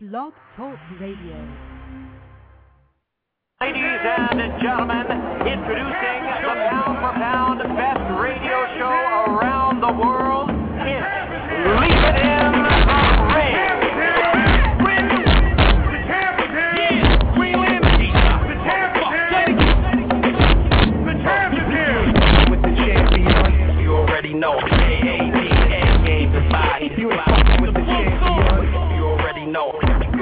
Blog Talk Radio. Ladies and gentlemen, introducing the pound-for-pound best radio show around the world, it's Leave It In the Ring. With the champion, you already know. AAD game divide. You ain't fucking with the champion, you already know.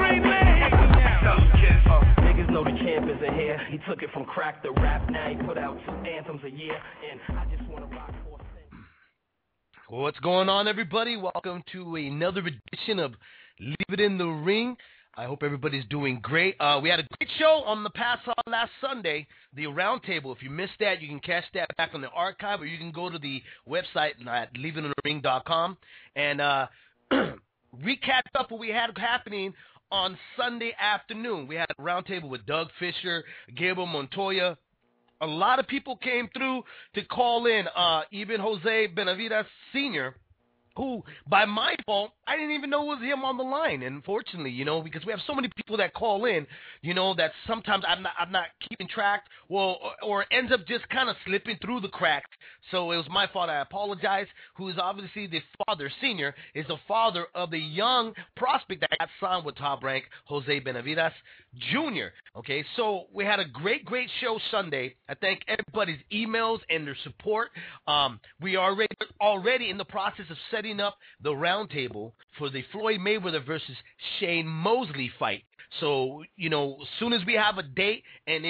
Niggas know the champ isn't here. He took it from crack to rap. Now he put out 2 anthems a year, and I just want to rock for a second. What's going on, everybody? Welcome to another edition of Leave It In the Ring. I hope everybody's doing great. We had a great show on the last Sunday, the Roundtable. If you missed that, you can catch that back on the archive, or you can go to the website at leaveitinthering.com and recap up what we had happening on Sunday afternoon. We had a Roundtable with Doug Fisher, Gabriel Montoya. A lot of people came through to call in, even Jose Benavides Sr., who, by my fault, I didn't even know it was him on the line. And unfortunately, because we have so many people that call in, that sometimes I'm not keeping track, or ends up just kind of slipping through the cracks. So it was my fault. I apologize. Who is obviously the father, Senior, is the father of the young prospect that got signed with Top Rank, Jose Benavides Jr. Okay, so we had a great show Sunday. I thank everybody's emails and their support. We are already in the process of setting up the roundtable for the Floyd Mayweather versus Shane Mosley fight. So, as soon as we have a date and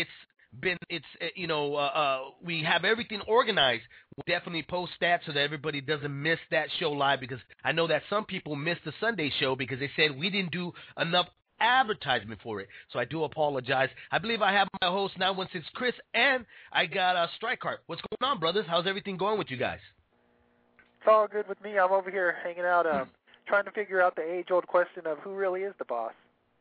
we have everything organized, we'll definitely post that so that everybody doesn't miss that show live, because I know that some people missed the Sunday show because they said we didn't do enough advertisement for it. So I do apologize. I believe I have my host now, once it's Chris, and I got Strike Heart. What's going on, brothers? How's everything going with you guys? It's all good with me. I'm over here hanging out, trying to figure out the age-old question of who really is the boss.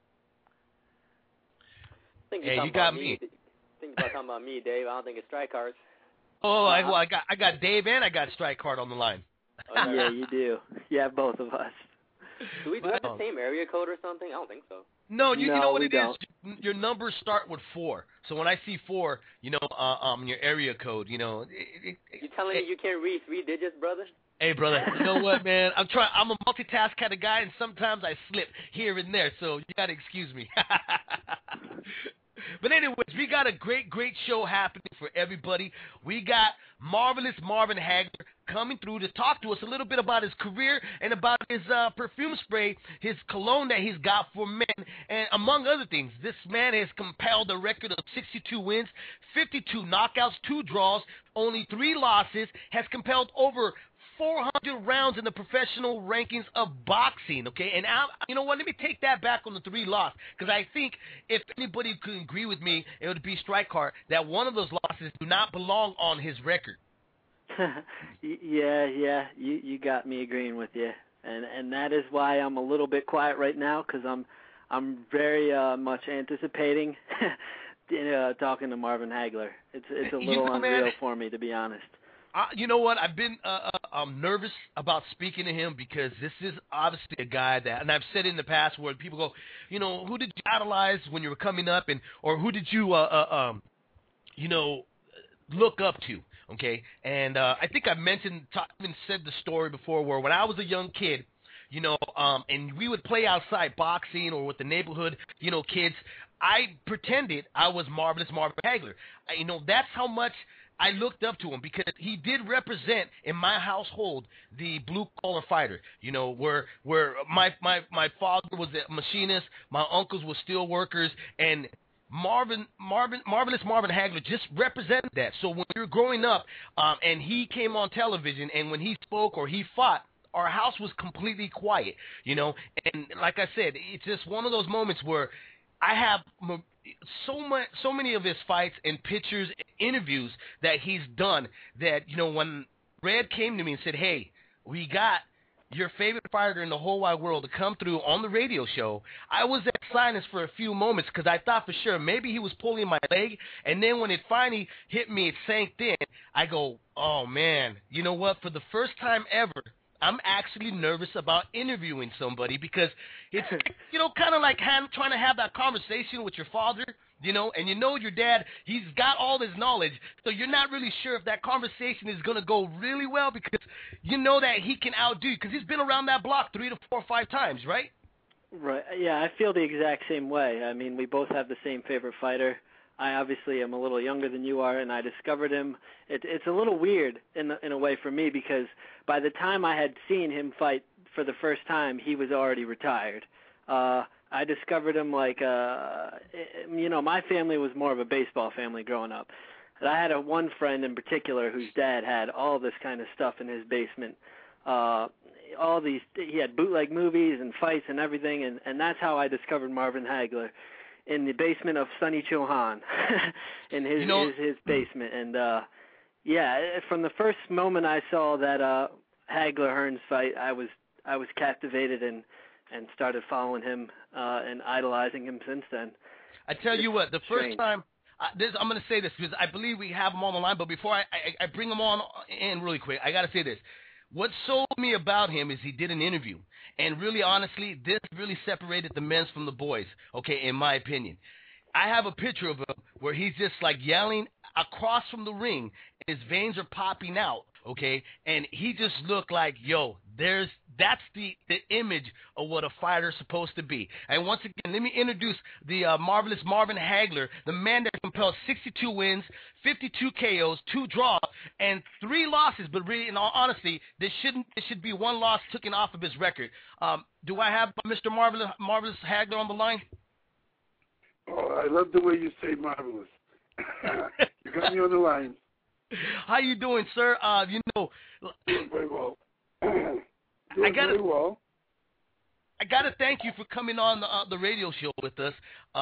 You got me. I think you're talking about me, Dave. I don't think it's Strike Heart. Oh, I got Dave and I got Strike Heart on the line. Okay. Yeah, you do. You have both of us. Do we have the same area code or something? I don't think so. No, you know what it don't. is? Your numbers start with 4. So when I see 4, your area code, You telling me you can't read 3 digits, brother? Hey, brother, you know what, man? I'm a multitask kind of guy, and sometimes I slip here and there, so you got to excuse me. But anyways, we got a great show happening for everybody. We got Marvelous Marvin Hagler coming through to talk to us a little bit about his career and about his perfume spray, his cologne that he's got for men, and among other things. This man has compiled a record of 62 wins, 52 knockouts, 2 draws, only 3 losses, has compelled over 400 rounds in the professional rankings of boxing, okay? And you know what? Let me take that back on the 3 loss, because I think if anybody could agree with me, it would be Strike Heart, that one of those losses do not belong on his record. Yeah, you got me agreeing with you, and that is why I'm a little bit quiet right now, because I'm very much anticipating talking to Marvin Hagler. It's a little unreal for me, to be honest. You know what? I've been I'm nervous about speaking to him, because this is obviously a guy that, and I've said in the past where people go, who did you idolize when you were coming up, or who did you look up to? Okay, and I think I've even said the story before where when I was a young kid, and we would play outside boxing or with the neighborhood, kids, I pretended I was Marvelous Marvin Hagler. That's how much I looked up to him, because he did represent in my household the blue collar fighter. Where my father was a machinist, my uncles were steel workers, and Marvelous Marvin Hagler just represented that. So when we were growing up, and he came on television, and when he spoke or he fought, our house was completely quiet. And like I said, it's just one of those moments where I have so many of his fights and pictures and interviews that he's done that, when Red came to me and said, hey, we got your favorite fighter in the whole wide world to come through on the radio show, I was at silence for a few moments, because I thought for sure maybe he was pulling my leg, and then when it finally hit me, it sank in. I go, oh man, you know what? For the first time ever, I'm actually nervous about interviewing somebody because it's, kind of like trying to have that conversation with your father, and your dad, he's got all this knowledge, so you're not really sure if that conversation is going to go really well because you know that he can outdo you because he's been around that block 3 to 4 or 5 times, right? Right. Yeah, I feel the exact same way. I mean, we both have the same favorite fighter. I obviously am a little younger than you are, and I discovered him. It's a little weird in a way for me because by the time I had seen him fight for the first time, he was already retired. I discovered him my family was more of a baseball family growing up. And I had one friend in particular whose dad had all this kind of stuff in his basement. He had bootleg movies and fights and everything, and that's how I discovered Marvin Hagler. In the basement of Sonny Chauhan, in his basement, and from the first moment I saw that Hagler-Hearns fight, I was captivated and started following him and idolizing him since then. I tell you what, the first time, I'm going to say this because I believe we have him on the line, but before I bring him on in really quick, I got to say this. What sold me about him is he did an interview. And really, honestly, this really separated the men's from the boys, okay, in my opinion. I have a picture of him where he's just like yelling across from the ring. His veins are popping out, okay, and he just looked like, that's the image of what a fighter's supposed to be. And once again, let me introduce the marvelous Marvin Hagler, the man that compelled 62 wins, 52 KOs, 2 draws, and 3 losses. But really, in all honesty, this should be 1 loss taken off of his record. Do I have Mr. Marvelous Hagler on the line? Oh, I love the way you say marvelous. You got me on the line. How you doing, sir? Doing very well. I gotta thank you for coming on the radio show with us.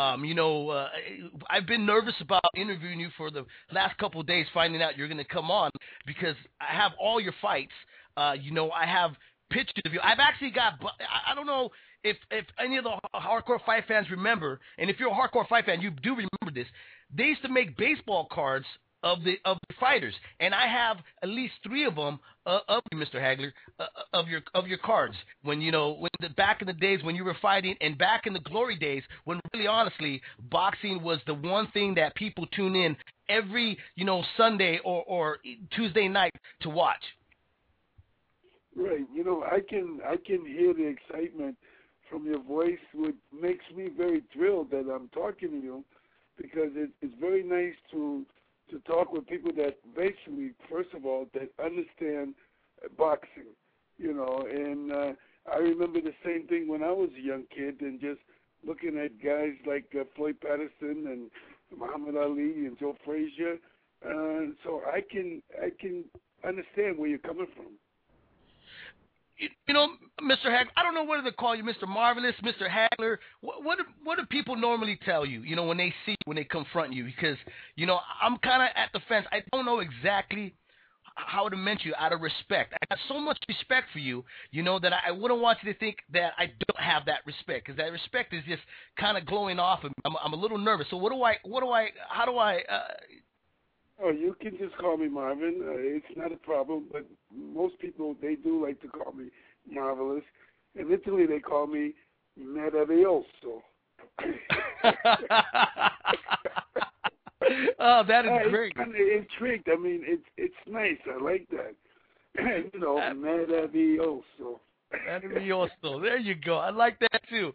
I've been nervous about interviewing you for the last couple of days, finding out you're going to come on because I have all your fights. I have pictures of you. I've actually got. I don't know if any of the hardcore fight fans remember, and if you're a hardcore fight fan, you do remember this. They used to make baseball cards of the fighters, and I have at least 3 of them of you, Mr. Hagler, of your cards. When back in the days when you were fighting, and back in the glory days when really honestly boxing was the one thing that people tune in every Sunday or Tuesday night to watch. Right. I can hear the excitement from your voice, which makes me very thrilled that I'm talking to you, because it's very nice to talk with people that basically, first of all, that understand boxing, and I remember the same thing when I was a young kid and just looking at guys like Floyd Patterson and Muhammad Ali and Joe Frazier, so I can understand where you're coming from. Mr. Hagler, I don't know whether to call you Mr. Marvelous, Mr. Hagler. What do people normally tell you, when they see you, when they confront you? Because, I'm kind of at the fence. I don't know exactly how to mention you out of respect. I have so much respect for you, that I wouldn't want you to think that I don't have that respect, because that respect is just kind of glowing off of me. I'm a little nervous. So how do I Oh, you can just call me Marvin. It's not a problem, but most people, they do like to call me Marvelous. In Italy, they call me Meraviglioso. Oh, that is great. I'm kind of intrigued. I mean, it's nice. I like that. Meraviglioso. Meraviglioso. There you go. I like that, too.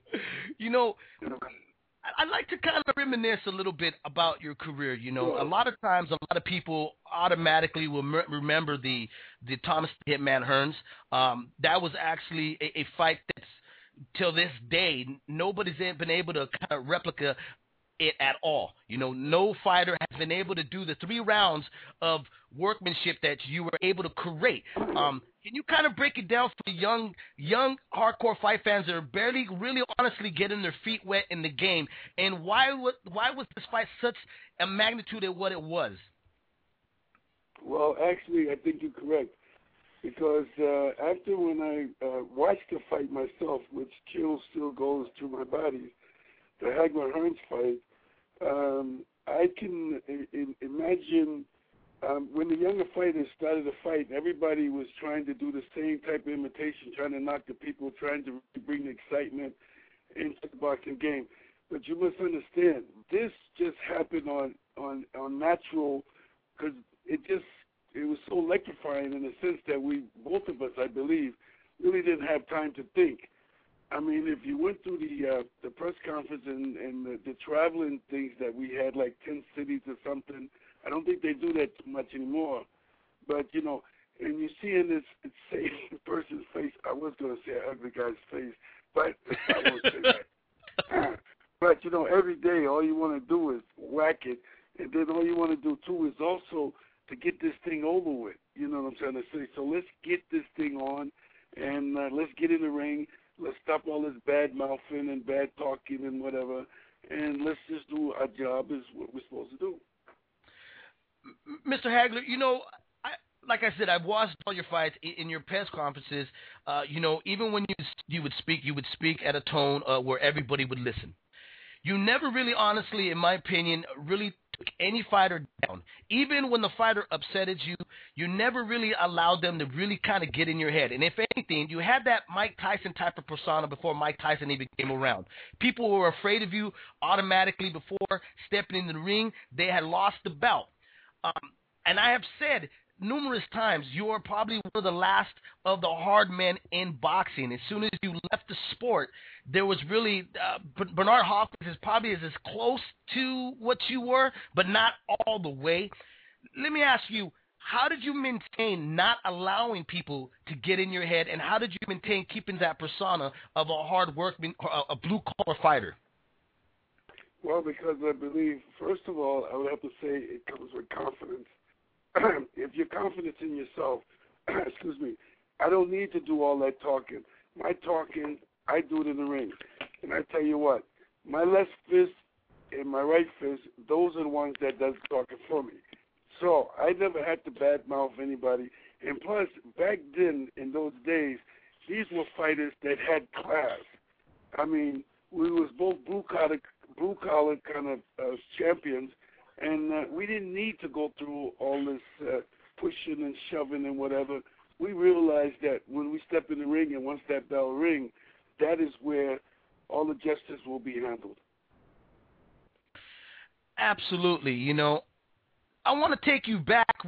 I'd like to kind of reminisce a little bit about your career. Sure. A lot of times, a lot of people automatically will remember the Thomas Hitman Hearns. That was actually a fight that's, till this day, nobody's been able to kind of replicate it at all. No fighter has been able to do the 3 rounds of workmanship that you were able to create. Can you kind of break it down for the young hardcore fight fans that are barely, really honestly getting their feet wet in the game, and why was this fight such a magnitude of what it was? Well, actually, I think you're correct, because after when I watched the fight myself, which chill still goes through my body, the Hagler-Hearns fight, I can imagine when the younger fighters started to fight, everybody was trying to do the same type of imitation, trying to knock the people, trying to bring the excitement into the boxing game. But you must understand, this just happened on natural, because it was so electrifying in the sense that we, both of us, I believe, really didn't have time to think. I mean, if you went through the press conference and the traveling things that we had, like 10 cities or something, I don't think they do that too much anymore. But, you know, and you see in this same person's face, I was going to say an ugly guy's face, but I won't say that. But, you know, every day all you want to do is whack it, and then all you want to do, too, is also to get this thing over with. You know what I'm trying to say? So let's get this thing on, and let's get in the ring. Let's stop all this bad mouthing and bad talking and whatever, and let's just do our job as what we're supposed to do. Mr. Hagler, you know, like I said, I've watched all your fights in your press conferences. You know, even when you would speak at a tone where everybody would listen. You never really, honestly, in my opinion, really took any fighter down. Even when the fighter upsetted you, you never really allowed them to really kind of get in your head. And if anything, you had that Mike Tyson type of persona before Mike Tyson even came around. People were afraid of you automatically before stepping in the ring. They had lost the belt. And I have said numerous times, you are probably one of the last of the hard men in boxing. As soon as you left the sport, there was really Bernard Hopkins is probably as close to what you were, but not all the way. Let me ask you, how did you maintain not allowing people to get in your head, and how did you maintain keeping that persona of a hard workman, a blue-collar fighter? Well, because I believe, first of all, I would have to say it comes with confidence. If you're confident in yourself, excuse me, I don't need to do all that talking. My talking, I do it in the ring. And I tell you what, my left fist and my right fist, those are the ones that does talking for me. So I never had to badmouth anybody. And plus, back then, in those days, these were fighters that had class. I mean, we was both blue-collar kind of champions, and we didn't need to go through all this pushing and shoving and whatever. We realized that when we step in the ring and once that bell rings, that is where all the justice will be handled. Absolutely. You know, I want to take you back to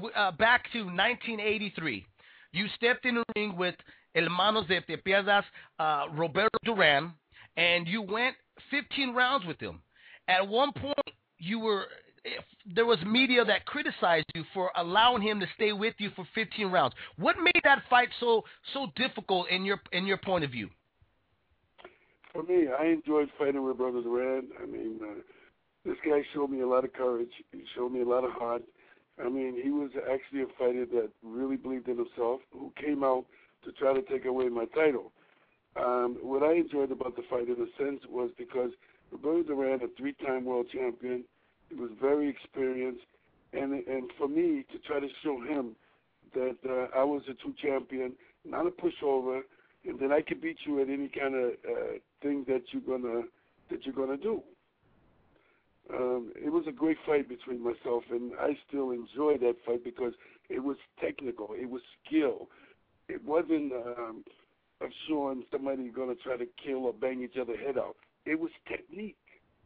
1983. You stepped in the ring with Hermanos de Piedras, Roberto Duran, and you went 15 rounds with him. At one point, there was media that criticized you for allowing him to stay with you for 15 rounds. What made that fight so difficult in your point of view? For me, I enjoyed fighting with Roberto Duran. I mean, this guy showed me a lot of courage. He showed me a lot of heart. I mean, he was actually a fighter that really believed in himself, who came out to try to take away my title. What I enjoyed about the fight, in a sense, was because Roberto Duran, a three-time world champion, he was very experienced, and for me to try to show him that I was a true champion, not a pushover, and that I could beat you at any kind of thing that you're gonna do. It was a great fight between myself, and I still enjoy that fight because it was technical, it was skill. It wasn't of showing somebody going to try to kill or bang each other's head out. It was technique.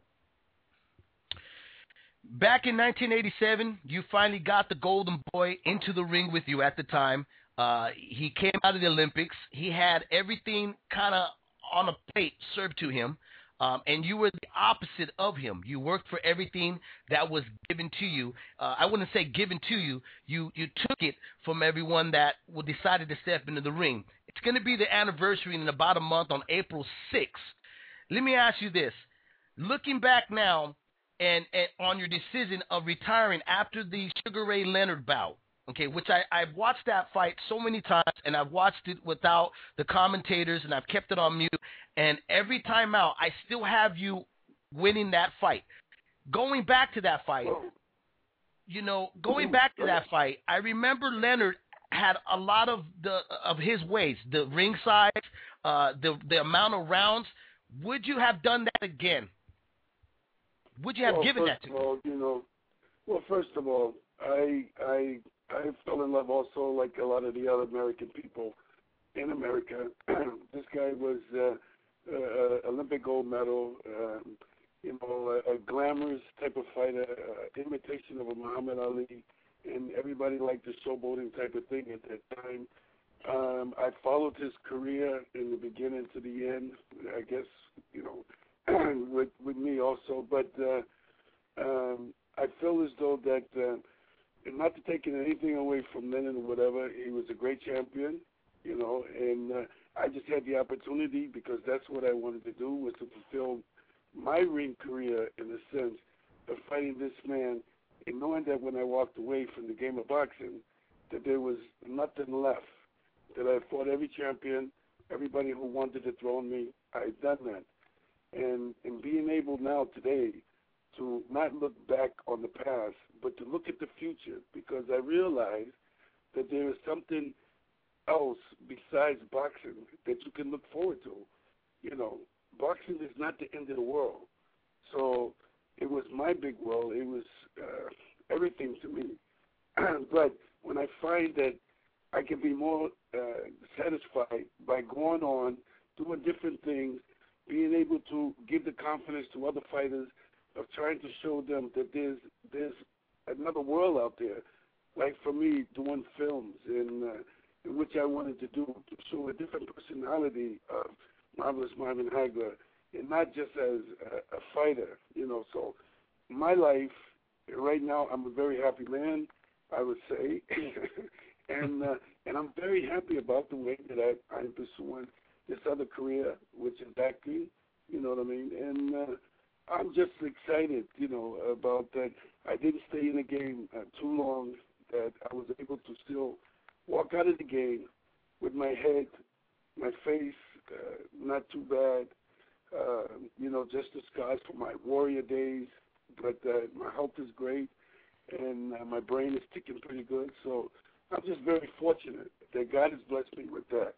Back in 1987, you finally got the Golden Boy into the ring with you at the time. He came out of the Olympics. He had everything kind of on a plate served to him, and you were the opposite of him. You worked for everything that was given to you. I wouldn't say given to you. You took it from everyone that decided to step into the ring. It's going to be the anniversary in about a month on April 6th. Let me ask you this. Looking back now and on your decision of retiring after the Sugar Ray Leonard bout, okay, which I've watched that fight so many times, and I've watched it without the commentators, and I've kept it on mute, and every time out, I still have you winning that fight. Going back to that fight, I remember Leonard had a lot of his ways, the ring size, the amount of rounds. Would you have done that again? Would you have given that to him? Well, first of all, I fell in love also, like a lot of the other American people in America. This guy was Olympic gold medal, a glamorous type of fighter, imitation of a Muhammad Ali, and everybody liked the showboating type of thing at that time. I followed his career in the beginning to the end, I guess, with me also. But I feel as though that, not to take anything away from Lennon or whatever, he was a great champion, and I just had the opportunity, because that's what I wanted to do, was to fulfill my ring career in the sense of fighting this man and knowing that when I walked away from the game of boxing, that there was nothing left, that I fought every champion, everybody who wanted to throw me, I've done that. And being able now today to not look back on the past, but to look at the future, because I realize that there is something else besides boxing that you can look forward to. Boxing is not the end of the world. So it was my big world. It was everything to me. But when I find that I can be more satisfied by going on, doing different things, being able to give the confidence to other fighters of trying to show them that there's another world out there. Like for me, doing films in which I wanted to do, to show a different personality of Marvelous Marvin Hagler, and not just as a fighter, So my life, right now, I'm a very happy man, I would say, and I'm very happy about the way that I'm pursuing this other career, which is acting, you know what I mean? And I'm just excited, about that. I didn't stay in the game too long, that I was able to still walk out of the game with my head, my face, not too bad, just the scars from my warrior days, but my health is great, and my brain is ticking pretty good, so I'm just very fortunate that God has blessed me with that.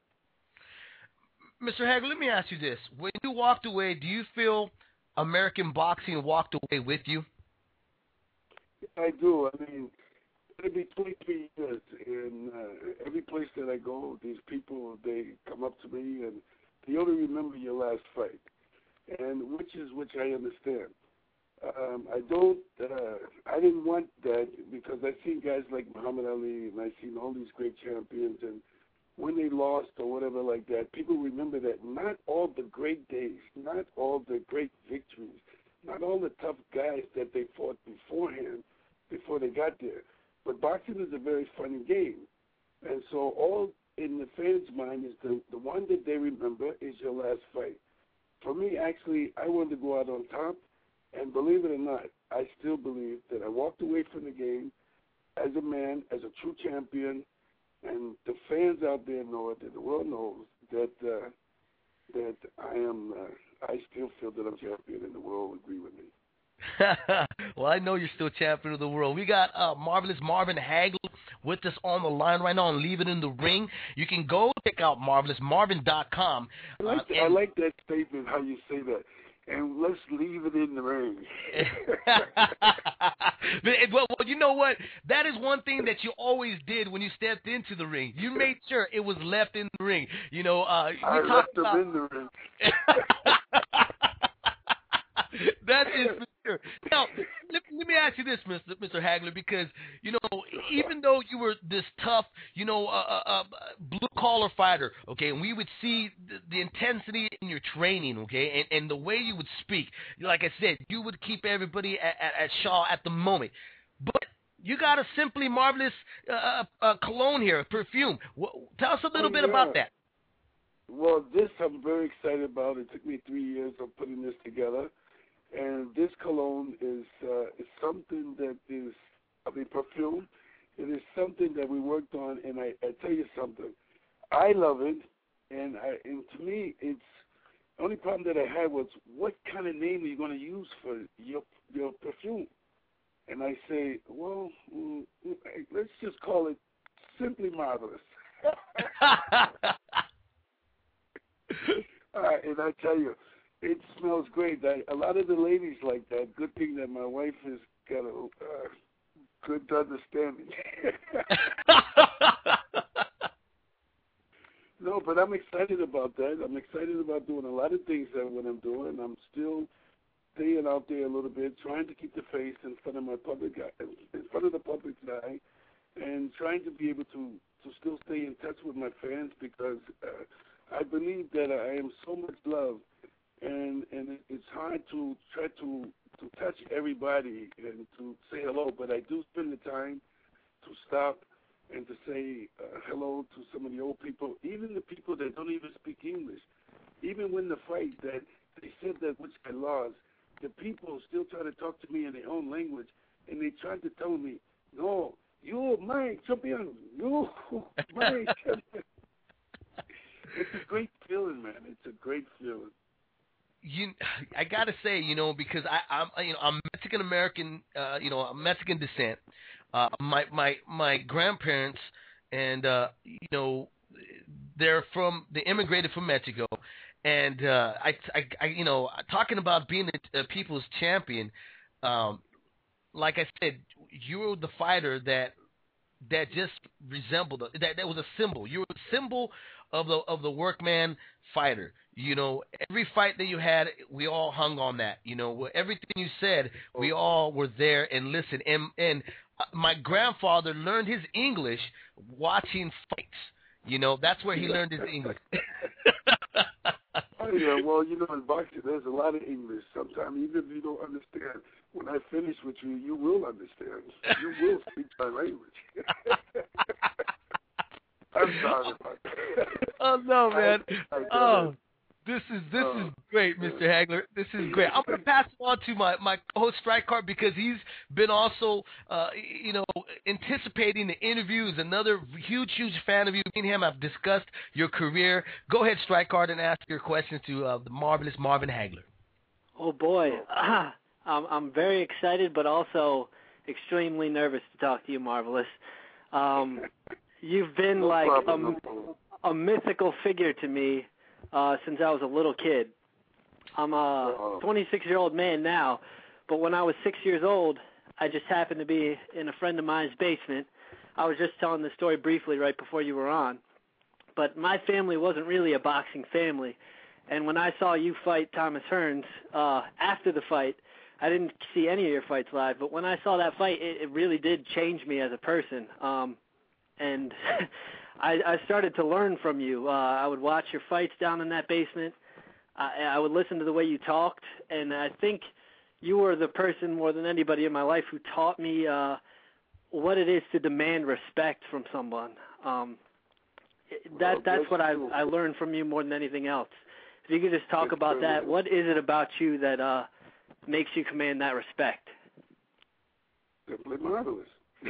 Mr. Hagler, let me ask you this. When you walked away, do you feel American boxing walked away with you? I do. I mean, it'll be 23 years, and every place that I go, these people, they come up to me, and they only remember your last fight, and which I understand. I didn't want that, because I've seen guys like Muhammad Ali, and I've seen all these great champions, and when they lost or whatever like that, people remember that not all the great days, not all the great victories, not all the tough guys that they fought beforehand, before they got there. But boxing is a very funny game. And so all in the fans' mind is the one that they remember is your last fight. For me, actually, I wanted to go out on top, and believe it or not, I still believe that I walked away from the game as a man, as a true champion, and the fans out there know it, that the world knows that I still feel that I'm champion, and the world will agree with me. Well, I know you're still champion of the world. We got Marvelous Marvin Hagler with us on the line right now and Leave It in the Ring. You can go check out marvelousmarvin.com. I like that statement, how you say that. And let's leave it in the ring. Well, you know what? That is one thing that you always did when you stepped into the ring. You made sure it was left in the ring. I left them in the ring. That is for sure. Now, let me ask you this, Mr. Hagler, because, even though you were this tough, blue-collar fighter, okay, and we would see the intensity in your training, okay, and the way you would speak, like I said, you would keep everybody at Shaw at the moment. But you got a Simply Marvelous cologne here, perfume. Tell us a little bit about that. Well, this I'm very excited about. It took me 3 years of putting this together. And this cologne is something that is, perfume. It is something that we worked on, and I tell you something. I love it, and to me, it's the only problem that I had was, what kind of name are you going to use for your perfume? And I say, well, let's just call it Simply Marvelous. And I tell you, it smells great. A lot of the ladies like that. Good thing that my wife has got a Good understanding. No, but I'm excited about that. I'm excited about doing a lot of things that what I'm doing. I'm still staying out there a little bit, trying to keep the face in front of my public eye, in front of the public's eye, and trying to be able to still stay in touch with my fans because I believe that I am so much loved, and it's hard to try to touch everybody and to say hello, but I do spend the time to stop and to say hello to some of the old people, even the people that don't even speak English. Even when the fight that they said that which I lost, the people still try to talk to me in their own language, and they tried to tell me, no, you're my champion, you're my champion. It's a great feeling, man. It's a great feeling. I gotta say, because I'm Mexican American, I'm Mexican descent. My grandparents, and they immigrated from Mexico, and talking about being a people's champion, like I said, you were the fighter that just resembled that was a symbol. You were a symbol of the workman fighter. Every fight that you had, we all hung on that. Everything you said, we all were there and listened. And my grandfather learned his English watching fights. That's where he learned his English. Oh, yeah, well, in boxing, there's a lot of English. Sometimes, even if you don't understand, when I finish with you, you will understand. You will speak my language. I'm sorry about that. Oh, no, man. This is great, Mr. Hagler. This is great. I'm going to pass it on to my host, Strike Card, because he's been also, anticipating the interview. He's another huge fan of you. Me and him have discussed your career. Go ahead, Strike Card, and ask your questions to the marvelous Marvin Hagler. Oh, boy. I'm very excited, but also extremely nervous to talk to you, Marvelous. You've been a mythical figure to me since I was a little kid. I'm a 26-year-old man now, but when I was 6 years old, I just happened to be in a friend of mine's basement. I was just telling the story briefly right before you were on, but my family wasn't really a boxing family, and when I saw you fight Thomas Hearns, after the fight, I didn't see any of your fights live, but when I saw that fight, it really did change me as a person, and I started to learn from you. I would watch your fights down in that basement. I would listen to the way you talked, and I think you were the person more than anybody in my life who taught me what it is to demand respect from someone. That's what I learned from you more than anything else. If you could just talk about that, what is it about you that makes you command that respect? Simply marvelous.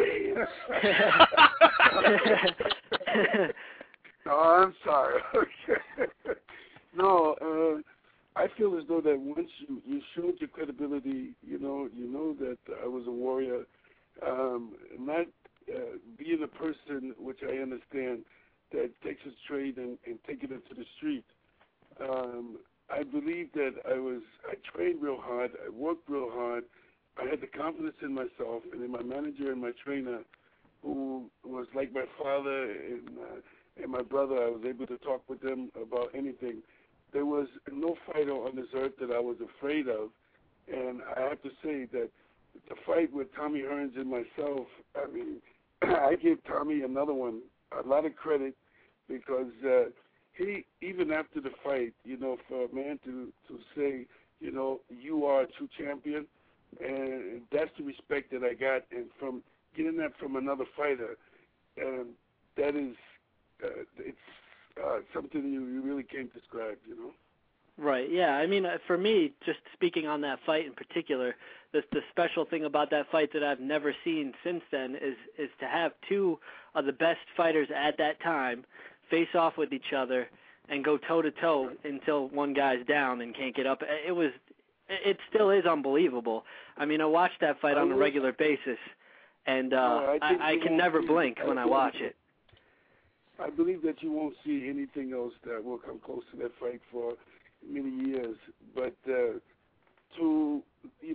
No, I'm sorry. Okay. No, I feel as though that once you showed your credibility, you know that I was a warrior, not being a person which I understand that takes his trade and taking it to the street. I believe that I trained real hard, I worked real hard, I had the confidence in myself and in my manager and my trainer, who was like my father and my brother. I was able to talk with them about anything. There was no fighter on this earth that I was afraid of, and I have to say that the fight with Tommy Hearns and myself, I mean, I give Tommy a lot of credit, because he, even after the fight, for a man to say, you are a true champion, and that's the respect that I got, and from getting that from another fighter, that is, it's something you really can't describe, Right, yeah. I mean, for me, just speaking on that fight in particular, the special thing about that fight that I've never seen since then is to have two of the best fighters at that time face off with each other and go toe-to-toe until one guy's down and can't get up. It still is unbelievable. I mean, I watch that fight on a regular basis, and I can never blink when I watch it. I believe that you won't see anything else that will come close to that fight for many years. But even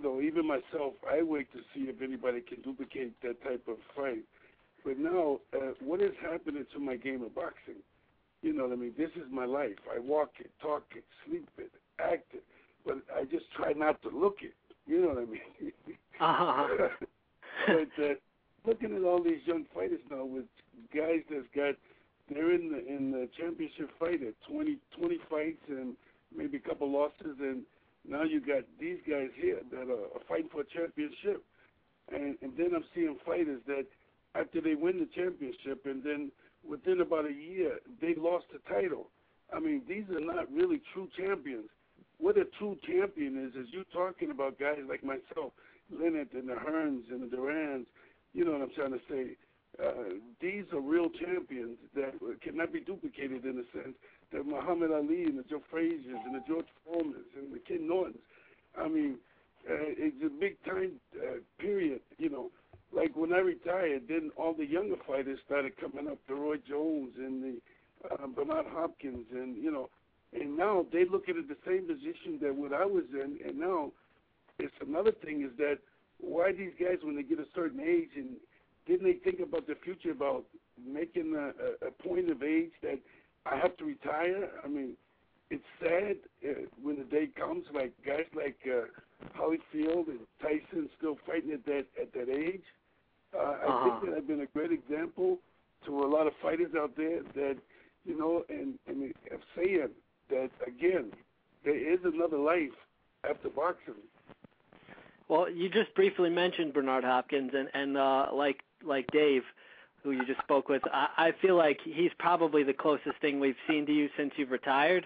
myself, I wait to see if anybody can duplicate that type of fight. But now, what is happening to my game of boxing? You know what I mean? This is my life. I walk it, talk it, sleep it, act it. But I just try not to look it. You know what I mean? Uh-huh. But looking at all these young fighters now with guys they're in the championship fight at 20 fights and maybe a couple losses, and now you got these guys here that are fighting for a championship. And then I'm seeing fighters that after they win the championship and then within about a year they lost the title. I mean, these are not really true champions. What a true champion is you talking about guys like myself, Leonard and the Hearns and the Durans. You know what I'm trying to say? These are real champions that cannot be duplicated in the sense that Muhammad Ali and the Joe Fraziers and the George Foremans and the Ken Nortons. I mean, it's a big time period, you know. Like when I retired, then all the younger fighters started coming up, the Roy Jones and the Bernard Hopkins, and, you know, and now they look at it the same position that what I was in, and now it's another thing is that why these guys, when they get a certain age, and didn't they think about the future, about making a point of age that I have to retire? I mean, it's sad when the day comes, like guys like Holyfield and Tyson still fighting at that age. I think that I've been a great example to a lot of fighters out there that, you know, and of saying that, again, there is another life after boxing. Well, you just briefly mentioned Bernard Hopkins, and like Dave, who you just spoke with, I feel like he's probably the closest thing we've seen to you since you've retired,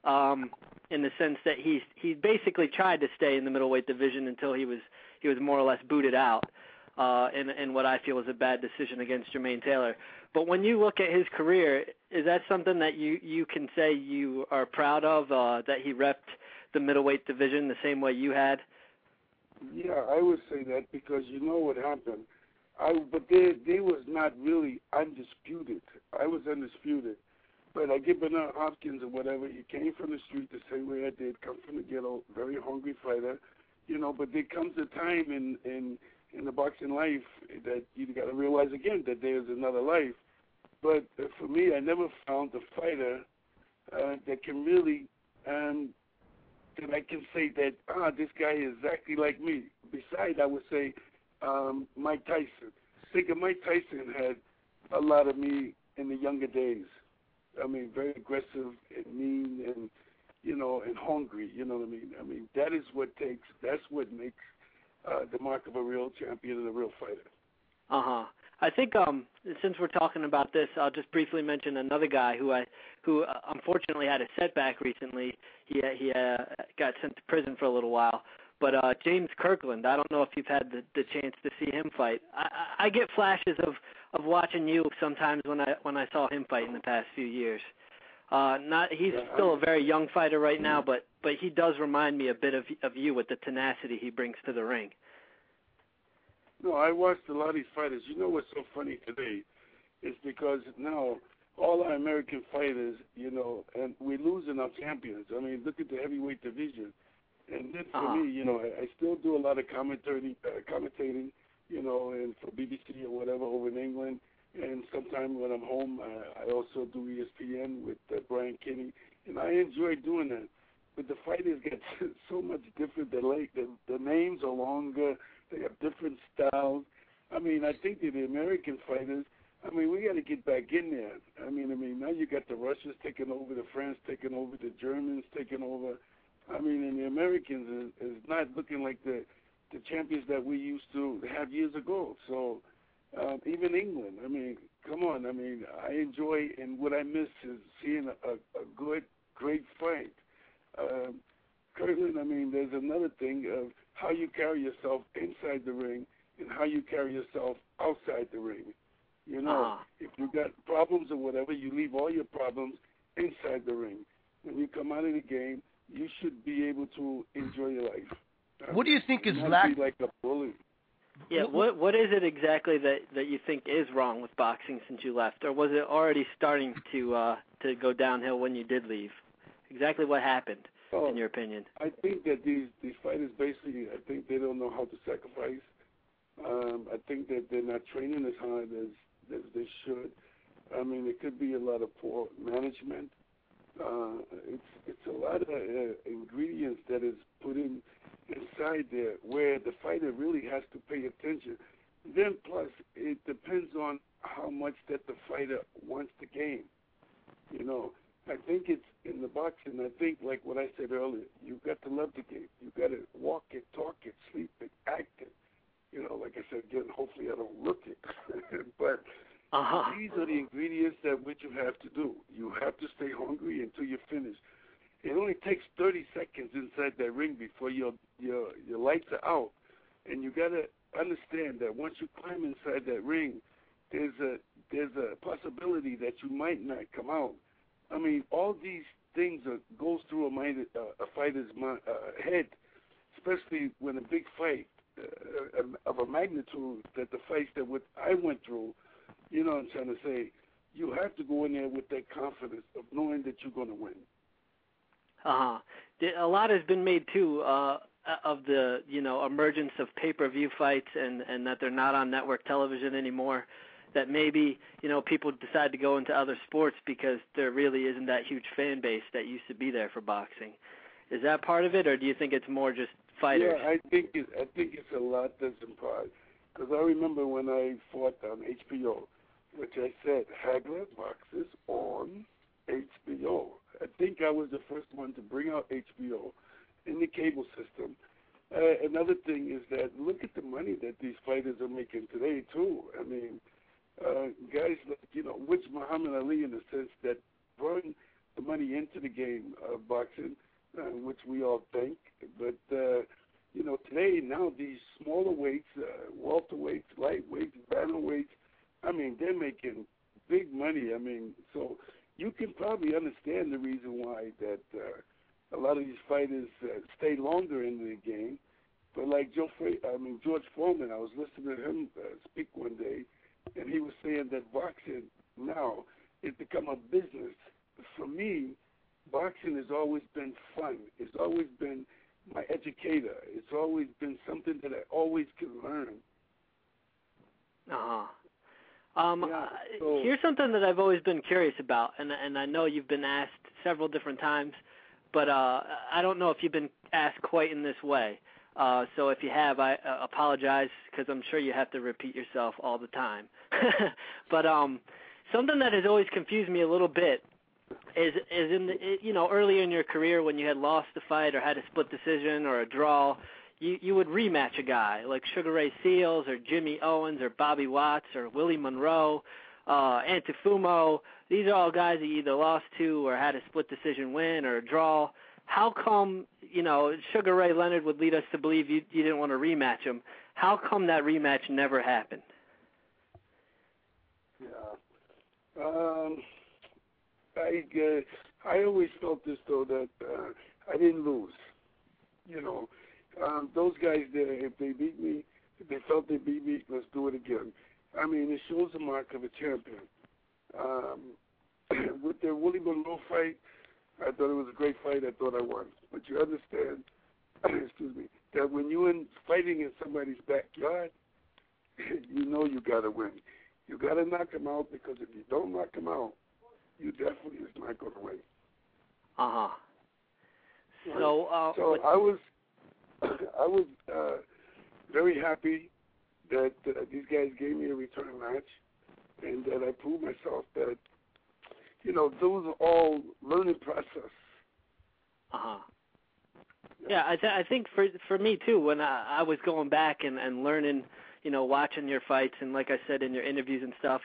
in the sense that he basically tried to stay in the middleweight division until he was more or less booted out, in what I feel was a bad decision against Jermaine Taylor. But when you look at his career, is that something that you can say you are proud of, that he repped the middleweight division the same way you had? Yeah, I would say that because you know what happened. But they was not really undisputed. I was undisputed. But I give Bernard Hopkins or whatever, he came from the street the same way I did, come from the ghetto, very hungry fighter, you know, but there comes a time in the boxing life that you got to realize again that there's another life. But for me, I never found a fighter that can really, that I can say that, this guy is exactly like me. Besides, I would say Mike Tyson. I think Mike Tyson had a lot of me in the younger days. I mean, very aggressive and mean and, you know, and hungry, you know what I mean? I mean, that's what makes the mark of a real champion and a real fighter. Uh-huh. I think since we're talking about this, I'll just briefly mention another guy who unfortunately had a setback recently. He got sent to prison for a little while. But James Kirkland, I don't know if you've had the chance to see him fight. I get flashes of watching you sometimes when I saw him fight in the past few years. He's still a very young fighter right now, but he does remind me a bit of you with the tenacity he brings to the ring. No, I watched a lot of these fighters. You know what's so funny today is because now all our American fighters, you know, and we're losing our champions. I mean, look at the heavyweight division. And then for me, you know, I still do a lot of commentating, you know, and for BBC or whatever over in England. And sometimes when I'm home, I also do ESPN with Brian Kinney, and I enjoy doing that. But the fighters get so much different. The names are longer. They have different styles. I mean, I think that the American fighters, I mean, we got to get back in there. I mean, now you got the Russians taking over, the French taking over, the Germans taking over. I mean, and the Americans is not looking like the champions that we used to have years ago. So even England, I mean, come on. I mean, I enjoy, and what I miss is seeing a good, great fight. Kirkland, I mean, there's another thing of how you carry yourself inside the ring and how you carry yourself outside the ring. You know, if you got problems or whatever, you leave all your problems inside the ring. When you come out of the game, you should be able to enjoy your life. What do you think is lacking? Like a bully. Yeah, what is it exactly that you think is wrong with boxing since you left, or was it already starting to go downhill when you did leave? Exactly what happened, in your opinion? I think that these fighters basically, I think they don't know how to not training as hard as they should. I mean, it could be a lot of poor management. It's a lot of ingredients that is put inside there where the fighter really has to pay attention. Then plus, it depends on how much that the fighter wants the game. You know, I think it's in the boxing, I think like what I said earlier, you've got to love the game. You've got to walk it, talk it, sleep it, act it. You know, like I said again, hopefully I don't look it. But these are the ingredients that what you have to do. You have to stay hungry until you finish. It only takes 30 seconds inside that ring before your lights are out. And you got to understand that once you climb inside that ring, there's a possibility that you might not come out. I mean, all these things goes through a fighter's head, especially when a big fight of a magnitude that the fights that what I went through, you know what I'm trying to say, you have to go in there with that confidence of knowing that you're going to win. A lot has been made, too, of the, you know, emergence of pay-per-view fights and that they're not on network television anymore, that maybe, you know, people decide to go into other sports because there really isn't that huge fan base that used to be there for boxing. Is that part of it, or do you think it's more just fighters? Yeah, I think it's a lot that's in part. Because I remember when I fought on HBO, which I said, Hagler boxes on HBO. I think I was the first one to bring out HBO in the cable system. Another thing is that look at the money that these fighters are making today, too. I mean, guys like, you know, which Muhammad Ali in the sense that brought the money into the game of boxing, which we all think. But, you know, today, now these smaller weights, welterweights, lightweights, bantamweights, I mean, they're making big money. I mean, so you can probably understand the reason why that a lot of these fighters stay longer in the game. But like George Foreman, I was listening to him speak one day, and he was saying that boxing now has become a business. For me, boxing has always been fun. It's always been my educator. It's always been something that I always can learn. Here's something that I've always been curious about, and I know you've been asked several different times, but I don't know if you've been asked quite in this way. So if you have, I apologize because I'm sure you have to repeat yourself all the time. But something that has always confused me a little bit is in the, you know, earlier in your career when you had lost a fight or had a split decision or a draw, you would rematch a guy like Sugar Ray Seales or Jimmy Owens or Bobby Watts or Willie Monroe, Antifumo. These are all guys that you either lost to or had a split decision win or a draw. How come, you know, Sugar Ray Leonard would lead us to believe you didn't want to rematch him? How come that rematch never happened? Yeah. I always felt this, though, that I didn't lose. You know, those guys there, if they beat me, if they felt they beat me, let's do it again. I mean, it shows the mark of a champion. With the Willie Monroe fight, I thought it was a great fight. I thought I won. But you understand, excuse me, that when you're fighting in somebody's backyard, you know you got to win. You got to knock him out, because if you don't knock him out, you definitely is not going to win. So I was very happy that these guys gave me a return match, and that I proved myself that, you know, those are all learning process. Yeah, I think for me too, when I was going back and learning, you know, watching your fights and like I said in your interviews and stuff,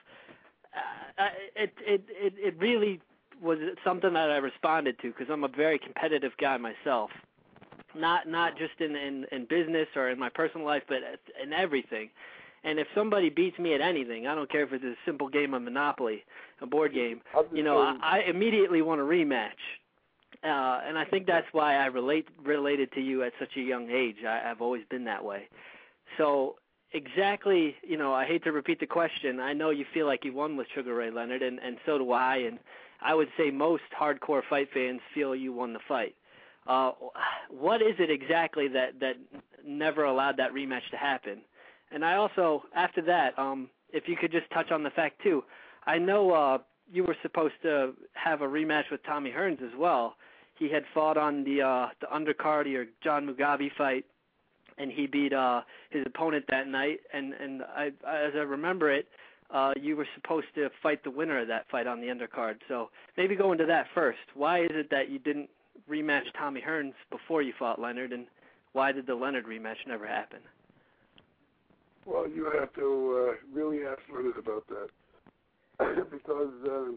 it really was something that I responded to, because I'm a very competitive guy myself. Not just in business or in my personal life, but in everything. And if somebody beats me at anything, I don't care if it's a simple game of Monopoly, a board game, you know, I immediately want a rematch. And I think that's why I related to you at such a young age. I've always been that way. So exactly, you know, I hate to repeat the question. I know you feel like you won with Sugar Ray Leonard, and so do I. And I would say most hardcore fight fans feel you won the fight. What is it exactly that never allowed that rematch to happen? And I also, after that, if you could just touch on the fact, too, I know you were supposed to have a rematch with Tommy Hearns as well. He had fought on the undercard of your John Mugabe fight, and he beat his opponent that night. And as I remember it, you were supposed to fight the winner of that fight on the undercard. So maybe go into that first. Why is it that you didn't rematch Tommy Hearns before you fought Leonard, and why did the Leonard rematch never happen? Well, you have to really ask Leonard about that. Because,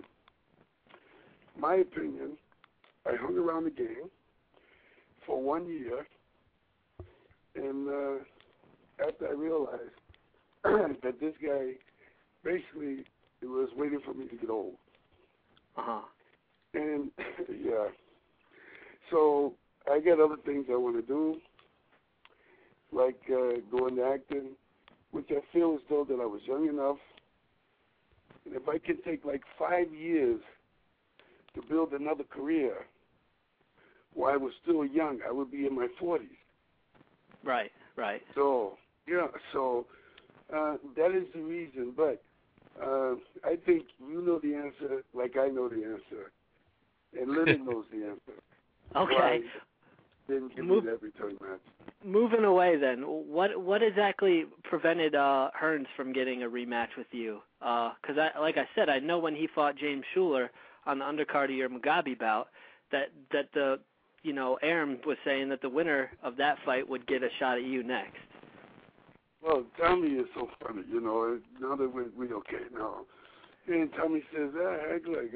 my opinion, I hung around the game for 1 year, and after I realized that this guy basically was waiting for me to get old. Uh-huh. And, yeah. So I got other things I want to do, like go into acting, which I feel as though that I was young enough. And if I can take like 5 years to build another career while I was still young, I would be in my 40s. Right, right. So, yeah, that is the reason. But I think you know the answer like I know the answer. And Leonard knows the answer. Okay. Didn't give me that return match. Moving away then, what exactly prevented Hearns from getting a rematch with you? Because like I said, I know when he fought James Schuler on the undercard of your Mugabe bout, that the Arum was saying that the winner of that fight would get a shot at you next. Well, Tommy is so funny, now that we're okay now. And Tommy says, Hagler,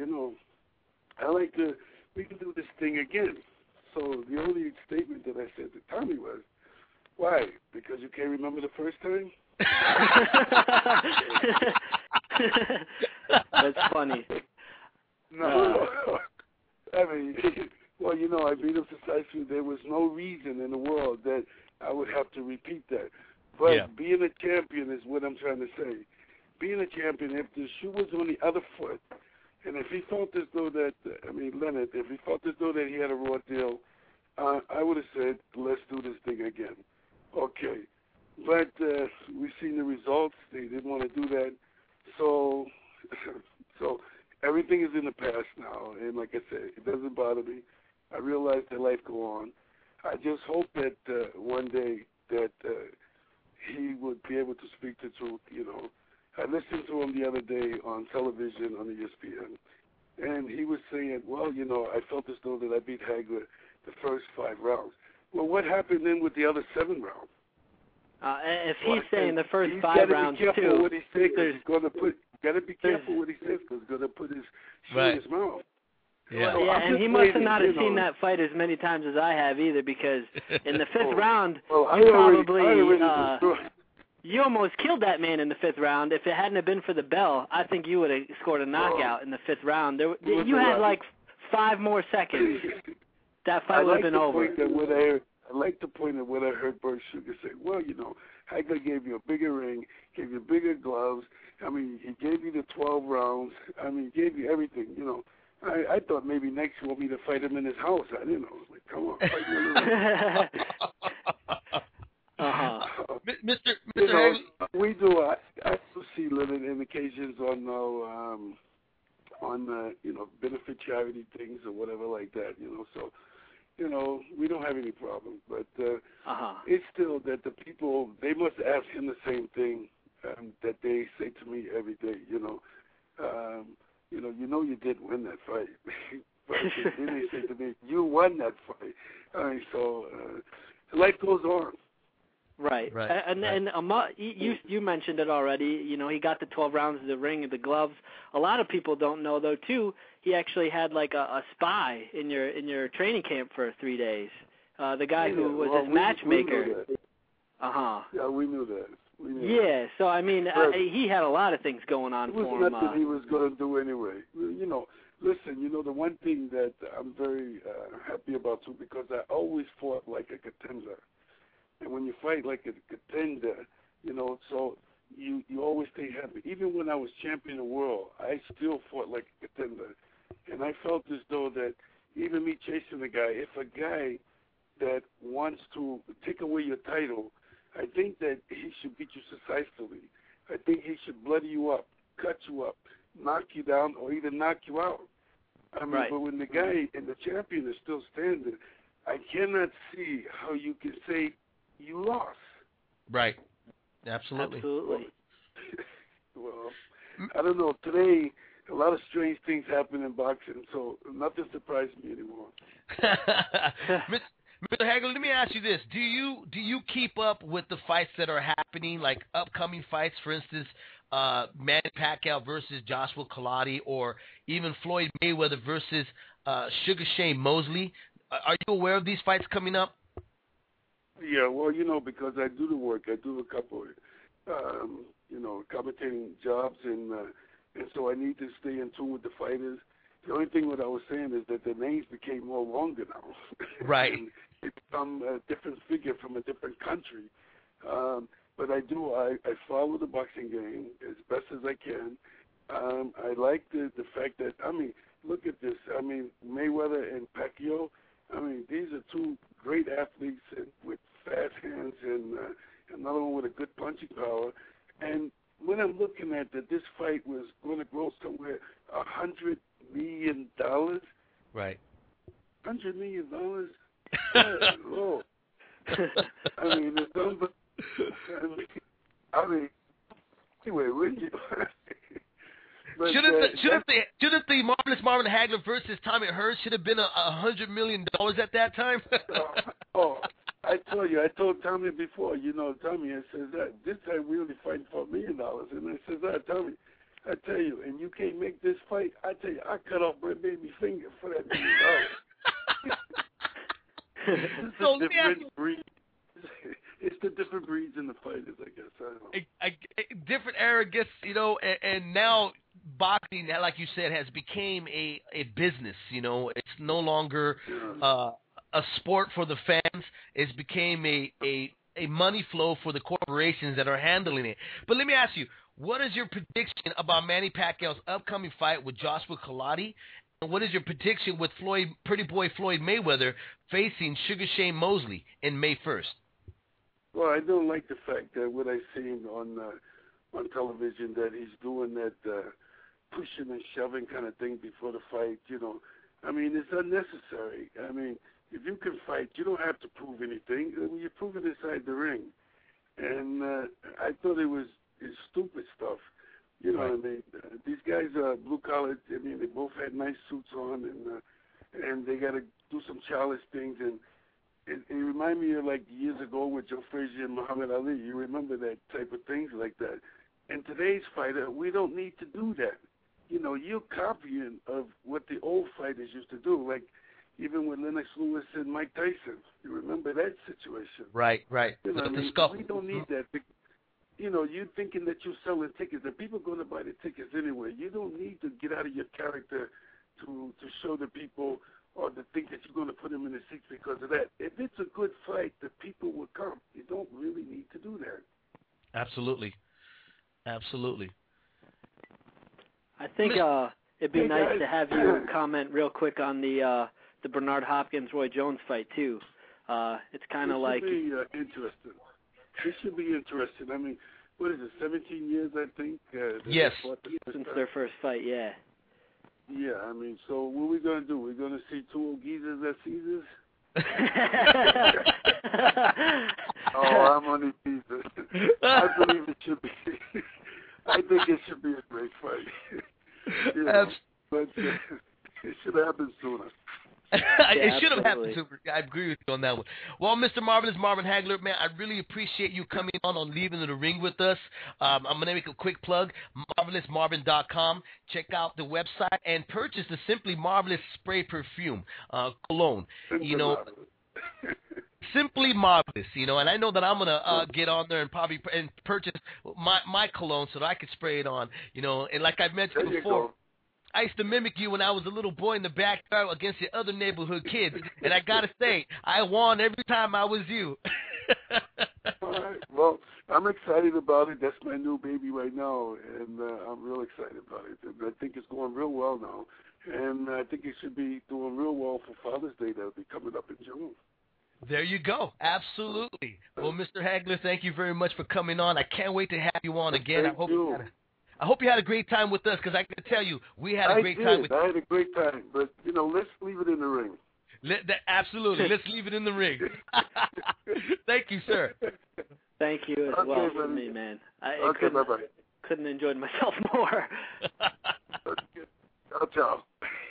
we can do this thing again. So the only statement that I said to Tommy was, why? Because you can't remember the first time? That's funny. No. I mean, well, I beat him precisely. There was no reason in the world that I would have to repeat that. But being a champion is what I'm trying to say. Being a champion, if the shoe was on the other foot, and if he felt as though that, Leonard, if he felt as though that he had a raw deal, I would have said, let's do this thing again. Okay. But we've seen the results. They didn't want to do that. So everything is in the past now. And like I said, it doesn't bother me. I realize that life go on. I just hope that one day that he would be able to speak the truth, I listened to him the other day on television on ESPN, and he was saying, well, I felt as though that I beat Hagler the first 5 rounds. Well, what happened then with the other 7 rounds? If he's saying the first 5 rounds too, got to be careful what he says because he's going to put his shit in his mouth. Yeah, and he must have not have seen that fight as many times as I have either, because in the 5th round, you almost killed that man in the 5th round. If it hadn't have been for the bell, I think you would have scored a knockout in the 5th round. You had like 5 more seconds. That fight would have been over. I like the point of what I heard Bert Sugar say. Well, Hagler gave you a bigger ring, gave you bigger gloves. He gave you the 12 rounds. He gave you everything, I thought maybe next you want me to fight him in his house. I didn't know. I was like, come on, fight me a little. Mr. Hagler. We do. I do see Leonard in occasions on benefit charity things or whatever like that. So we don't have any problem. But it's still that the people, they must ask him the same thing that they say to me every day. You didn't win that fight. But then they say to me, you won that fight. So life goes on. Right. And you mentioned it already. He got the 12 rounds of the ring and the gloves. A lot of people don't know, though, too, he actually had like a spy in your training camp for 3 days. The guy who was his matchmaker. Yeah, we knew that. Yeah, so he had a lot of things going on for him. It was nothing he was going to do anyway. Listen, the one thing that I'm very happy about too, because I always fought like a contender, and when you fight like a contender, so you always stay happy. Even when I was champion of the world, I still fought like a contender, and I felt as though that even me chasing a guy, if a guy that wants to take away your title I think that he should beat you decisively. I think he should bloody you up, cut you up, knock you down, or even knock you out. I mean, but when the guy and the champion is still standing, I cannot see how you can say you lost. Right. Absolutely. Well, I don't know. Today, a lot of strange things happen in boxing, so nothing surprises me anymore. Mr. Hagler, let me ask you this: Do you keep up with the fights that are happening, like upcoming fights, for instance, Manny Pacquiao versus Joshua Kalati, or even Floyd Mayweather versus Sugar Shane Mosley? Are you aware of these fights coming up? Yeah, well, because I do the work. I do a couple, commentating jobs, and so I need to stay in tune with the fighters. The only thing what I was saying is that the names became more longer now. Right. And it's become a different figure from a different country. But I follow the boxing game as best as I can. I like the fact that, look at this. Mayweather and Pacquiao, these are two great athletes with fast hands and another one with a good punching power. And when I'm looking at that, this fight was going to grow somewhere $100 million. Right. $100 million? Lord. It's unbelievable. Anyway, when you... Shouldn't the Marvelous Marvin Hagler versus Tommy Hearns should have been $100 million at that time? I told Tommy before, Tommy, I says that this time we only fighting for $1 million, and I says that, Tommy, I tell you, and you can't make this fight. I tell you, I cut off my baby finger for that $1 million. So let me ask you. It's the different breeds in the fighters, I guess. I don't know. Different era gets, and now boxing, like you said, has become a business. It's no longer a sport for the fans. It's became a money flow for the corporations that are handling it. But let me ask you, what is your prediction about Manny Pacquiao's upcoming fight with Joshua Kalati? And what is your prediction with Pretty Boy Floyd Mayweather facing Sugar Shane Mosley in May 1st? Well, I don't like the fact that what I've seen on television that he's doing that pushing and shoving kind of thing before the fight. It's unnecessary. If you can fight, you don't have to prove anything. You prove it inside the ring. And I thought it's stupid stuff. Right. These guys are blue collar. They both had nice suits on, and they got to do some childish things. And it reminded me of like years ago with Joe Frazier and Muhammad Ali. You remember that type of things like that. And today's fighter, we don't need to do that. You're copying of what the old fighters used to do, like even with Lennox Lewis and Mike Tyson. You remember that situation? Right. The scuffle. We don't need that. You're thinking that you're selling tickets, and people are going to buy the tickets anyway. You don't need to get out of your character to show the people or to think that you're going to put them in the seats because of that. If it's a good fight, the people will come. You don't really need to do that. Absolutely. I think it'd be nice to have you comment real quick on the Bernard Hopkins-Roy Jones fight, too. It's kind of like... It should be interesting. It should be interesting. What is it, 17 years, I think? Yes. Since their first fight, yeah. Yeah, so what are we going to do? We're going to see two old geezers at Caesars? I'm only teasing. I believe it should be. I think it should be a great fight. But it should have happened sooner. It should have happened sooner. I agree with you on that one. Well, Mr. Marvelous Marvin Hagler, man, I really appreciate you coming on Leaving the Ring with us. I'm going to make a quick plug, MarvelousMarvin.com. Check out the website and purchase the Simply Marvelous Spray Perfume cologne. Simply Marvelous, and I know that I'm going to get on there and probably purchase my cologne so that I could spray it on, and like I've mentioned before, I used to mimic you when I was a little boy in the backyard against the other neighborhood kids, and I got to say, I won every time I was you. All right. Well, I'm excited about it. That's my new baby right now, and I'm real excited about it. And I think it's going real well now, and I think it should be doing real well for Father's Day that'll be coming up in June. There you go. Absolutely. Well, Mr. Hagler, thank you very much for coming on. I can't wait to have you on again. I hope you had a great time with us, because I can tell you, we had a great time with you. I had a great time, but, let's leave it in the ring. Absolutely. Let's leave it in the ring. Thank you, sir. Thank you as well for me, man. Bye-bye. Couldn't enjoy myself more. Ciao.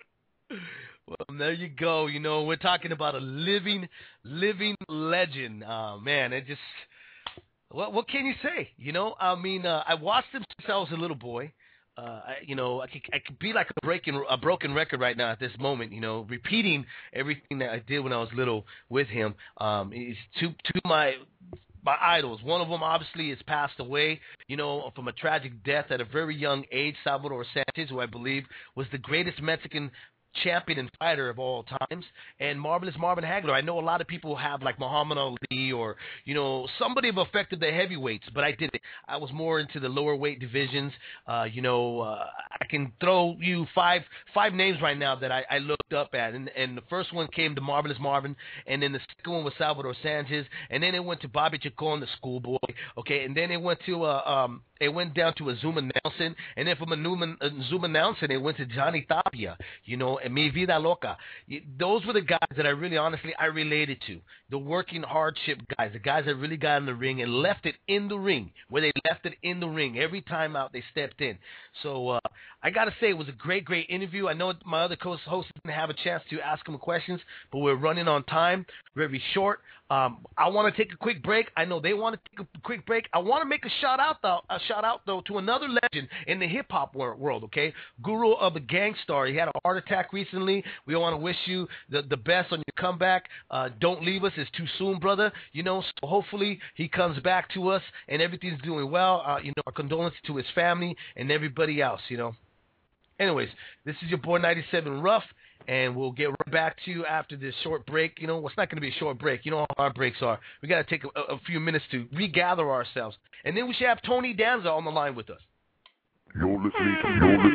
Well, there you go. We're talking about a living legend. Man, it just, what can you say? I watched him since I was a little boy. I could be like a broken record right now at this moment, repeating everything that I did when I was little with him. He's two my idols. One of them obviously has passed away, from a tragic death at a very young age, Salvador Sanchez, who I believe was the greatest Mexican champion and fighter of all times, and Marvelous Marvin Hagler. I know a lot of people have like Muhammad Ali or, somebody have affected the heavyweights, but I didn't. I was more into the lower weight divisions. I can throw you five names right now that I looked up at, and the first one came to Marvelous Marvin, and then the second one was Salvador Sanchez, and then it went to Bobby Chacon, the schoolboy, okay, and then it went to it went down to Azuma Nelson, and then from Azuma Nelson, it went to Johnny Tapia, and Mi Vida Loca. Those were the guys that I really, honestly, I related to. The working hardship guys, the guys that really got in the ring and left it in the ring, where they left it in the ring every time out they stepped in. So I got to say, it was a great, great interview. I know my other co-hosts didn't have a chance to ask them questions, but we're running on time, very short. I want to take a quick break. I know they want to take a quick break. I want to make a shout out though to another legend in the hip hop world. Okay, Guru of the Gang Starr. He had a heart attack recently. We want to wish you the best on your comeback. Don't leave us. It's too soon, brother. So hopefully he comes back to us and everything's doing well. Our condolences to his family and everybody else. Anyways, this is your boy 97 Ruff. And we'll get right back to you after this short break. It's not going to be a short break. How our breaks are. We got to take a few minutes to regather ourselves. And then we should have Tony Danza on the line with us. You're listening to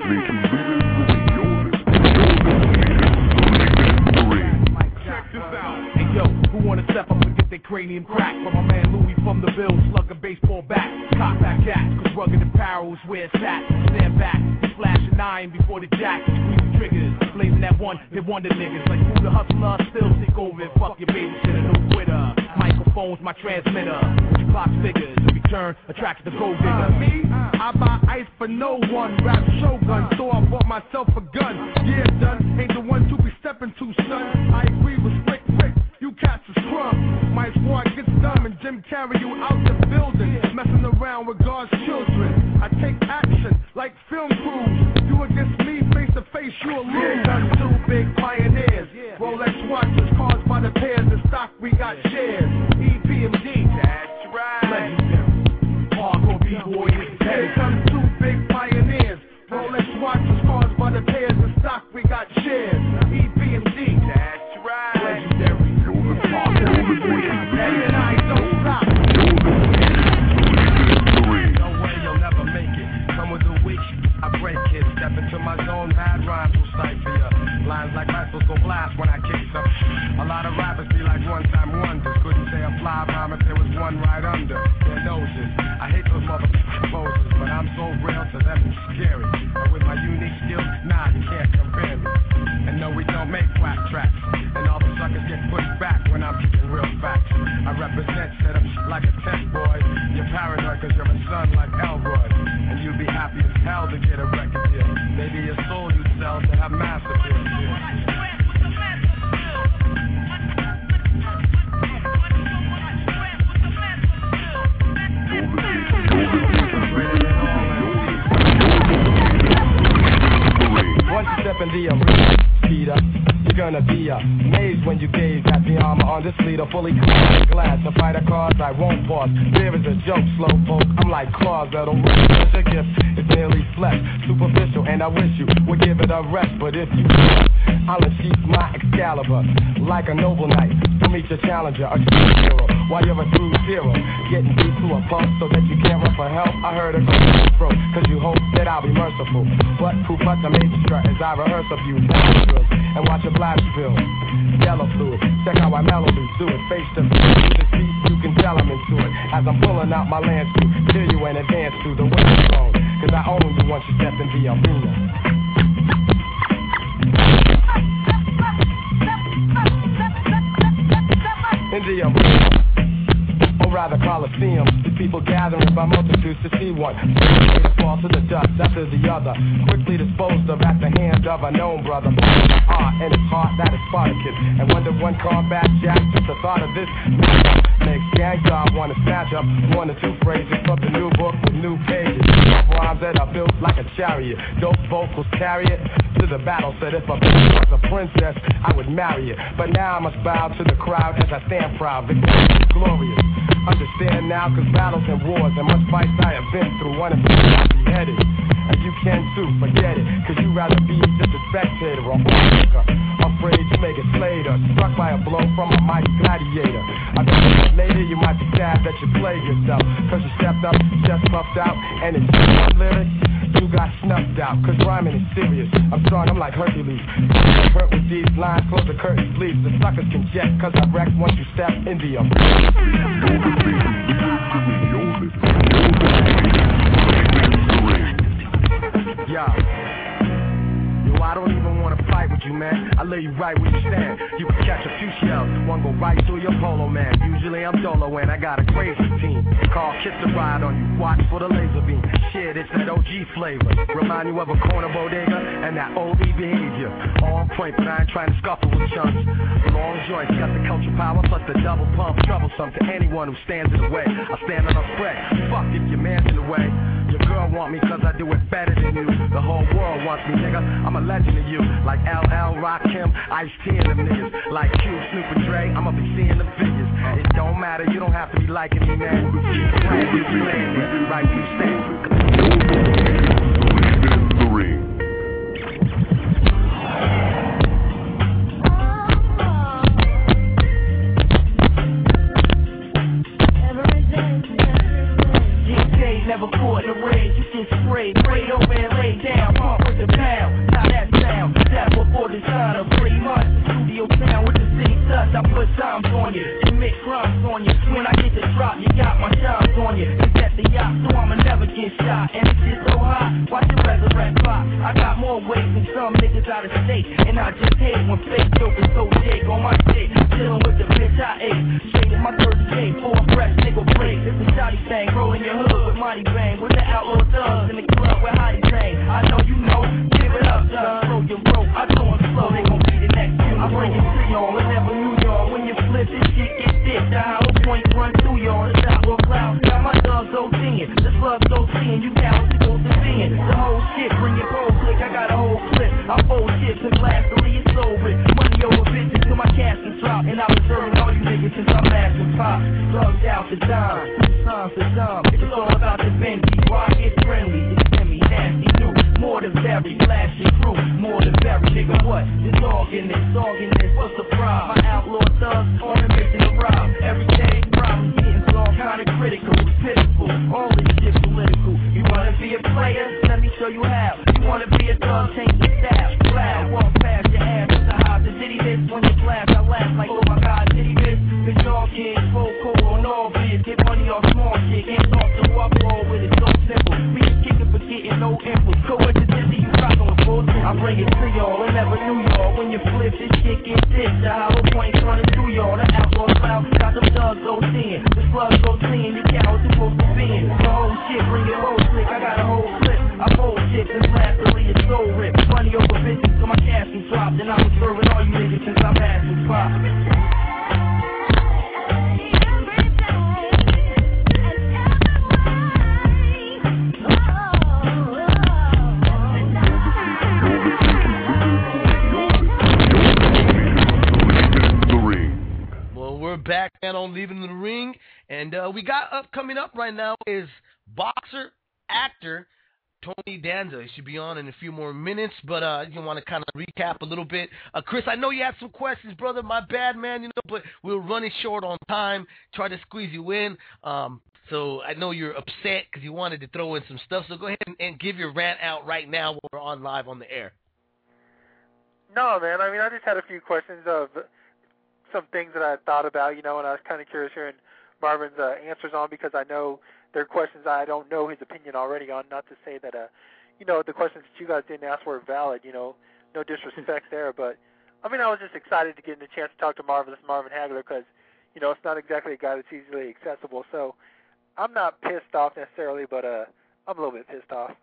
Check this out. Hey, yo, who want to step up and get their cranium cracked? But my man Louis from the Bills, slug a baseball bat, cock back cats, cause rugged apparel is where it's at. Stand back, flash a 9 before the jack, squeeze the triggers, blazing that one, they wonder niggas. Like who the hustler, still take over and fuck your babysitter, no quitter. Microphone's my transmitter, which clock figures, every turn attracts the gold digger. Me, I buy ice for no one, rap Shogun, so I bought myself a gun. Yeah, done, ain't the one to be stepping to, son. I agree with Rick, you cats are scrum. My squad gets dumb and Jim carry you out the building, messing around with God's children. I take action like film crews. You against me, face to face, you'll lose. Two big pioneers, Rolex watches, cars by the pairs, the stock we got shares. EPMD, that's right. Legendary, hardcore B-boy is dead. Here comes two big pioneers, Rolex watches, cars by the pairs, the stock we got shares. EPMD, that's right. Legendary, hardcore B-boy is dead. And I don't stop. No way you'll never make it. Come with the week, I break it. Step into my zone, bad rhymes will cipher ya. Lines like rifles go blast when I kick some. A lot of rappers be like one-time wonders. Couldn't say a fly rhyme if there was one right under their noses. I hate those motherfucking poses, but I'm so real to them it's scary. And with my unique skills, nah, you can't compare me. And no, we don't make whack tracks. And all the suckers get pushed back when I'm kicking real facts. I represent setups like a test boy. You're paranoid cause you're a son like Elroy. And you'd be happy as hell to get a record deal. Maybe your soul you'd sell to have massive deals. Once you step in the arena, Peter, you're gonna be amazed when you gaze at the armor on this leader, fully glass. To fight a cause, I won't pause. There is a joke, slowpoke. I'm like claws that'll rip. Such a gift, it's merely flesh, superficial, and I wish you would give it a rest. But if you, I'll unsheath my Excalibur like a noble knight to meet your challenger, a true hero. While you're a true hero, getting beat to a pulse so that you can't run for help. I heard a throat, cause you hope that I'll be merciful. But proof but the major strut as I rehearse a few drills and watch a blast spill. Yellow fluid, check out my melodies, do it face to face. You can tell I'm into it as I'm pulling out my lance to kill you and advance to the winning zone. Cause I own you once you step in the arena. In the arena, or rather Coliseum. These people gathering by multitudes to see one. Fall to the dust after the other, quickly disposed of at the hand of a known brother. Art and his heart that is Spartacus. And when the one combat jack, just the thought of this makes gangsta wanna snatch up 1 or 2 phrases from the new book with new pages. Rhymes that are built like a chariot. Dope vocals carry it to the battle. Said if a bitch was a princess, I would marry it. But now I must bow to the crowd as I stand proud, victorious, glorious. Understand now, cause battles and wars and much fights I have been through, one of them got beheaded. And you can too, forget it, cause you rather be just a spectator or onlooker. Afraid you may get slayed or struck by a blow from a mighty gladiator. I bet later you might be sad that you played yourself, cause you stepped up, chest puffed out, and it's just one lyric. You got snuffed out, cause rhyming is serious. I'm strong, I'm like Hercules. Hurt with these lines, close the curtain, please. The suckers can jet, cause I wreck once you step in the arena. Yo, I don't even wanna fight with you, man. I lay you right where you stand. You can catch a few shells, one go right through your polo, man. Usually I'm dolo and I got a crazy team. Call Kiss the Ride on you, watch for the laser beam. Shit, it's that OG flavor. Remind you of a corner bodega and that old behavior. On point, but I ain't trying to scuffle with chunks. Long joints, got the culture power plus the double pump. Troublesome to anyone who stands in the way. I stand on a spread. Fuck if your man's in the way. Your girl want me cause I do it better than you. The whole world wants me, nigga. I'm a legend to you. Like LL, Rakim, Ice-T and them niggas. Like Cube, Snoop and Dre, I'ma be seeing the figures. It don't matter, you don't have to be liking me, man. Keep playing, you playing, right where you stand. The ring. Never caught in the rain, you just sprayed, prayed over and laid down, pump with the pound, how that sound, that before the sign of 3 months, studio sound with the city touch, I put times on you, commit crimes on you, when I get the drop, you got my shines on you, it's at the yacht, so I'ma never get shot, and it's just so hot, watch the resurrect clock, I got more weight than some niggas out of state, and I just hate when fake jokers so jake on my shit, chillin' with the bitch I ate, straight in my 38, for a fresh nigga break, it's a shotty thing, rollin' your hood with Money Bang, with the outlaw thugs in the club where Hottie sang. I know you know, give it up, son. Throw your rope, I do it slow, they gon' be the next few. I bring it to y'all, and never knew y'all. When you flip, this shit get thick. The hollow points run through y'all, the outlaw cloud. Got my thugs OD'ing, the slugs OC'ing. You down, supposed to be in. The whole shit, bring your pole click, I got a whole clip. I fold shit to blast, the lead it's over. Money over bitches till my cash can drop. And I was serving all you niggas since I'm asking pop. Slugged out the dime, 2 times the dime. It's all about the Benji, rock is friendly, it's semi nasty new. More than very flashy crew, more than very nigga what? This dog in this, what's the problem? My outlaw thugs on a mission to rob. Every day, problems getting all kinda critical, pitiful, all this shit political. You wanna be a player? Let me show you how. You wanna be a thug? Change your style. Loud, walk past your ass with the hop. The city this when you blast, I laugh like oh my god, city this. Cause y'all kids, full cold on all biz, get money off small shit, can't talk to up roll with it, so simple. We just kickin' for getting no input. Coincidentally, you rockin' with bullshit. I bring it to y'all, I never knew y'all. When you flip, this shit get thick. The hollow points running through y'all. The outlaw cloud got them thugs OC'ing. The slugs OC'ing, you cowards supposed to be in. The whole shit, bring it whole slick. I got a whole clip. I fold shit since last delete is so ripped. Money over bitches till my cash is dropped. And I'm serving all you niggas since I'm asking pop. We're back and on Leaving the Ring, and we got coming up right now is boxer, actor Tony Danza. He should be on in a few more minutes, but you want to kind of recap a little bit. Chris, I know you had some questions, brother. My bad, man. But we're running short on time. Try to squeeze you in. So I know you're upset because you wanted to throw in some stuff. So go ahead and give your rant out right now while we're on live on the air. No, man. I mean, I just had a few questions of some things that I thought about, and I was kind of curious hearing Marvin's answers on, because I know there are questions I don't know his opinion already on. Not to say that, the questions that you guys didn't ask were valid, no disrespect there. But, I mean, I was just excited to get a chance to talk to Marvin Hagler because, it's not exactly a guy that's easily accessible. So I'm not pissed off necessarily, but I'm a little bit pissed off.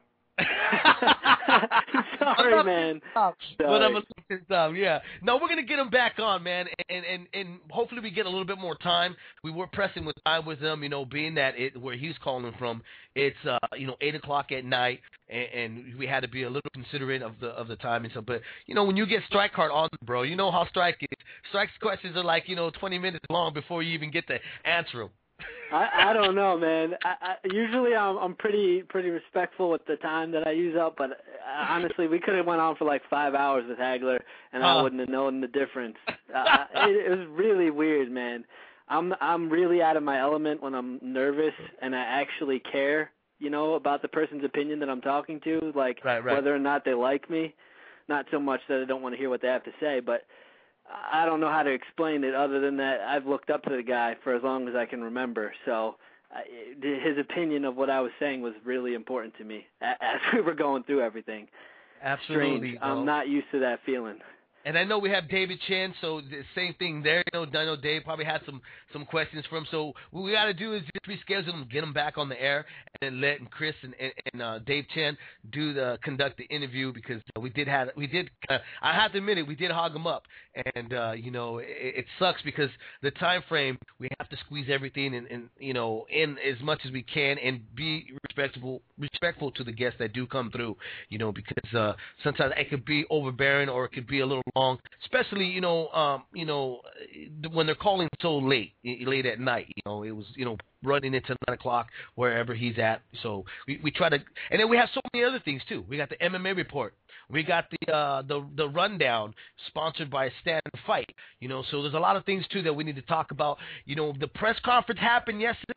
Sorry, man. But I'm a little pissed off, yeah. No, we're going to get him back on, man, and hopefully we get a little bit more time. We were pressing with time with him, being that where he's calling from, it's 8 o'clock at night, and we had to be a little considerate of the time and stuff. But when you get Strike Card on, bro, you know how Strike is. Strike's questions are like 20 minutes long before you even get to answer them. I don't know, man. Usually I'm pretty respectful with the time that I use up, but honestly, we could have went on for like 5 hours with Hagler, and I wouldn't have known the difference. It was really weird, man. I'm really out of my element when I'm nervous and I actually care, about the person's opinion that I'm talking to, like right. whether or not they like me. Not so much that I don't want to hear what they have to say, but I don't know how to explain it other than that I've looked up to the guy for as long as I can remember. So his opinion of what I was saying was really important to me as we were going through everything. Absolutely. Strange. I'm not used to that feeling. And I know we have David Chen, so the same thing there. I know Dave probably had some questions for him. So what we got to do is just reschedule him, get him back on the air, and then let Chris and Dave Chen conduct the interview, because we did I have to admit it, we did hog him up, and it sucks because the time frame, we have to squeeze everything in as much as we can and be respectful to the guests that do come through, because sometimes it could be overbearing or it could be a little long, especially when they're calling so late at night. It was running into 9 o'clock wherever he's at. So we try to, and then we have so many other things too. We got the MMA report. We got the rundown sponsored by Stand and Fight. So there's a lot of things too that we need to talk about. The press conference happened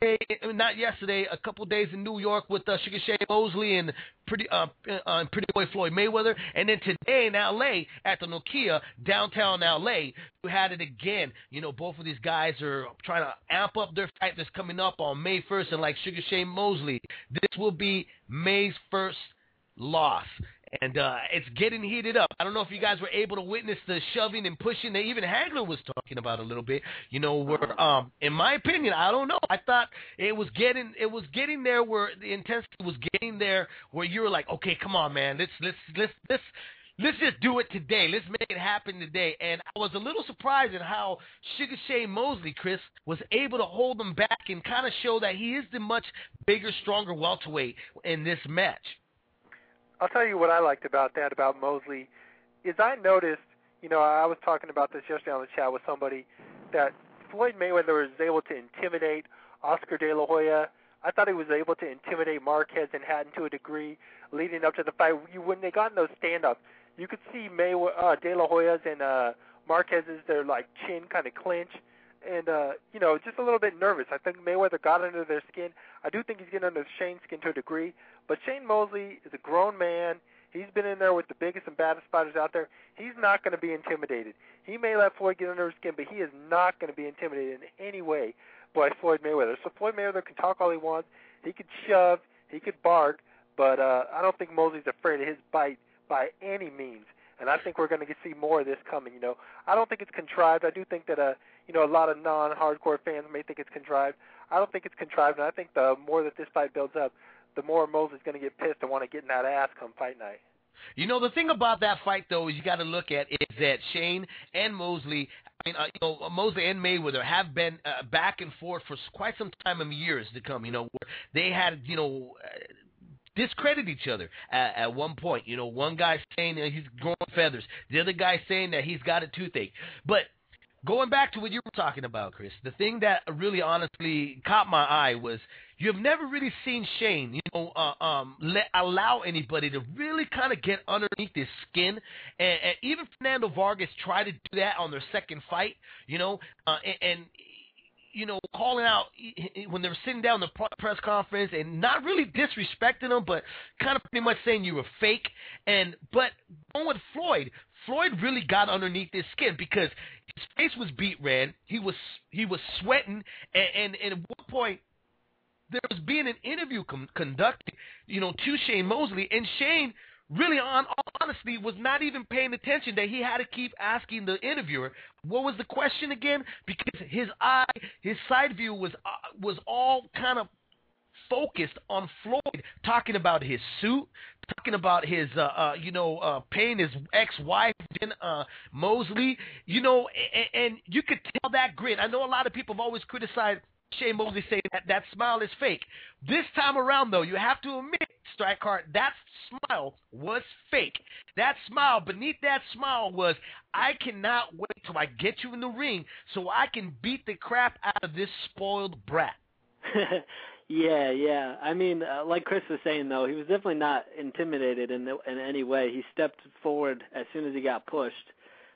a couple of days in New York with Sugar Shane Mosley and Pretty Boy Floyd Mayweather, and then today in LA at the Nokia downtown LA, we had it again. Both of these guys are trying to amp up their fight that's coming up on May 1st, and like Sugar Shane Mosley, this will be May's first loss. And it's getting heated up. I don't know if you guys were able to witness the shoving and pushing that even Hagler was talking about a little bit. Where in my opinion, I don't know. I thought it was getting there where the intensity was getting there where you were like, okay, come on, man, let's just do it today. Let's make it happen today. And I was a little surprised at how Sugar Shane Mosley, Chris, was able to hold them back and kind of show that he is the much bigger, stronger welterweight in this match. I'll tell you what I liked about Mosley is I noticed, I was talking about this yesterday on the chat with somebody, that Floyd Mayweather was able to intimidate Oscar De La Hoya. I thought he was able to intimidate Marquez and Hatton to a degree leading up to the fight. When they got in those stand-ups, you could see De La Hoya's and Marquez's, their chin kind of clinch. And, just a little bit nervous. I think Mayweather got under their skin. I do think he's getting under Shane's skin to a degree. But Shane Mosley is a grown man. He's been in there with the biggest and baddest fighters out there. He's not going to be intimidated. He may let Floyd get under his skin, but he is not going to be intimidated in any way by Floyd Mayweather. So Floyd Mayweather can talk all he wants. He could shove. He could bark. But I don't think Mosley's afraid of his bite by any means. And I think we're going to see more of this coming. I don't think it's contrived. I do think that a lot of non-hardcore fans may think it's contrived. I don't think it's contrived, and I think the more that this fight builds up, the more Mosley's going to get pissed and want to get in that ass come fight night. The thing about that fight, though, is you got to look at is that Shane and Mosley, Mosley and Mayweather have been back and forth for quite some time in years to come, where they had, discredit each other at one point. One guy saying that he's growing feathers, the other guy saying that he's got a toothache. But going back to what you were talking about, Chris, the thing that really honestly caught my eye was you have never really seen Shane, allow anybody to really kind of get underneath his skin. And even Fernando Vargas tried to do that on their second fight, and calling out when they were sitting down in the press conference and not really disrespecting him, but kind of pretty much saying you were fake. But going with Floyd really got underneath his skin because his face was beat red. He was sweating, and at one point there was being an interview conducted, to Shane Mosley, and Shane really, honestly, was not even paying attention that he had to keep asking the interviewer, what was the question again? Because his side view was all kind of focused on Floyd, talking about his suit, talking about his, paying his ex-wife, Mosley, and you could tell that grin. I know a lot of people have always criticized Shane Mosley saying that smile is fake. This time around, though, you have to admit, Strikeheart, that smile was fake. That smile, beneath that smile was, I cannot wait till I get you in the ring so I can beat the crap out of this spoiled brat. Yeah. I mean, like Chris was saying, though, he was definitely not intimidated in any way. He stepped forward as soon as he got pushed.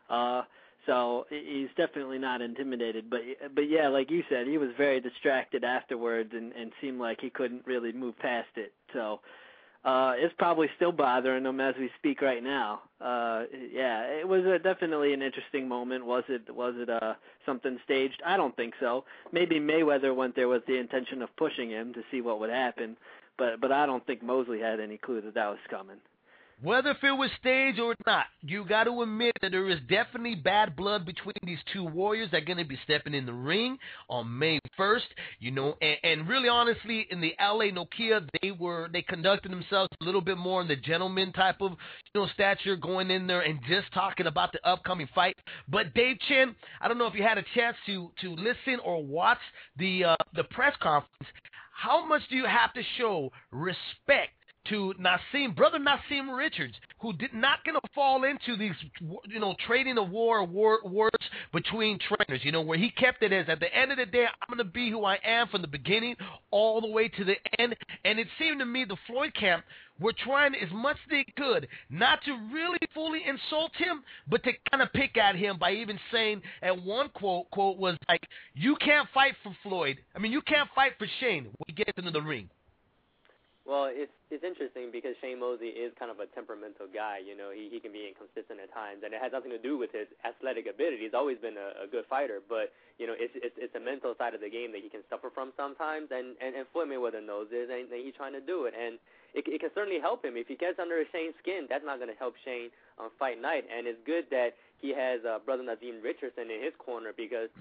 So he's definitely not intimidated. But yeah, like you said, he was very distracted afterwards and seemed like he couldn't really move past it. So it's probably still bothering him as we speak right now. Yeah, it was definitely an interesting moment. Was it something staged? I don't think so. Maybe Mayweather went there with the intention of pushing him to see what would happen, but I don't think Mosley had any clue that was coming. Whether if it was staged or not, you got to admit that there is definitely bad blood between these two warriors that are going to be stepping in the ring on May 1st. And really honestly, in the LA Nokia, they conducted themselves a little bit more in the gentleman type of stature, going in there and just talking about the upcoming fight. But Dave Chen, I don't know if you had a chance to listen or watch the press conference. How much do you have to show respect to Brother Naseem Richards, who did not going to fall into these, trading of words between trainers, where he kept it as, at the end of the day, I'm going to be who I am from the beginning all the way to the end. And it seemed to me the Floyd camp were trying as much as they could not to really fully insult him, but to kind of pick at him by even saying, at one quote was like, you can't fight for Floyd. You can't fight for Shane when he gets into the ring. Well, it's interesting because Shane Mosley is kind of a temperamental guy. He can be inconsistent at times, and it has nothing to do with his athletic ability. He's always been a good fighter, but it's a mental side of the game that he can suffer from sometimes, and Floyd Mayweather knows this, and he's trying to do it, and it can certainly help him. If he gets under Shane's skin, that's not going to help Shane on fight night, and it's good that he has brother Naseem Richardson in his corner because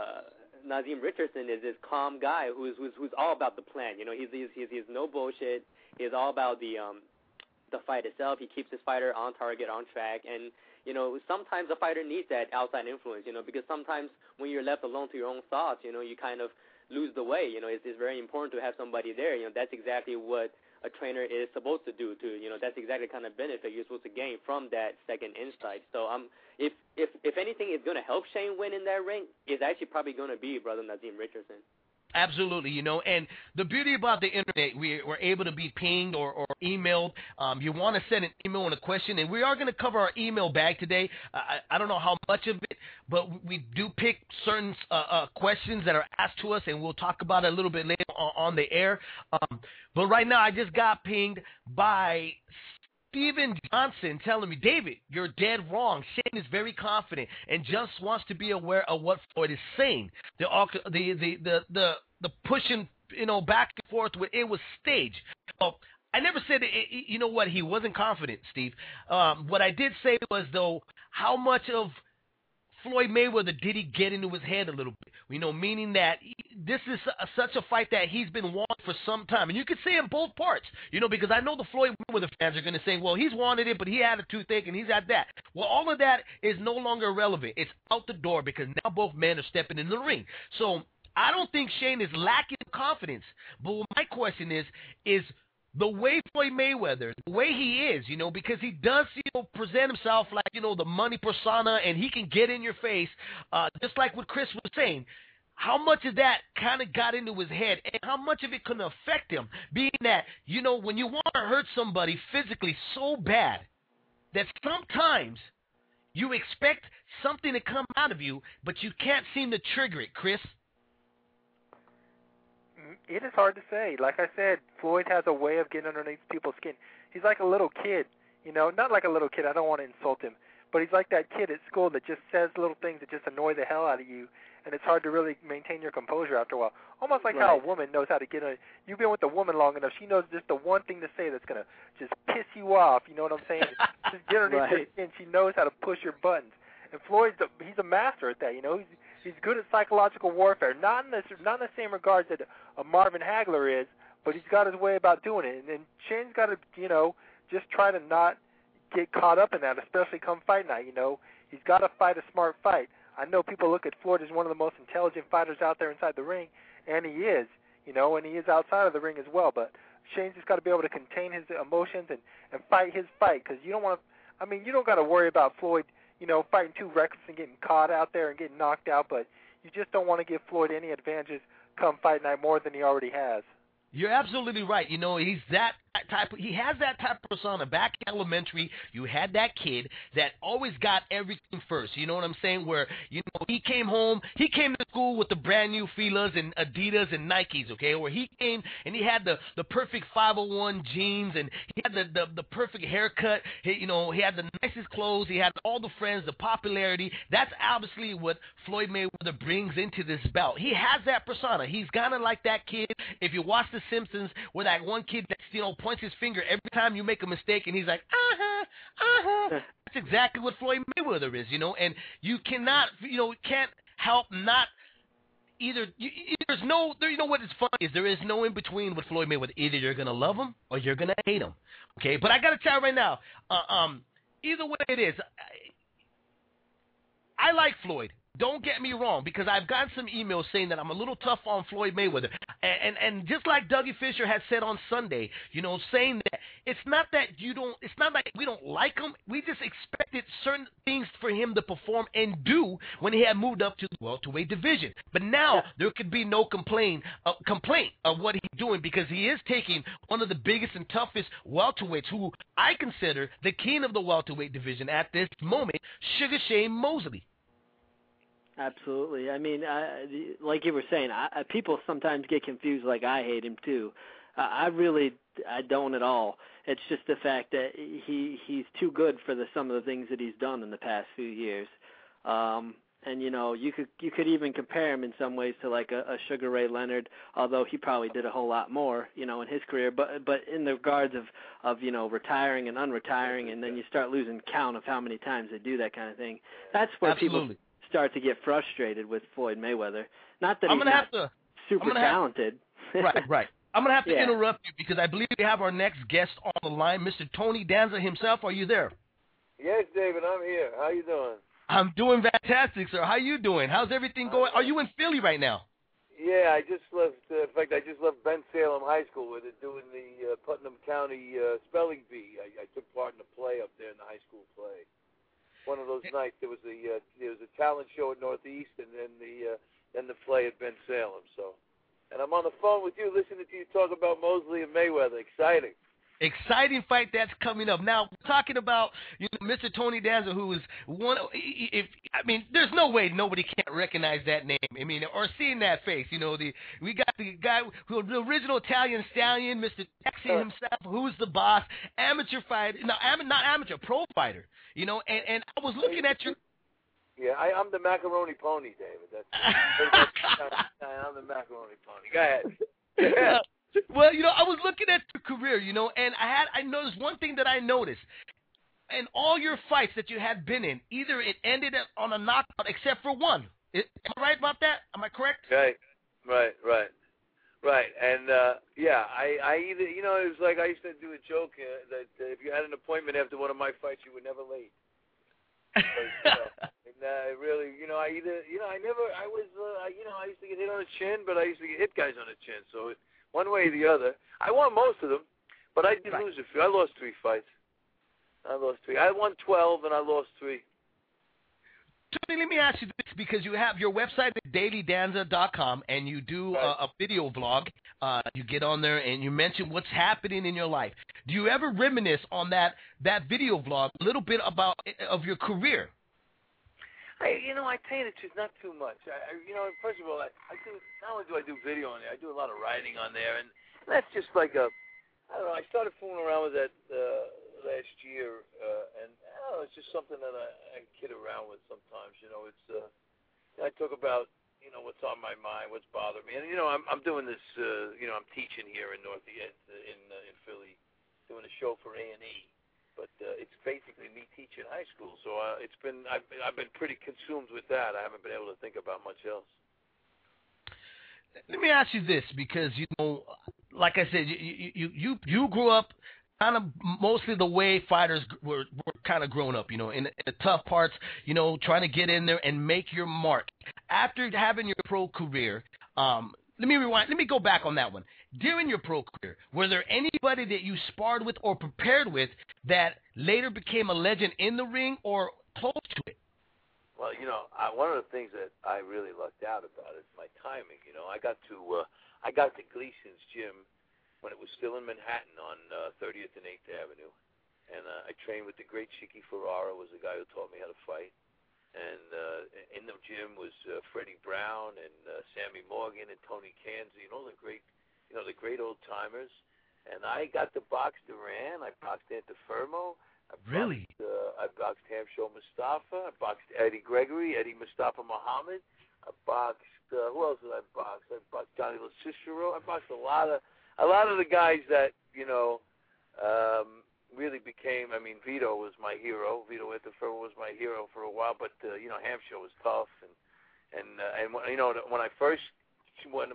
Naseem Richardson is this calm guy who's all about the plan. He's no bullshit. He's all about the fight itself. He keeps his fighter on target, on track, and sometimes a fighter needs that outside influence. Because sometimes when you're left alone to your own thoughts, you kind of lose the way. It's very important to have somebody there. That's exactly what a trainer is supposed to do. That's exactly the kind of benefit you're supposed to gain from that second insight. So if anything is going to help Shane win in that ring, it's actually probably going to be brother Naseem Richardson. Absolutely, and the beauty about the internet, we're able to be pinged or emailed. You want to send an email and a question, and we are going to cover our email bag today. I don't know how much of it, but we do pick certain questions that are asked to us, and we'll talk about it a little bit later on the air. But right now, I just got pinged by Steven Johnson telling me, David, you're dead wrong. Shane is very confident and just wants to be aware of what Floyd is saying. The pushing, back and forth with it was staged. I never said it, he wasn't confident, Steve. What I did say was, though, how much of Floyd Mayweather did he get into his head a little bit? Meaning that this is such a fight that he's been wanting for some time. And you can see in both parts, because I know the Floyd Mayweather fans are going to say, well, he's wanted it, but he had a toothache and he's had that. Well, all of that is no longer relevant. It's out the door because now both men are stepping in the ring. So I don't think Shane is lacking confidence. But what my question is the way Floyd Mayweather, the way he is, because he does, present himself like, the money persona, and he can get in your face, just like what Chris was saying. How much of that kind of got into his head, and how much of it can affect him, being that, when you want to hurt somebody physically so bad that sometimes you expect something to come out of you, but you can't seem to trigger it, Chris? It is hard to say. Like I said, Floyd has a way of getting underneath people's skin. He's like a little kid, not like a little kid. I don't want to insult him, but he's like that kid at school that just says little things that just annoy the hell out of you, and it's hard to really maintain your composure after a while. Almost like how a woman knows how to get on. You've been with a woman long enough, she knows just the one thing to say that's going to just piss you off, you know what I'm saying? Just get underneath your skin. She knows how to push your buttons. And Floyd's he's a master at that, He's good at psychological warfare, not in the same regards that a Marvin Hagler is, but he's got his way about doing it. And Shane's got to, just try to not get caught up in that, especially come fight night. He's got to fight a smart fight. I know people look at Floyd as one of the most intelligent fighters out there inside the ring, and he is, and he is outside of the ring as well. But Shane's just got to be able to contain his emotions and fight his fight, because you don't want to. You don't got to worry about Floyd, fighting too reckless and getting caught out there and getting knocked out, but you just don't want to give Floyd any advantages come fight night more than he already has. You're absolutely right. He's that type. He has that type of persona. Back in elementary, you had that kid that always got everything first. You know what I'm saying? Where he came to school with the brand new Filas and Adidas and Nikes. Okay, where he came and he had the perfect 501 jeans and he had the perfect haircut. He had the nicest clothes. He had all the friends, the popularity. That's obviously what Floyd Mayweather brings into this bout. He has that persona. He's kind of like that kid. If you watch The Simpsons, where that one kid that points his finger every time you make a mistake, and he's like, That's exactly what Floyd Mayweather is, and you cannot, can't help not either. There's no, what is funny is there is no in between with Floyd Mayweather. Either you're gonna love him or you're gonna hate him. Okay, but I gotta tell you right now, either way it is, I like Floyd. Don't get me wrong, because I've gotten some emails saying that I'm a little tough on Floyd Mayweather. And just like Dougie Fisher had said on Sunday, saying that it's not that we don't like him. We just expected certain things for him to perform and do when he had moved up to the welterweight division. But now there could be no complaint of what he's doing, because he is taking one of the biggest and toughest welterweights, who I consider the king of the welterweight division at this moment, Sugar Shane Mosley. Absolutely. Like you were saying, people sometimes get confused, like I hate him too. I don't at all. It's just the fact that he's too good for some of the things that he's done in the past few years. And you could even compare him in some ways to like a Sugar Ray Leonard, although he probably did a whole lot more, in his career. But in the regards of retiring and unretiring, and then you start losing count of how many times they do that kind of thing. That's where people start to get frustrated with Floyd Mayweather. Not that he's not super talented. Right. I'm going to have to interrupt you, because I believe we have our next guest on the line, Mr. Tony Danza himself. Are you there? Yes, David, I'm here. How you doing? I'm doing fantastic, sir. How you doing? How's everything going? Are you in Philly right now? Yeah, I just left. In fact, I just left Ben Salem High School with it, doing the Putnam County Spelling Bee. I took part in the play up there, in the high school play. One of those nights there was a talent show at Northeast, and then the play at Ben Salem. So, and I'm on the phone with you, listening to you talk about Mosley and Mayweather. Exciting fight that's coming up. Now, we're talking about Mr. Tony Danza, who is one. There's no way nobody can't recognize that name. Or seeing that face. We got the guy, the original Italian stallion, Mr. Taxi himself, who's the boss, amateur fighter, not amateur, pro fighter. And I was looking at your. Yeah, I'm the macaroni pony, David. I'm the macaroni pony. Go ahead. Well, I was looking at your career, and I noticed one thing that I noticed. In all your fights that you had been in, either it ended on a knockout except for one. Am I right about that? Am I correct? Right. And, I either, it was like I used to do a joke that if you had an appointment after one of my fights, you were never late. And really, I used to get hit on the chin, but I used to get hit guys on the chin. So one way or the other, I won most of them, but I did lose a few. I lost 3 fights. I won 12 and I lost 3. Tony, let me ask you this, because you have your website at dailydanza.com, and you do a video vlog. You get on there and you mention what's happening in your life. Do you ever reminisce on that video vlog a little bit of your career? I tell you the truth, not too much. First of all, I do. Not only do I do video on there, I do a lot of writing on there, and that's just like I don't know. I started fooling around with that last year, and I don't know, it's just something that I kid around with sometimes. It's I talk about what's on my mind, what's bothering me, and I'm doing this. I'm teaching here in in Philly, doing a show for A&E. But it's basically me teaching high school, so I've been pretty consumed with that. I haven't been able to think about much else. Let me ask you this, because like I said, you grew up kind of mostly the way fighters were kind of grown up, in the tough parts, trying to get in there and make your mark. After having your pro career, let me rewind. Let me go back on that one. During your pro career, were there anybody that you sparred with or prepared with that later became a legend in the ring or close to it? Well, one of the things that I really lucked out about is my timing. I got to Gleason's gym when it was still in Manhattan on 30th and 8th Avenue, and I trained with the great Chicky Ferrara, was the guy who taught me how to fight. And in the gym was Freddie Brown and Sammy Morgan and Tony Kanzi and all the great old timers. And I got to box Duran. I boxed Antifermo. I boxed Hamsho Mustafa. I boxed Eddie Gregory, Eddie Mustafa Muhammad. I boxed who else did I box? I boxed Johnny LaCicero. I boxed a lot of the guys that really became. I mean, Vito was my hero. Vito Antifermo was my hero for a while, but Hamsho was tough, and when I first walked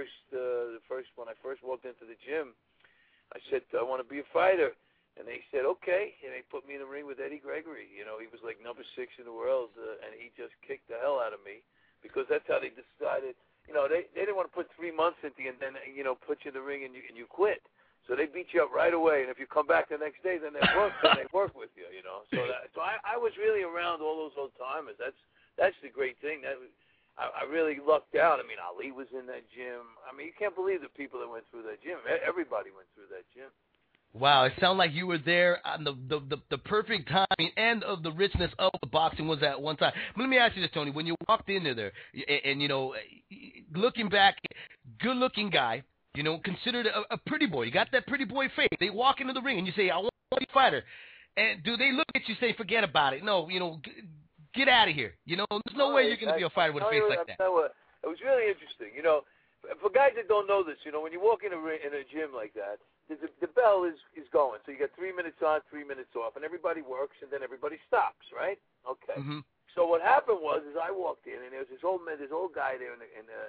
into the gym, I said I want to be a fighter, and they said okay, and they put me in the ring with Eddie Gregory. He was like number 6 in the world, and he just kicked the hell out of me, because that's how they decided. They didn't want to put 3 months into you and then put you in the ring and you quit. So they beat you up right away, and if you come back the next day, then they work with you. So I was really around all those old timers. That's the great thing. I really lucked out. I mean, Ali was in that gym. I mean, you can't believe the people that went through that gym. Everybody went through that gym. Wow, it sounded like you were there on the perfect timing and of the richness of the boxing was at one time. But let me ask you this, Tony. When you walked into there, and looking back, good-looking guy, considered a pretty boy. You got that pretty boy face. They walk into the ring and you say, I want to be a fighter. And do they look at you and say, forget about it? No, get out of here. There's no way you're going to be a fighter with a face like that. It was really interesting. For guys that don't know this, when you walk in a gym like that, the bell is going. So you got 3 minutes on, 3 minutes off, and everybody works, and then everybody stops, right? Okay. Mm-hmm. So what happened was, I walked in, and there was this old guy there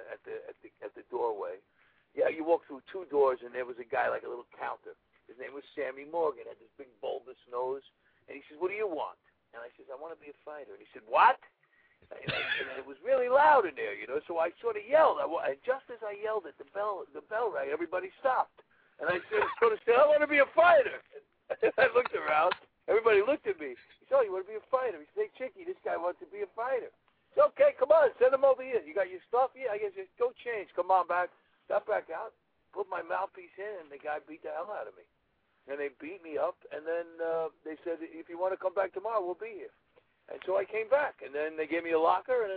at the doorway. Yeah, you walk through 2 doors, and there was a guy like a little counter. His name was Sammy Morgan. Had this big bulbous nose, and he says, "What do you want?" And I says, "I want to be a fighter." And he said, "What?" And it was really loud in there, So I sort of yelled. And just as I yelled it, the bell rang. Everybody stopped, and I said, "I want to be a fighter." And I looked around. Everybody looked at me. He said, "Oh, you want to be a fighter?" He said, "Hey, Chicky, this guy wants to be a fighter." I said, "Okay, come on, send him over here. You got your stuff? Yeah, I guess just go change. Come on back." Got back out, put my mouthpiece in, and the guy beat the hell out of me. And they beat me up, and then they said, if you want to come back tomorrow, we'll be here. And so I came back, and then they gave me a locker, and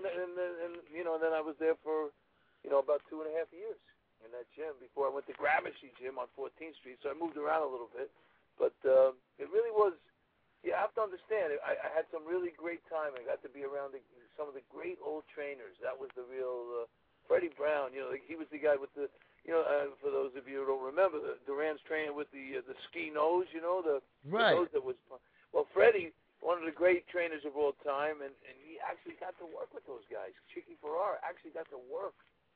then I was there for, about 2.5 years in that gym before I went to Gramercy Gym on 14th Street. So I moved around a little bit, but it really was. You have to understand, I had some really great time. I got to be around some of the great old trainers. That was the real. Freddie Brown, he was the guy with the, for those of you who don't remember, Duran's trainer with the ski nose, the nose that was. Well, Freddie, one of the great trainers of all time, and he actually got to work with those guys. Chicky Ferrara actually got to work.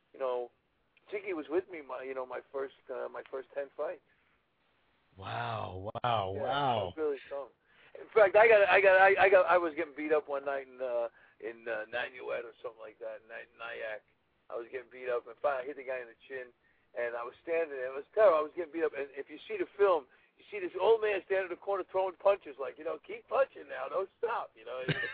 Chicky was with me my first 10 fights. Wow! It was really fun. In fact, I was getting beat up one night in Nanuet or something like that, Nyack. I was getting beat up, and finally I hit the guy in the chin, and I was standing there. It was terrible. I was getting beat up, and if you see the film, you see this old man standing in the corner throwing punches, like, keep punching now, don't stop, It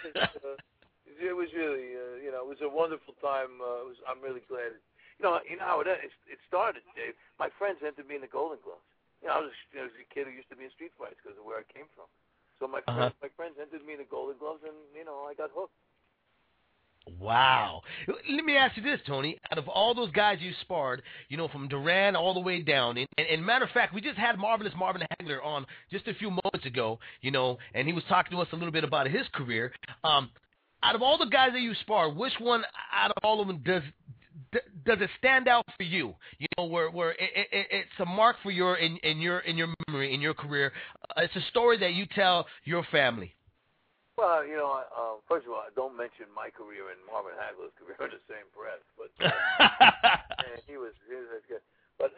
was really, it was a wonderful time. I'm really glad. How it started, Dave. My friends entered me in the Golden Gloves. I was a kid who used to be in street fights because of where I came from. So my friends entered me in the Golden Gloves, and I got hooked. Wow. Let me ask you this, Tony. Out of all those guys you sparred, from Duran all the way down, and matter of fact, we just had Marvelous Marvin Hagler on just a few moments ago, and he was talking to us a little bit about his career. Out of all the guys that you sparred, which one out of all of them does it stand out for you? Where it's a mark for in your memory, in your career. It's a story that you tell your family. Well, first of all, don't mention my career and Marvin Hagler's career in the same breath. But man, he was good. But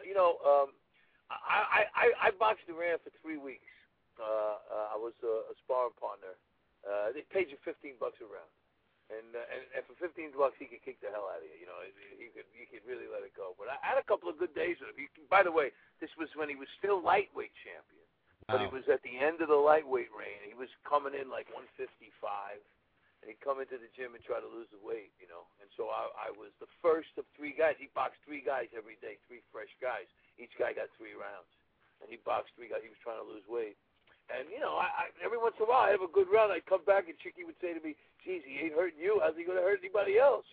I boxed Duran for 3 weeks. I was a sparring partner. They paid you $15 a round, and for $15 he could kick the hell out of you. You could really let it go. But I had a couple of good days with him. By the way, this was when he was still lightweight champion. But he was at the end of the lightweight reign. He was coming in like 155, and he'd come into the gym and try to lose the weight, And so I was the first of 3 guys. He boxed 3 guys every day, 3 fresh guys. Each guy got 3 rounds, and he boxed 3 guys. He was trying to lose weight. And, I every once in a while, I'd have a good round. I'd come back, and Chicky would say to me, geez, he ain't hurting you. How's he going to hurt anybody else,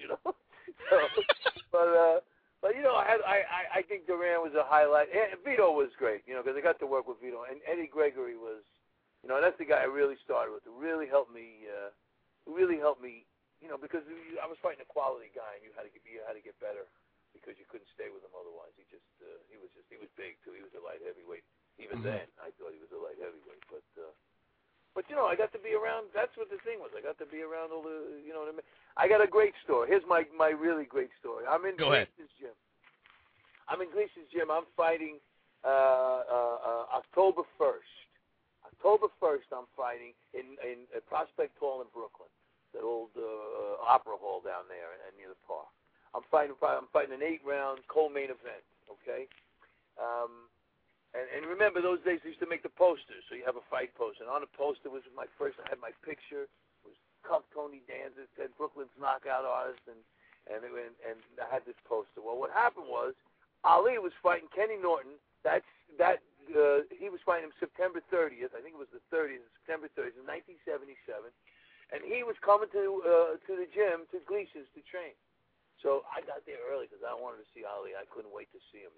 But I think Duran was a highlight. And Vito was great, because I got to work with Vito. And Eddie Gregory was, that's the guy I really started with. It really helped me. Because I was fighting a quality guy, and you had to get better because you couldn't stay with him otherwise. He was big too. He was a light heavyweight. Even then, I thought he was a light heavyweight. But I got to be around. That's what the thing was. I got to be around all the. What I mean? I got a great story. Here's my really great story. I'm in Gleason's gym. I'm fighting October 1st. October 1st, I'm fighting in Prospect Hall in Brooklyn, that old opera hall down there and near the park. I'm fighting an 8-round co-main event. Okay. And remember, those days they used to make the posters, so you have a fight poster. And on the poster was I had my picture. It was Cup Tony Danza, said Brooklyn's knockout artist, and I had this poster. Well, what happened was Ali was fighting Kenny Norton. He was fighting him September 30th. I think it was the 30th, September 30th, in 1977. And he was coming to the gym, to Gleason's, to train. So I got there early because I wanted to see Ali. I couldn't wait to see him,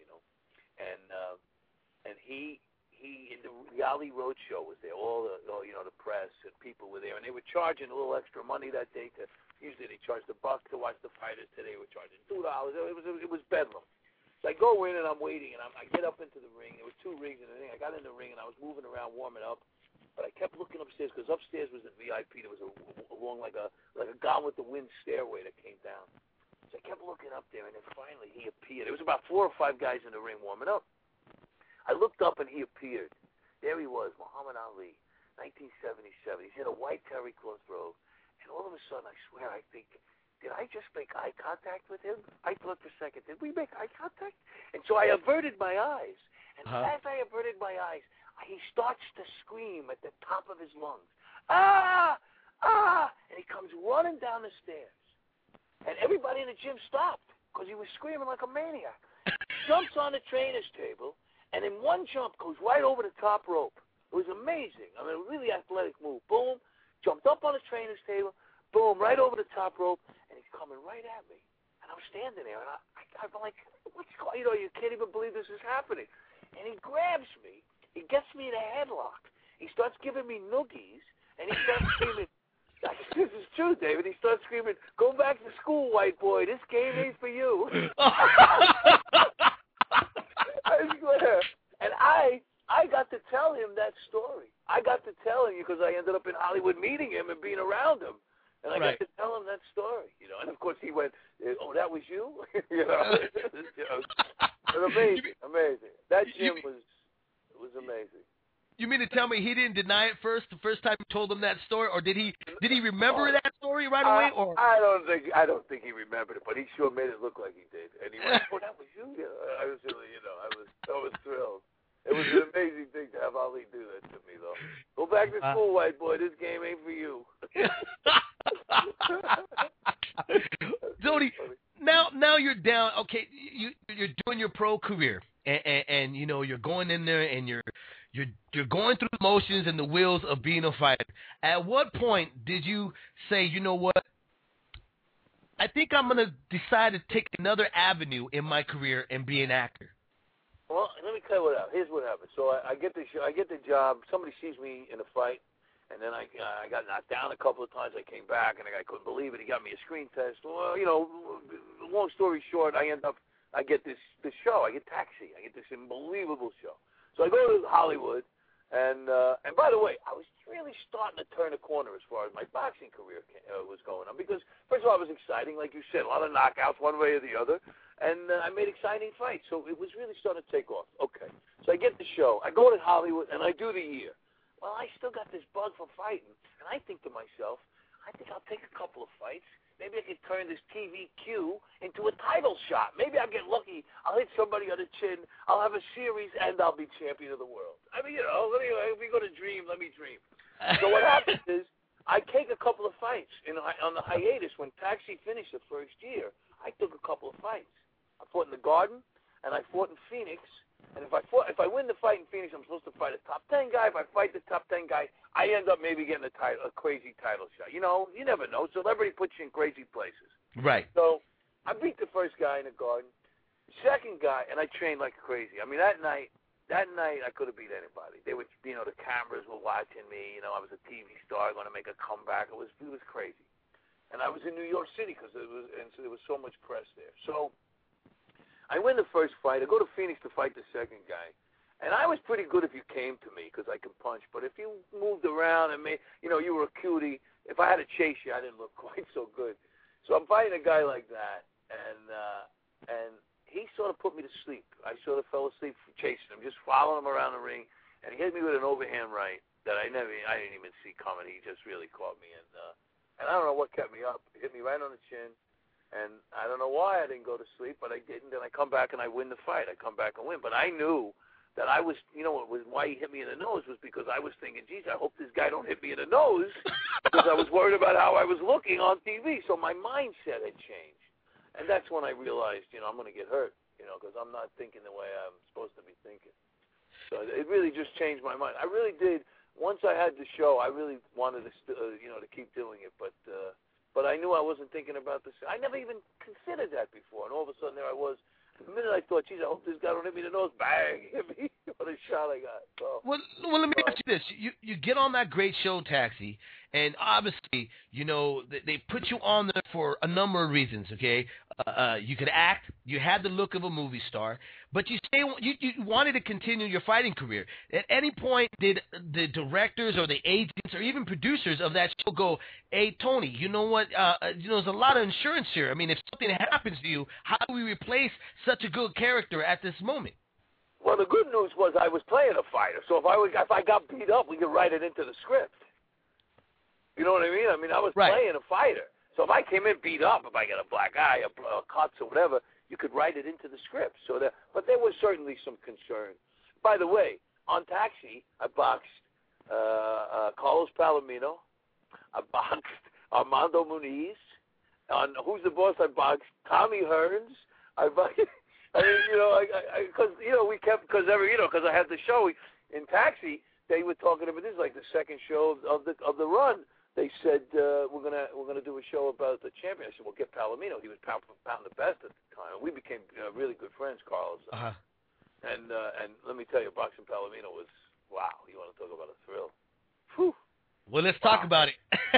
And he the Ali Road Show was there. All the press and people were there, and they were charging a little extra money that day. Usually they charged $1 to watch the fighters. Today they were charging $2. It was bedlam. So I go in and I'm waiting, and I get up into the ring. There were 2 rings in the ring. I got in the ring and I was moving around, warming up, but I kept looking upstairs because upstairs was the VIP. There was a long like a Gone with the Wind stairway that came down. So I kept looking up there, and then finally he appeared. There was about 4 or 5 guys in the ring warming up. I looked up and he appeared. There he was, Muhammad Ali, 1977. He's in a white terry cloth robe, and all of a sudden, I swear, I think, did I just make eye contact with him? I thought for a second, did we make eye contact? And so I averted my eyes, and as I averted my eyes, he starts to scream at the top of his lungs, ah, ah, and he comes running down the stairs, and everybody in the gym stopped because he was screaming like a maniac. Jumps on the trainer's table, and in one jump goes right over the top rope. It was amazing. I mean, a really athletic move. Boom, jumped up on the trainer's table, boom, right over the top rope, and he's coming right at me. And I'm standing there, and I'm like, what's going on? You can't even believe this is happening. And he grabs me. He gets me in a headlock. He starts giving me noogies, and he starts screaming, this is true, David. He starts screaming, go back to school, white boy. This game ain't for you. I swear. And I got to tell him that story. I got to tell him because I ended up in Hollywood meeting him and being around him. And I got to tell him that story, And of course he went, oh, that was you? It was amazing. That gym was amazing. You mean to tell me he didn't deny it the first time you told him that story, or did he remember that story right away? Or I don't think he remembered it, but he sure made it look like he did. And he went, oh, that was you? I was really, I was thrilled. It was an amazing thing to have Ali do that to me, though. Go back to school, white boy. This game ain't for you. Tony, now you're down. Okay, you're doing your pro career, and you're going in there and you're going through the motions and the wheels of being a fighter. At what point did you say, you know what, I think I'm gonna decide to take another avenue in my career and be an actor. Well, let me tell you what happened. Here's what happened. So I get the job. Somebody sees me in a fight, and then I got knocked down a couple of times. I came back, and the guy couldn't believe it. He got me a screen test. Well, long story short, I get this show. I get Taxi. I get this unbelievable show. So I go to Hollywood, and by the way, I was really starting to turn a corner as far as my boxing career was going on, because first of all, it was exciting, like you said, a lot of knockouts one way or the other, and I made exciting fights, so it was really starting to take off. Okay, so I get the show. I go to Hollywood, and I do the year. Well, I still got this bug for fighting, and I think to myself, I think I'll take a couple of fights. Maybe I could turn this TVQ into a title shot. Maybe I'll get lucky. I'll hit somebody on the chin. I'll have a series, and I'll be champion of the world. I mean, if we go to dream, let me dream. So what happens is I take a couple of fights on the hiatus. When Taxi finished the first year, I took a couple of fights. I fought in the Garden, and I fought in Phoenix. And if I win the fight in Phoenix, I'm supposed to fight a top 10 guy. If I fight the top 10 guy, I end up maybe getting a crazy title shot. You never know. Celebrity puts you in crazy places. Right. So I beat the first guy in the Garden. Second guy, and I trained like crazy. I mean, that night I could have beat anybody. They were, the cameras were watching me. I was a TV star going to make a comeback. It was crazy. And I was in New York City so there was so much press there. So I win the first fight. I go to Phoenix to fight the second guy. And I was pretty good if you came to me because I could punch. But if you moved around and you were a cutie, if I had to chase you, I didn't look quite so good. So I'm fighting a guy like that, and he sort of put me to sleep. I sort of fell asleep chasing him, just following him around the ring, and he hit me with an overhand right that I didn't even see coming. He just really caught me, and I don't know what kept me up. He hit me right on the chin. And I don't know why I didn't go to sleep, but I didn't. Then I come back and I win the fight. I come back and win. But I knew that I was, why he hit me in the nose was because I was thinking, geez, I hope this guy don't hit me in the nose because I was worried about how I was looking on TV. So my mindset had changed. And that's when I realized, I'm going to get hurt, because I'm not thinking the way I'm supposed to be thinking. So it really just changed my mind. I really did. Once I had the show, I really wanted to, to keep doing it. But I knew I wasn't thinking about this. I never even considered that before. And all of a sudden, there I was. The minute I thought, geez, I hope this guy don't hit me in the nose, bang, hit me. What a shot I got. So, well, let me ask you this. You get on that great show, Taxi, and obviously, they put you on there for a number of reasons, okay? You could act. You had the look of a movie star. But you wanted to continue your fighting career. At any point, did the directors or the agents or even producers of that show go, hey, Tony, you know what? There's a lot of insurance here. I mean, if something happens to you, how do we replace such a good character at this moment? Well, the good news was I was playing a fighter. So if I got beat up, we could write it into the script. You know what I mean? I mean, I was playing a fighter. So if I came in beat up, if I got a black eye, a cuts or whatever, you could write it into the script. But there was certainly some concern. By the way, on Taxi, I boxed Carlos Palomino. I boxed Armando Muniz. On Who's the Boss, I boxed Tommy Hearns. I boxed, because I had the show in Taxi. They were talking about this is like the second show of the run. They said we're gonna do a show about the champion. I said, well, get Palomino. He was pound for pound the best at the time. We became really good friends, Carlos. Uh-huh. And let me tell you, boxing Palomino was wow. You want to talk about a thrill? Whew. Well, let's talk about it.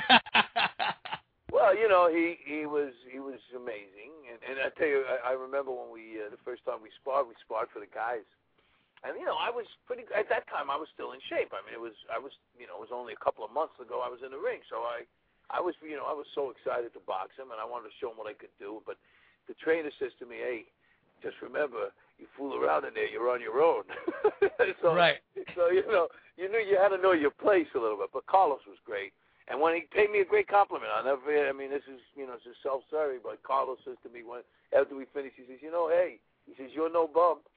Well, he was amazing, and I tell you, I remember when the first time we sparred for the guys. And I was at that time. I was still in shape. I mean, it was only a couple of months ago I was in the ring. So I was so excited to box him, and I wanted to show him what I could do. But the trainer says to me, "Hey, just remember, you fool around in there, you're on your own." Right. So you knew you had to know your place a little bit. But Carlos was great, and when he paid me a great compliment, this is this is self-serving, but Carlos says to me after we finished, he says, "Hey," he says, "you're no bum."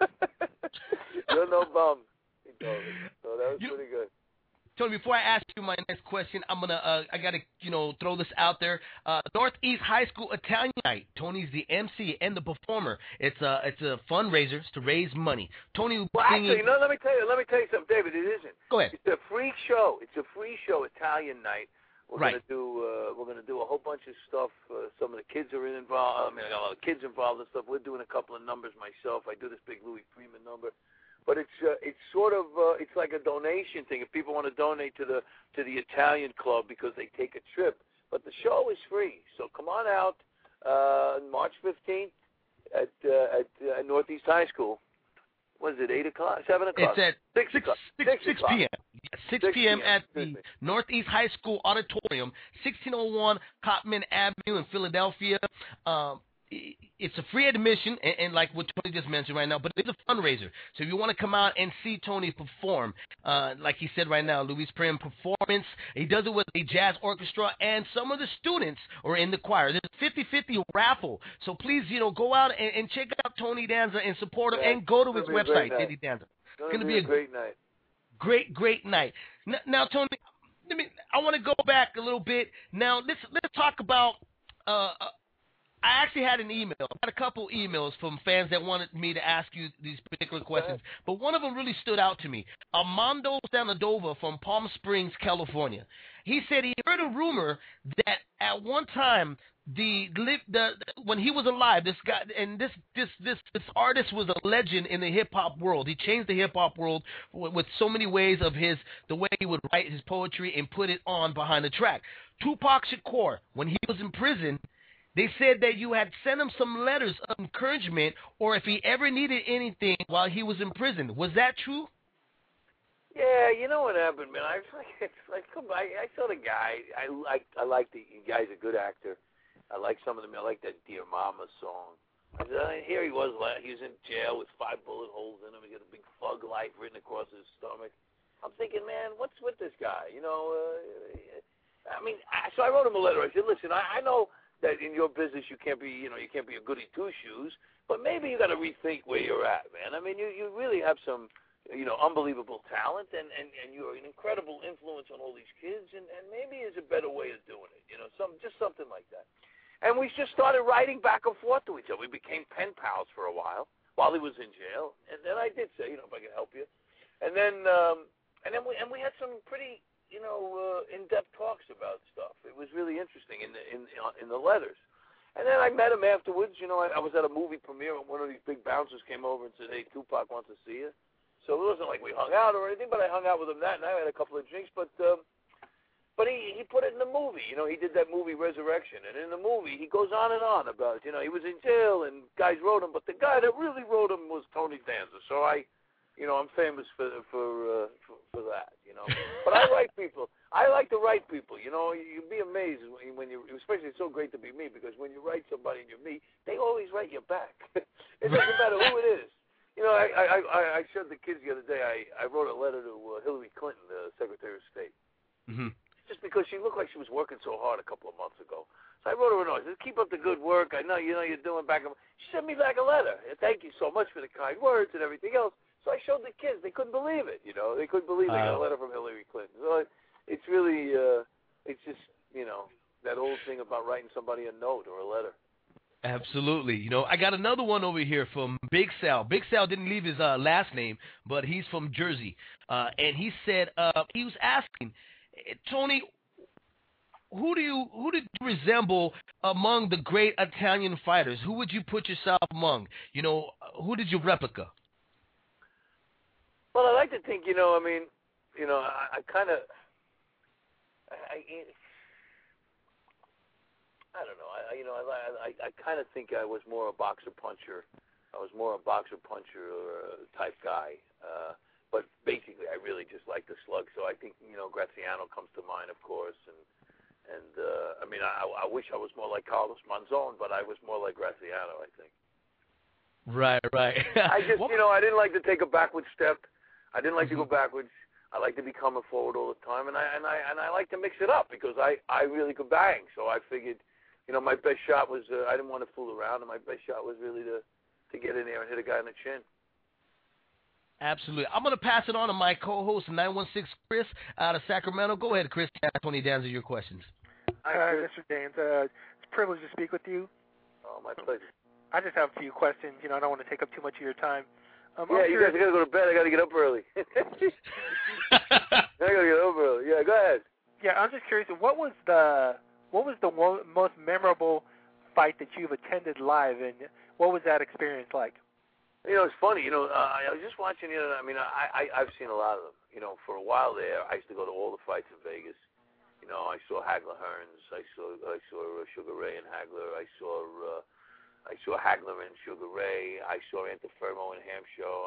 You're no bum, he told me. So that was pretty good. Tony, before I ask you my next question, I gotta throw this out there. Northeast High School Italian Night. Tony's the MC and the performer. It's a fundraiser to raise money. Tony will be singing. Actually, no. Let me tell you something, David. It isn't. Go ahead. It's a free show. Italian Night, We're Right. gonna do a whole bunch of stuff. Some of the kids are involved. I mean, I got a lot of kids involved and stuff. We're doing a couple of numbers myself. I do this big Louis Freeman number, but it's sort of it's like a donation thing. If people want to donate to the Italian club because they take a trip, but the show is free. So come on out March 15th at Northeast High School. What is it, 8 o'clock, 7 o'clock? It's at 6 o'clock. 6 p.m. 6 p.m. at the Northeast High School Auditorium, 1601 Cotman Avenue in Philadelphia. It's a free admission, and like what Tony just mentioned right now, but it's a fundraiser. So if you want to come out and see Tony perform, like he said right now, Louis Prem performance, he does it with a jazz orchestra, and some of the students are in the choir. There's a 50-50 raffle. So please, go out and check out Tony Danza and support him, and go to his website, Teddy Danza. It's going to be a great night. Great night. Now, Tony, I want to go back a little bit. Now, let's talk about I actually had an email. I had a couple emails from fans that wanted me to ask you these particular questions, but one of them really stood out to me. Armando Stanadova from Palm Springs, California. He said he heard a rumor that at one time when he was alive, this guy and this artist was a legend in the hip hop world. He changed the hip hop world with so many ways of the way he would write his poetry and put it on behind the track. Tupac Shakur, when he was in prison, they said that you had sent him some letters of encouragement, or if he ever needed anything while he was in prison. Was that true? Yeah, you know what happened, man. I saw the guy. I like the guy's a good actor. I like some of them. I like that Dear Mama song. Here he was in jail with 5 bullet holes in him. He got a big Thug Life written across his stomach. I'm thinking, man, what's with this guy? So I wrote him a letter. I said, listen, I know that in your business you can't be a goody two-shoes, but maybe you got to rethink where you're at, man. I mean, you really have some, unbelievable talent, and you're an incredible influence on all these kids, and maybe there's a better way of doing it, just something like that. And we just started writing back and forth to each other. We became pen pals for a while he was in jail, and then I did say, if I could help you, and then we had some pretty, in-depth talks about stuff. It was really interesting in the letters. And then I met him afterwards. I was at a movie premiere, and one of these big bouncers came over and said, "Hey, Tupac wants to see you." So it wasn't like we hung out or anything, but I hung out with him that night. I had a couple of drinks, but he put it in the movie. He did that movie Resurrection, and in the movie he goes on and on about, he was in jail and guys wrote him, but the guy that really wrote him was Tony Danza. So I'm famous for that, But I write people. I like to write people. You'd be amazed when you, especially it's so great to be me, because when you write somebody and you're me, they always write you back. It doesn't matter who it is. I showed the kids the other day. I wrote a letter to Hillary Clinton, the Secretary of State, just because she looked like she was working so hard a couple of months ago. So I wrote her a note. I said, "Keep up the good work. I know you're doing back." She sent me back a letter. Thank you so much for the kind words and everything else. So I showed the kids. They couldn't believe it, They couldn't believe they got a letter from Hillary Clinton. So it's really, it's just, that old thing about writing somebody a note or a letter. Absolutely. I got another one over here from Big Sal. Big Sal didn't leave his last name, but he's from Jersey. And he said, he was asking, Tony, who did you resemble among the great Italian fighters? Who would you put yourself among? Who did you replica? Well, I like to think, I don't know. I kind of think I was more a boxer puncher. I was more a boxer puncher type guy. But basically, I really just like to slug. So I think, Graziano comes to mind, of course. And I wish I was more like Carlos Monzon, but I was more like Graziano, I think. Right. I just, I didn't like to take a backward step. I didn't like to go backwards. I like to be coming forward all the time, and I like to mix it up because I really could bang. So I figured, my best shot was I didn't want to fool around, and my best shot was really to get in there and hit a guy in the chin. Absolutely. I'm going to pass it on to my co-host, 916 Chris, out of Sacramento. Go ahead, Chris. Tony Danza, your questions. Hi, Mr. Danza. It's a privilege to speak with you. Oh, my pleasure. I just have a few questions. I don't want to take up too much of your time. You guys got to go to bed. I got to get up early. I got to get up early. Yeah, go ahead. Yeah, I'm just curious. What was the most memorable fight that you've attended live, and what was that experience like? You know, it's funny. You know, I was just watching. You know, I mean, I've seen a lot of them. You know, for a while there, I used to go to all the fights in Vegas. You know, I saw Hagler Hearns. I saw Sugar Ray and Hagler. I saw Hagler and Sugar Ray. I saw Antifermo and Hampshire.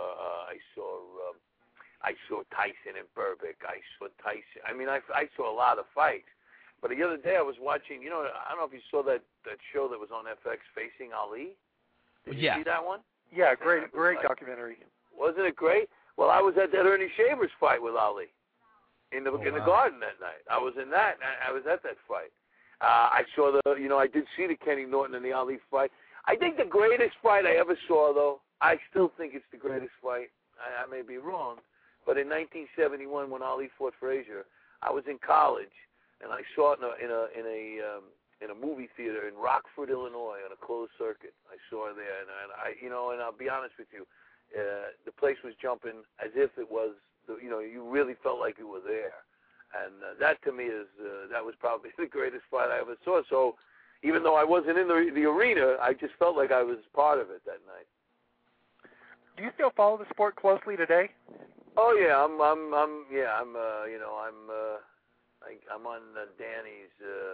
I saw Tyson and Berbick. I saw Tyson. I mean, I saw a lot of fights. But the other day I was watching, you know, I don't know if you saw that show that was on FX, Facing Ali. Did you see that one? Yeah, great documentary. Wasn't it great? Well, I was at that Ernie Shavers fight with Ali in the Garden that night. I was in that. I was at that fight. I saw I did see the Kenny Norton and the Ali fight. I think the greatest fight I ever saw, though, I still think it's the greatest fight. I may be wrong. But in 1971, when Ali fought Frazier, I was in college, and I saw it in a movie theater in Rockford, Illinois, on a closed circuit. I saw it there, and and I'll be honest with you, the place was jumping as if it was, you really felt like you were there, and that to me that was probably the greatest fight I ever saw. So, even though I wasn't in the arena, I just felt like I was part of it that night. Do you still follow the sport closely today? Oh yeah, I'm on Danny's,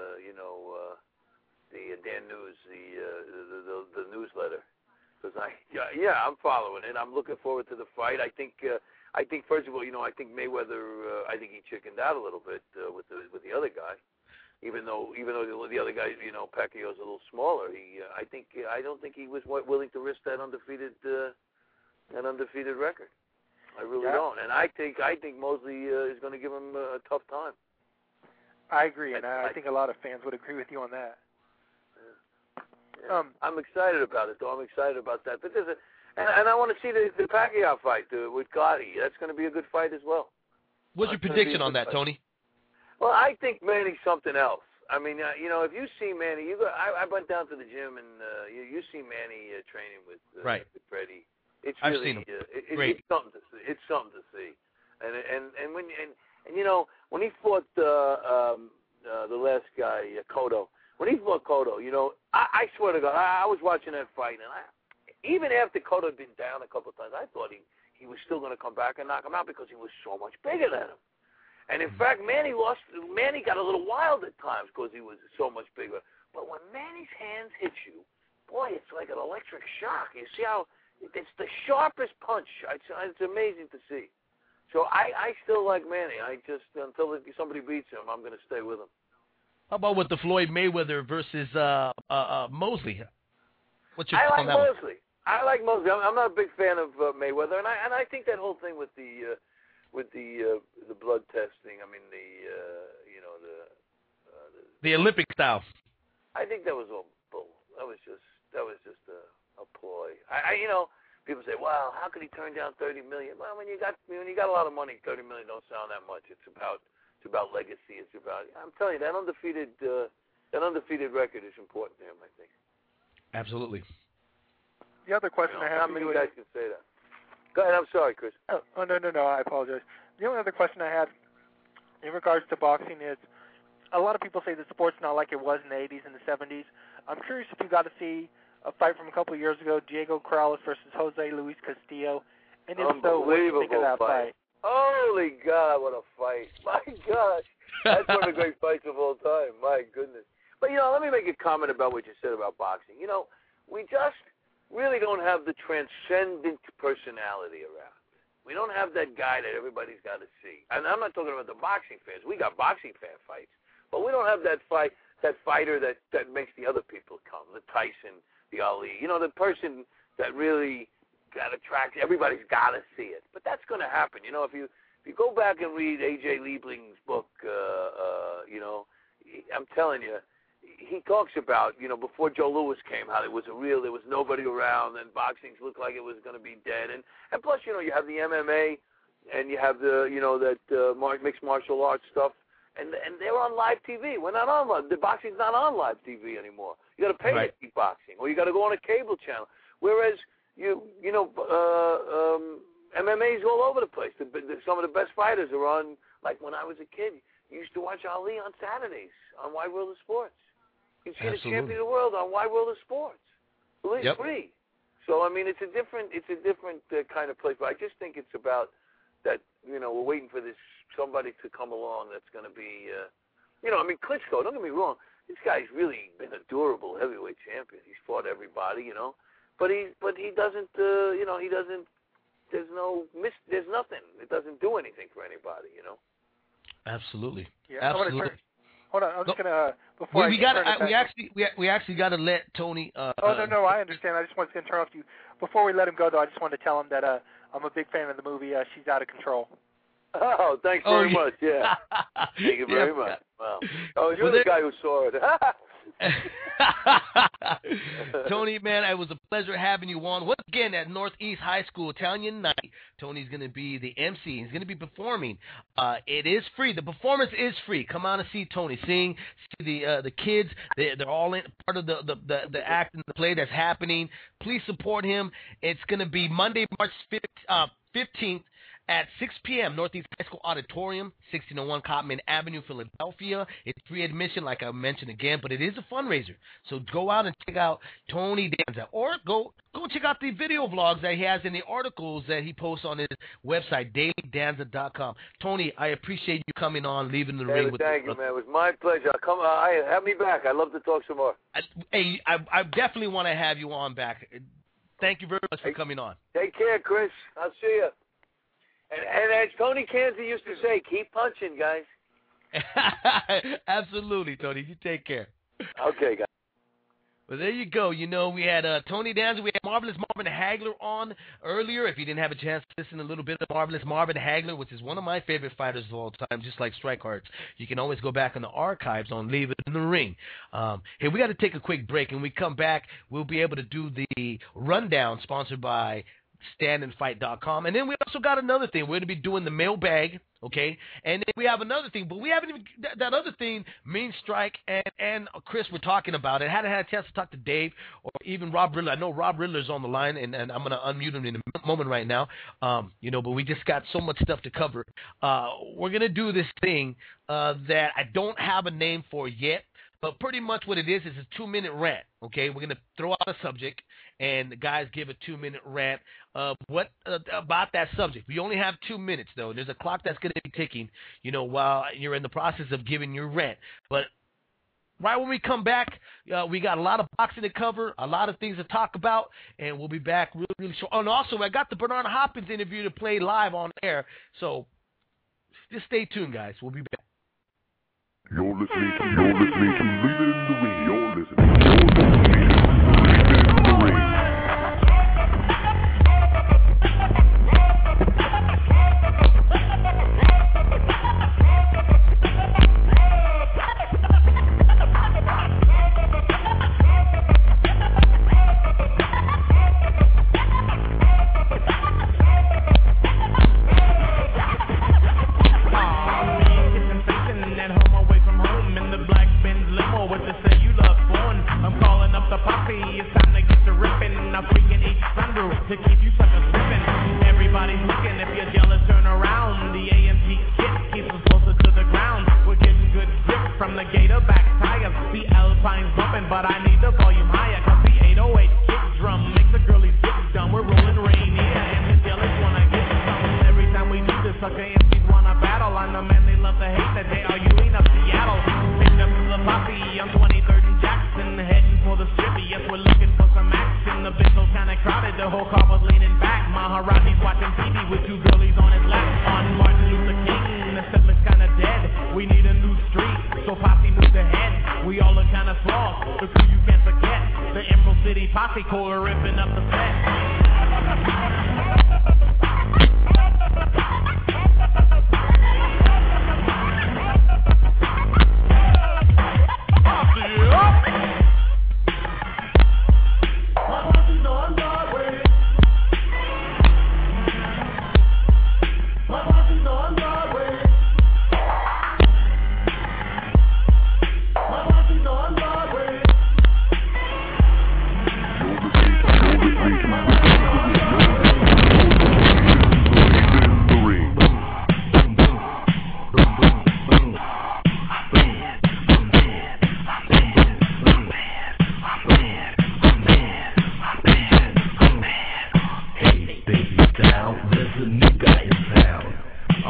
the Dan News, the newsletter, because I'm following it. I'm looking forward to the fight. I think first of all, I think Mayweather, I think he chickened out a little bit with the other guy, even though the other guy, Pacquiao's a little smaller. I don't think he was willing to risk that undefeated record. I really don't, and I think Mosley is going to give him a tough time. I agree, and I think a lot of fans would agree with you on that. Yeah. I'm excited about it, though. I'm excited about that. But and I want to see the Pacquiao fight with Gotti. That's going to be a good fight as well. What's your prediction on that, Tony? Well, I think Manny's something else. I mean, if you see Manny, I went down to the gym and you see Manny training with Freddie. I've seen him. Great. It's something to see. It's something to see. And when he fought the last guy, Cotto. When he fought Cotto, I swear to God, I was watching that fight, and even after Cotto had been down a couple of times, I thought he was still going to come back and knock him out because he was so much bigger than him. And in fact, Manny got a little wild at times because he was so much bigger. But when Manny's hands hit you, boy, it's like an electric shock. You see how it's the sharpest punch. It's amazing to see. So I still like Manny. Until somebody beats him, I'm going to stay with him. How about with the Floyd Mayweather versus Mosley? What's your thought on that Mosley. I like Mosley. I'm not a big fan of Mayweather, and I think that whole thing with the blood testing. I mean the Olympic style. I think that was all bull. That was just a ploy. People say, "Well, how could he turn down $30 million?" Well, when you got a lot of money, $30 million don't sound that much. It's about legacy. It's about. I'm telling you, that undefeated record is important to him, I think. Absolutely. The other question I have. How many guys can say that? Go ahead. I'm sorry, Chris. Oh no! I apologize. The only other question I had in regards to boxing is, a lot of people say the sport's not like it was in the 80s and the 70s. I'm curious if you got to see a fight from a couple of years ago, Diego Corrales versus Jose Luis Castillo, and if so, what do you think of that fight? Holy God, what a fight! My gosh, that's one of the great fights of all time. My goodness. But let me make a comment about what you said about boxing. We just really don't have the transcendent personality around. We don't have that guy that everybody's got to see. And I'm not talking about the boxing fans. We got boxing fan fights, but we don't have that fighter that makes the other people come. The Tyson, the Ali. The person that really got attracted. Everybody's got to see it. But that's going to happen. If you go back and read A.J. Liebling's book, I'm telling you, he talks about, before Joe Louis came, how there was nobody around, and boxing looked like it was going to be dead. And plus, you have the MMA, and you have the, mixed martial arts stuff, and they're on live TV. We're not on live. The boxing's not on live TV anymore. You got to pay to see boxing, or you got to go on a cable channel. Whereas MMA is all over the place. Some of the best fighters are on. Like when I was a kid, You used to watch Ali on Saturdays on Wide World of Sports. You see the Absolutely. champion of the world on Wide World of Sports. Yep. Free. So I mean, it's a different kind of place. But I just think it's about that. You know, we're waiting for somebody to come along that's going to be. You know, I mean, Klitschko. Don't get me wrong. This guy's really been a durable heavyweight champion. He's fought everybody, you know, but he doesn't, you know, he doesn't. There's nothing. It doesn't do anything for anybody, you know. Absolutely. Yeah. Absolutely. Hold on, I'm just gonna before we actually got to let Tony. No, I understand. I just wanted to interrupt you. Before we let him go, though, I just wanted to tell him that I'm a big fan of the movie. She's Out of Control. Oh, thanks very much. Yeah, thank you very much. Wow. Oh, you're the guy who saw it. Tony, man, it was a pleasure having you on. Once again, at Northeast High School Italian Night, Tony's going to be the MC. He's going to be performing. It is free. The performance is free. Come on and see Tony sing. See the kids. They're all in part of the act and the play that's happening. Please support him. It's going to be Monday, March 15th. At 6 p.m., Northeast High School Auditorium, 1601 Cotman Avenue, Philadelphia. It's free admission, like I mentioned again, but it is a fundraiser. So go out and check out Tony Danza, or go check out the video vlogs that he has and the articles that he posts on his website, dailydanza.com. Tony, I appreciate you coming on, leaving the ring with me. Thank you, man. It was my pleasure. Come have me back. I'd love to talk some more. I definitely want to have you on back. Thank you very much for coming on. Take care, Chris. I'll see you. And as Tony Kanzi used to say, keep punching, guys. Absolutely, Tony. You take care. Okay, guys. Well, there you go. You know, we had Tony Danza. We had Marvelous Marvin Hagler on earlier. If you didn't have a chance to listen a little bit of Marvelous Marvin Hagler, which is one of my favorite fighters of all time, just like Strike Hearts, you can always go back in the archives on Leave It in the Ring. Hey, we got to take a quick break, and when we come back, we'll be able to do the rundown sponsored by standandfight.com. And then we also got another thing. We're going to be doing the mailbag, okay? And then we have another thing, but we haven't even, that other thing, Mean Strike and Chris were talking about it. Hadn't had a chance to talk to Dave or even Rob Riddler. I know Rob Riddler's on the line, and I'm going to unmute him in a moment right now. You know, but we just got so much stuff to cover. We're going to do this thing that I don't have a name for yet. But pretty much what it is a 2-minute rant, okay? We're going to throw out a subject, and the guys give a 2-minute rant of what about that subject. We only have 2 minutes, though. There's a clock that's going to be ticking, you know, while you're in the process of giving your rant. But right when we come back, we got a lot of boxing to cover, a lot of things to talk about, and we'll be back really, really short. Oh, and also, I got the Bernard Hopkins interview to play live on air, so just stay tuned, guys. We'll be back. You're listening to Leave It in the Ring. You're listening to Leave It in the Ring. To keep you suckers ripping. Everybody's looking. If you're jealous, turn around. The AMG kit keeps us closer to the ground. We're getting good grip from the Gator back tires. The Alpine's bumping, but I need the volume higher. Cause the 808 kick drum makes the girlies get dumb. We're rolling Rainier, and the jealous wanna get some. Every time we do this, sucker MCs wanna battle. I'm the man they love to hate. That they arguing up Seattle. Picked up the posse on 23rd and Jackson, heading for the strippy. Yes, we're looking for some action. The Benzo's kinda crowded, the whole car was leaning back. Maharaji's watching TV with 2 girlies on his lap. On Martin Luther King, the settler's kinda dead. We need a new street, so posse moves ahead. We all look kinda flawed, the crew you can't forget. The Emerald City Posse Corps ripping up the set. You're listening to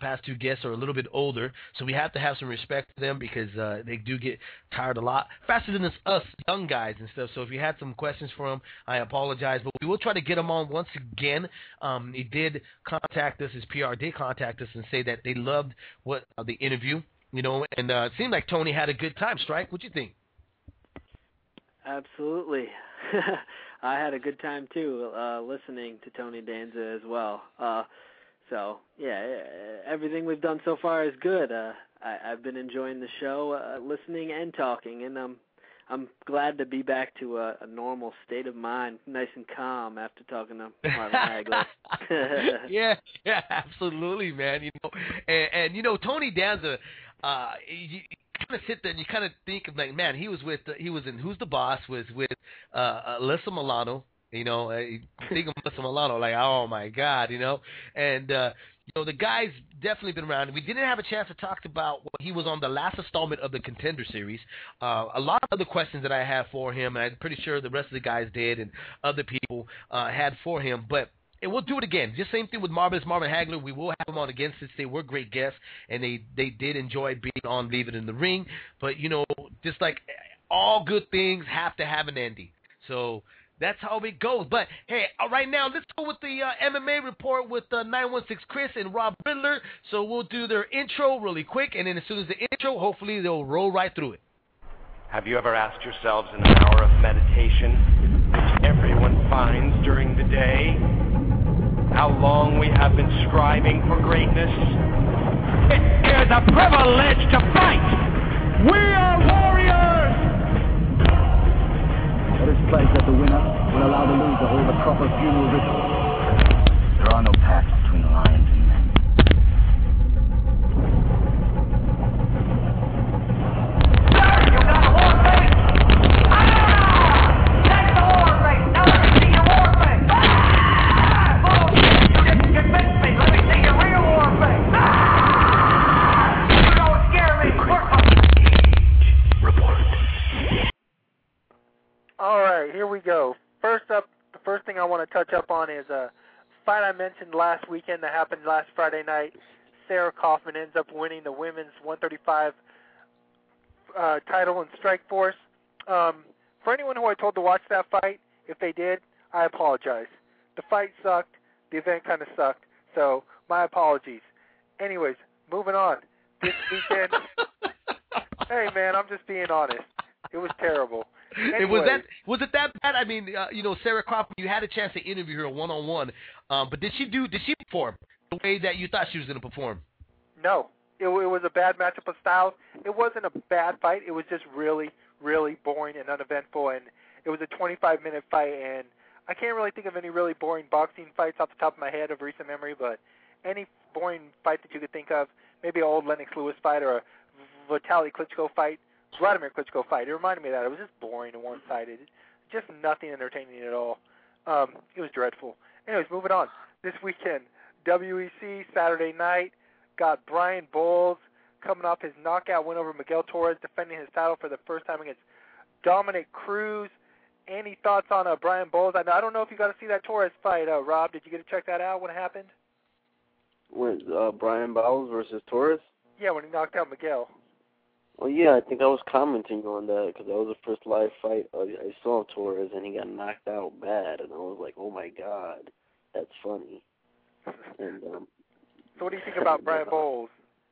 past two guests are a little bit older, so we have to have some respect for them because they do get tired a lot faster than us young guys and stuff. So if you had some questions for them, I apologize, but we will try to get them on once again. He did contact us, his PR did contact us and say that they loved the interview, and it seemed like Tony had a good time. Strike, what you think? Absolutely. I had a good time, too, listening to Tony Danza as well. So, yeah, everything we've done so far is good. I've been enjoying the show, listening and talking, and I'm glad to be back to a normal state of mind, nice and calm after talking to Marvin Hagler. yeah, absolutely, man. And Tony Danza, you kind of sit there and you kind of think of like, man, he was in Who's the Boss, was with Alyssa Milano. Think of Alyssa Milano, like, oh my God, and the guy's definitely been around. We didn't have a chance to talk about what he was on the last installment of the Contender Series. A lot of other questions that I have for him, and I'm pretty sure the rest of the guys did, and other people had for him, but. And we'll do it again. Just same thing with Marvin Hagler. We will have him on again since they were great guests, and they did enjoy being on Leave It in the Ring. But, just like all good things have to have an ending. So that's how it goes. But, hey, right now, let's go with the MMA report with 916 Chris and Rob Riddler. So we'll do their intro really quick, and then as soon as the intro, hopefully they'll roll right through it. Have you ever asked yourselves in an hour of meditation, which everyone finds during the day, how long we have been striving for greatness? It is a privilege to fight! We are warriors! Let us pledge that the winner will allow the loser to hold a proper funeral ritual. There are no paths between lions and men. Sir, you got a war face! That's the war face! Now let me see your war face! You convinced me! Let me see your real war face! You don't scare me! Report. All right, here we go. First up, the first thing I want to touch up on is a fight I mentioned last weekend that happened last Friday night. Sarah Kaufman ends up winning the women's 135 title in Strikeforce. For anyone who I told to watch that fight, if they did, I apologize. The fight sucked. The event kind of sucked. So my apologies. Anyways, moving on. This weekend, hey man, I'm just being honest. It was terrible. Anyway. Was it that bad? I mean, Sarah Kaufman, you had a chance to interview her one-on-one, but did she perform the way that you thought she was going to perform? No. It was a bad matchup of styles. It wasn't a bad fight. It was just really, really boring and uneventful, and it was a 25-minute fight, and I can't really think of any really boring boxing fights off the top of my head of recent memory, but any boring fight that you could think of, maybe an old Lennox Lewis fight or a Vitaly Klitschko fight, Vladimir Klitschko fight. It reminded me of that. It was just boring and one-sided. Just nothing entertaining at all. It was dreadful. Anyways, moving on. This weekend, WEC Saturday night, got Brian Bowles coming off his knockout win over Miguel Torres, defending his title for the first time against Dominic Cruz. Any thoughts on Brian Bowles? I don't know if you got to see that Torres fight, Rob. Did you get to check that out when it happened? When Brian Bowles versus Torres? Yeah, when he knocked out Miguel. Well, yeah, I think I was commenting on that because that was the first live fight I saw of Torres, and he got knocked out bad, and I was like, oh my God, that's funny. And so what do you think about Brian Bowles?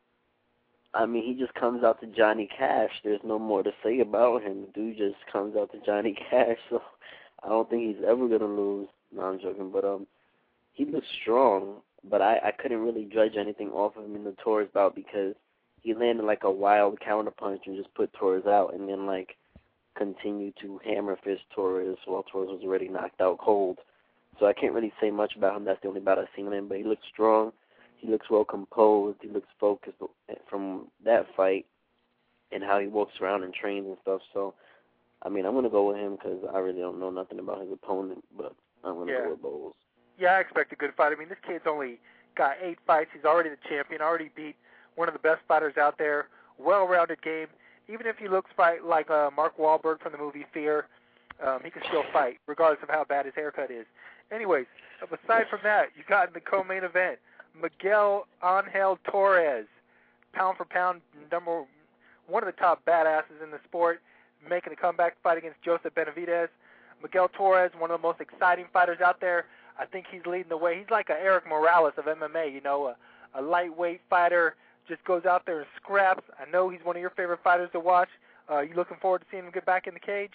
I mean, he just comes out to Johnny Cash. There's no more to say about him. The dude just comes out to Johnny Cash, so I don't think he's ever going to lose. No, I'm joking, but he looks strong, but I couldn't really judge anything off of him in the Torres bout because he landed like a wild counterpunch and just put Torres out and then like continued to hammer fist Torres while Torres was already knocked out cold. So I can't really say much about him. That's the only bout I've seen him, but he looks strong. He looks well composed. He looks focused from that fight and how he walks around and trains and stuff. So, I mean, I'm going to go with him because I really don't know nothing about his opponent, but I'm going to go with Bowles. Yeah, I expect a good fight. I mean, this kid's only got 8 fights. He's already the champion, already beat one of the best fighters out there, well-rounded game. Even if he looks like Mark Wahlberg from the movie Fear, he can still fight, regardless of how bad his haircut is. Anyways, aside from that, you got in the co-main event, Miguel Angel Torres, pound for pound, one of the top badasses in the sport, making a comeback fight against Joseph Benavidez. Miguel Torres, one of the most exciting fighters out there. I think he's leading the way. He's like a Eric Morales of MMA, you know, a lightweight fighter, just goes out there and scraps. I know he's one of your favorite fighters to watch. You looking forward to seeing him get back in the cage?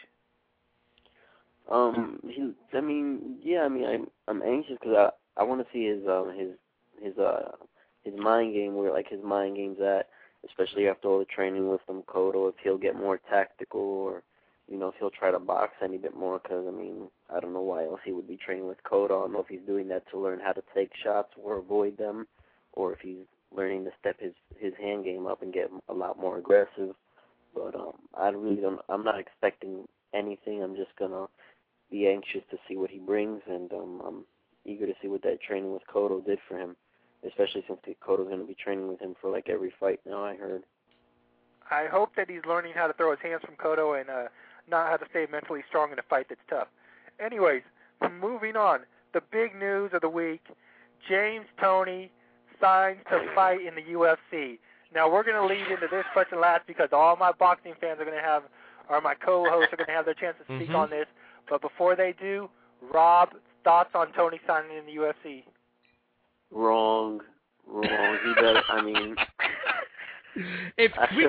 I'm anxious because I want to see his mind game, where like his mind game's at, especially after all the training with Cotto, if he'll get more tactical, or you know, if he'll try to box any bit more. Because I mean, I don't know why else he would be training with Cotto. I don't know if he's doing that to learn how to take shots or avoid them, or if he's learning to step his hand game up and get a lot more aggressive. But I'm not expecting anything. I'm just gonna be anxious to see what he brings, and I'm eager to see what that training with Cotto did for him, especially since Cotto's going to be training with him for like every fight now, I heard. I hope that he's learning how to throw his hands from Cotto and not how to stay mentally strong in a fight that's tough. Anyways, moving on. The big news of the week, James Toney signs to fight in the UFC. Now, we're going to lead into this question last because all my boxing fans are going to have, or my co-hosts are going to have their chance to speak on this. But before they do, Rob, thoughts on Toney signing in the UFC? Wrong. He better, I mean... If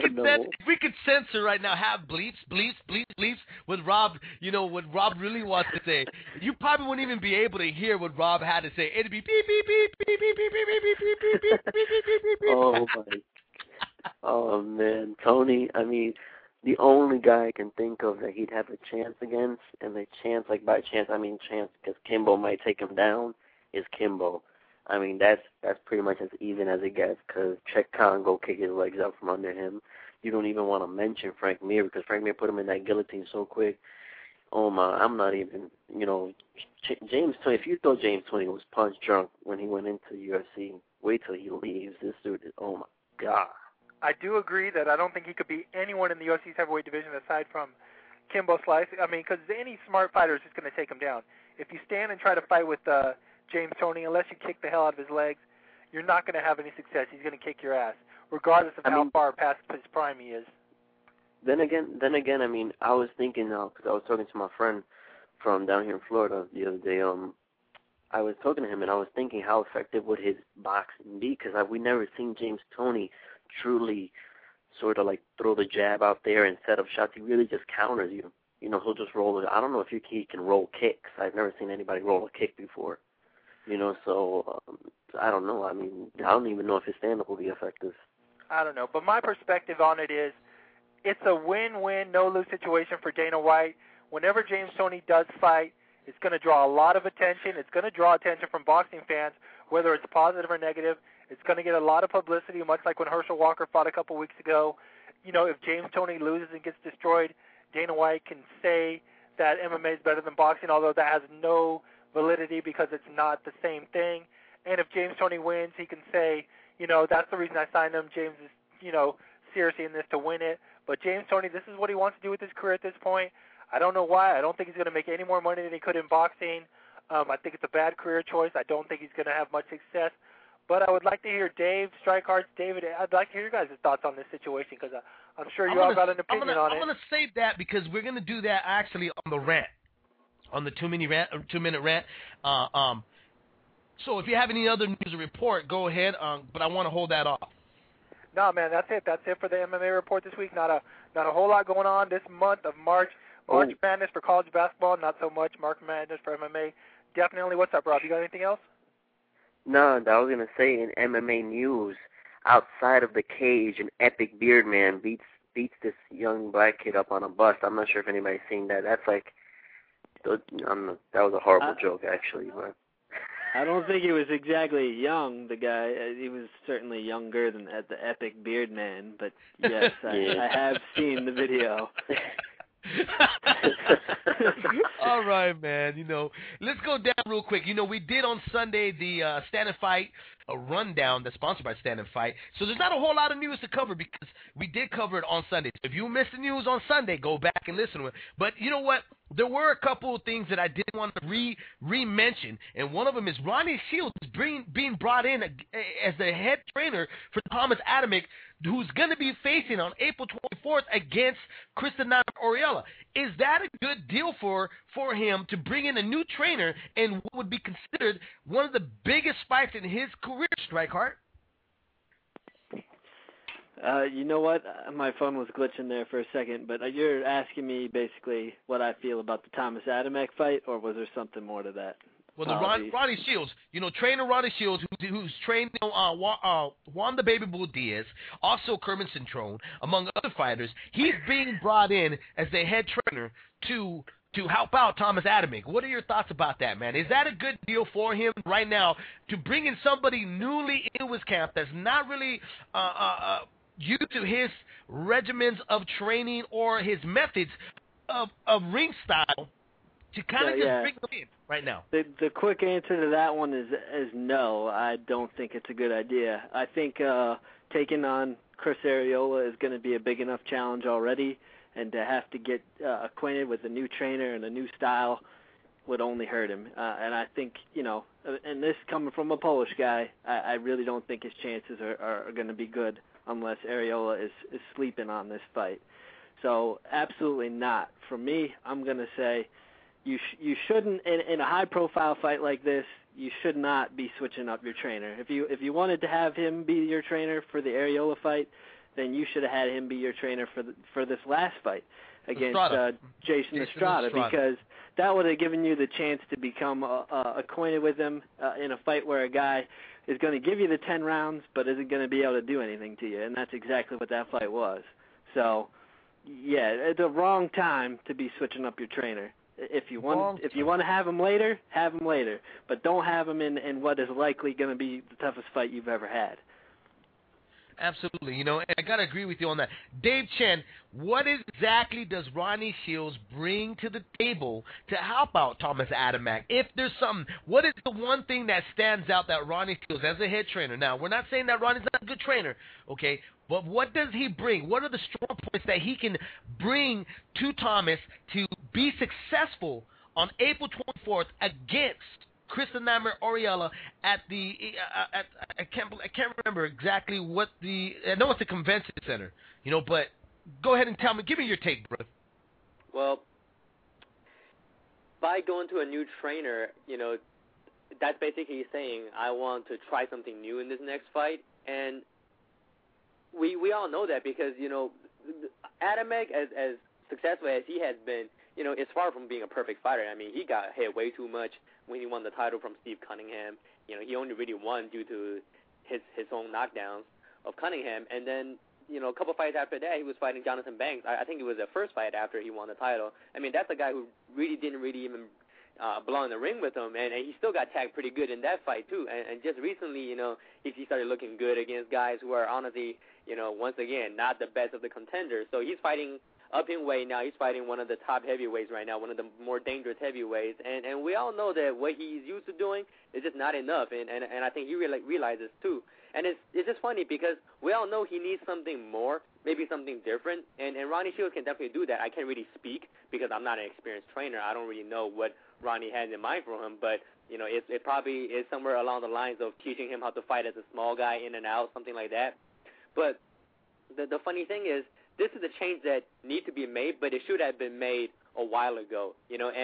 we could censor right now, have bleeps with Rob, you know, what Rob really wants to say. You probably wouldn't even be able to hear what Rob had to say. It'd be beep, beep, beep, beep, beep, beep, beep, beep, beep, beep, beep, beep, beep, beep, beep. Oh, my. Oh, man. Toney, I mean, the only guy I can think of that he'd have a chance against, and the chance, like by chance, I mean chance because Kimbo might take him down, is Kimbo. I mean, that's pretty much as even as it gets, because Czech Khan go kick his legs out from under him. You don't even want to mention Frank Mir, because Frank Mir put him in that guillotine so quick. Oh, my, I'm not even, you know, James Toney, if you thought James Toney was punch drunk when he went into the UFC, wait till he leaves. This dude is, oh, my God. I do agree that I don't think he could beat anyone in the UFC's heavyweight division aside from Kimbo Slice. I mean, because any smart fighter is just going to take him down. If you stand and try to fight with James Toney, unless you kick the hell out of his legs, you're not going to have any success. He's going to kick your ass, regardless of how far past his prime he is. Then again, I mean, I was thinking now, because I was talking to my friend from down here in Florida the other day. I was talking to him, and I was thinking how effective would his boxing be, because we never seen James Toney truly sort of like throw the jab out there and set up shots. He really just counters you. You know, he'll just roll it. I don't know if he can roll kicks. I've never seen anybody roll a kick before. You know, so I don't know. I mean, I don't even know if his stand-up will be effective. I don't know. But my perspective on it is it's a win-win, no-lose situation for Dana White. Whenever James Toney does fight, it's going to draw a lot of attention. It's going to draw attention from boxing fans, whether it's positive or negative. It's going to get a lot of publicity, much like when Herschel Walker fought a couple weeks ago. You know, if James Toney loses and gets destroyed, Dana White can say that MMA is better than boxing, although that has no validity because it's not the same thing. And if James Toney wins, he can say, you know, that's the reason I signed him. James is, you know, seriously in this to win it. But James Toney, this is what he wants to do with his career at this point. I don't know why. I don't think he's going to make any more money than he could in boxing. I think it's a bad career choice. I don't think he's going to have much success. But I would like to hear Dave, Strikehart's David, I'd like to hear your guys' thoughts on this situation because I'm sure you all got an opinion on it. I'm going to save that because we're going to do that actually on the rant, on the 2-minute rant. So if you have any other news to report, go ahead, but I want to hold that off. No, man, that's it. That's it for the MMA report this week. Not a whole lot going on this month of March. March Madness for college basketball, not so much. March Madness for MMA. Definitely. What's up, Rob? You got anything else? No, I was going to say in MMA news, outside of the cage, an epic beard man beats this young black kid up on a bus. I'm not sure if anybody's seen that. That's like, that was a horrible joke, actually. But I don't think he was exactly young, the guy. He was certainly younger than the epic beard man, but yes, I have seen the video. All right, man. You know, let's go down real quick. You know, we did on Sunday the Stand and Fight rundown that's sponsored by Stand and Fight. So there's not a whole lot of news to cover because we did cover it on Sunday. So if you missed the news on Sunday, go back and listen to it. But you know what? there were a couple of things that I did want to re-mention, and one of them is Ronnie Shields being brought in as the head trainer for Thomas Adamek, who's going to be facing on April 24th against Kristen Oriella. Is that a good deal for him to bring in a new trainer in what would be considered one of the biggest fights in his career, Strikeheart? You know what? My phone was glitching there for a second, but you're asking me basically what I feel about the Thomas Adamek fight, or was there something more to that? Well, Ronnie Shields, trainer Ronnie Shields, who's trained Juan the Baby Bull Diaz, also Kermit Cintrone, among other fighters. He's being brought in as the head trainer to help out Thomas Adamek. What are your thoughts about that, man? Is that a good deal for him right now to bring in somebody newly into his camp that's not really used to his regimens of training or his methods of ring style to kind of just bring them in right now? The quick answer to that one is no. I don't think it's a good idea. I think taking on Chris Arreola is going to be a big enough challenge already, and to have to get acquainted with a new trainer and a new style would only hurt him. And I think, and this coming from a Polish guy, I really don't think his chances are going to be good unless Arreola is sleeping on this fight. So absolutely not. For me, I'm going to say you shouldn't, in a high-profile fight like this, you should not be switching up your trainer. If you wanted to have him be your trainer for the Arreola fight, then you should have had him be your trainer for this last fight against Jason Estrada, because that would have given you the chance to become acquainted with him in a fight where a guy is going to give you the 10 rounds but isn't going to be able to do anything to you, and that's exactly what that fight was. So, yeah, it's a wrong time to be switching up your trainer. If you want to have him later, but don't have him in what is likely going to be the toughest fight you've ever had. Absolutely, and I got to agree with you on that. Dave Chen, what exactly does Ronnie Shields bring to the table to help out Thomas Adamek? If there's something, what is the one thing that stands out that Ronnie Shields, as a head trainer? Now, we're not saying that Ronnie's not a good trainer, okay, but what does he bring? What are the strong points that he can bring to Thomas to be successful on April 24th against Kristen Oriella at the I can't remember exactly what I know it's the convention center, but go ahead and tell me, give me your take, bro. Well, by going to a new trainer, that's basically saying I want to try something new in this next fight, and we all know that because Adamek, as successful as he has been, is far from being a perfect fighter. I mean, he got hit way too much when he won the title from Steve Cunningham. He only really won due to his own knockdowns of Cunningham. And then, a couple fights after that, he was fighting Jonathan Banks. I think it was the first fight after he won the title. I mean, that's a guy who really didn't even belong in the ring with him, and he still got tagged pretty good in that fight, too. And just recently, he started looking good against guys who are honestly, once again, not the best of the contenders. So he's fighting up in weight now. He's fighting one of the top heavyweights right now, one of the more dangerous heavyweights. And we all know that what he's used to doing is just not enough, and I think he realizes, too. And it's just funny because we all know he needs something more, maybe something different, and Ronnie Shields can definitely do that. I can't really speak because I'm not an experienced trainer. I don't really know what Ronnie has in mind for him, but it probably is somewhere along the lines of teaching him how to fight as a small guy in and out, something like that. But the funny thing is, this is a change that needs to be made, but it should have been made a while ago,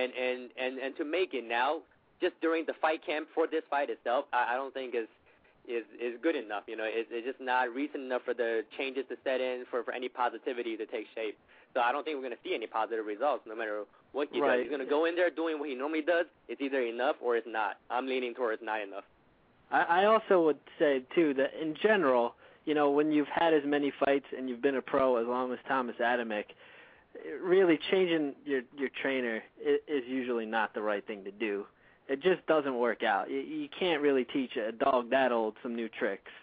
and to make it now, just during the fight camp for this fight itself, I don't think is good enough. It's just not recent enough for the changes to set in, for any positivity to take shape. So I don't think we're going to see any positive results no matter what he does. He's going to go in there doing what he normally does. It's either enough or it's not. I'm leaning towards not enough. I also would say, too, that in general, when you've had as many fights and you've been a pro as long as Thomas Adamek, really changing your trainer is usually not the right thing to do. It just doesn't work out. You can't really teach a dog that old some new tricks.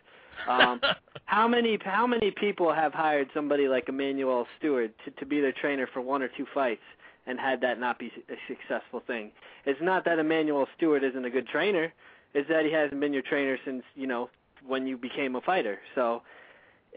How many people have hired somebody like Emmanuel Stewart to be their trainer for one or two fights and had that not be a successful thing? It's not that Emmanuel Stewart isn't a good trainer. It's that he hasn't been your trainer since, when you became a fighter. So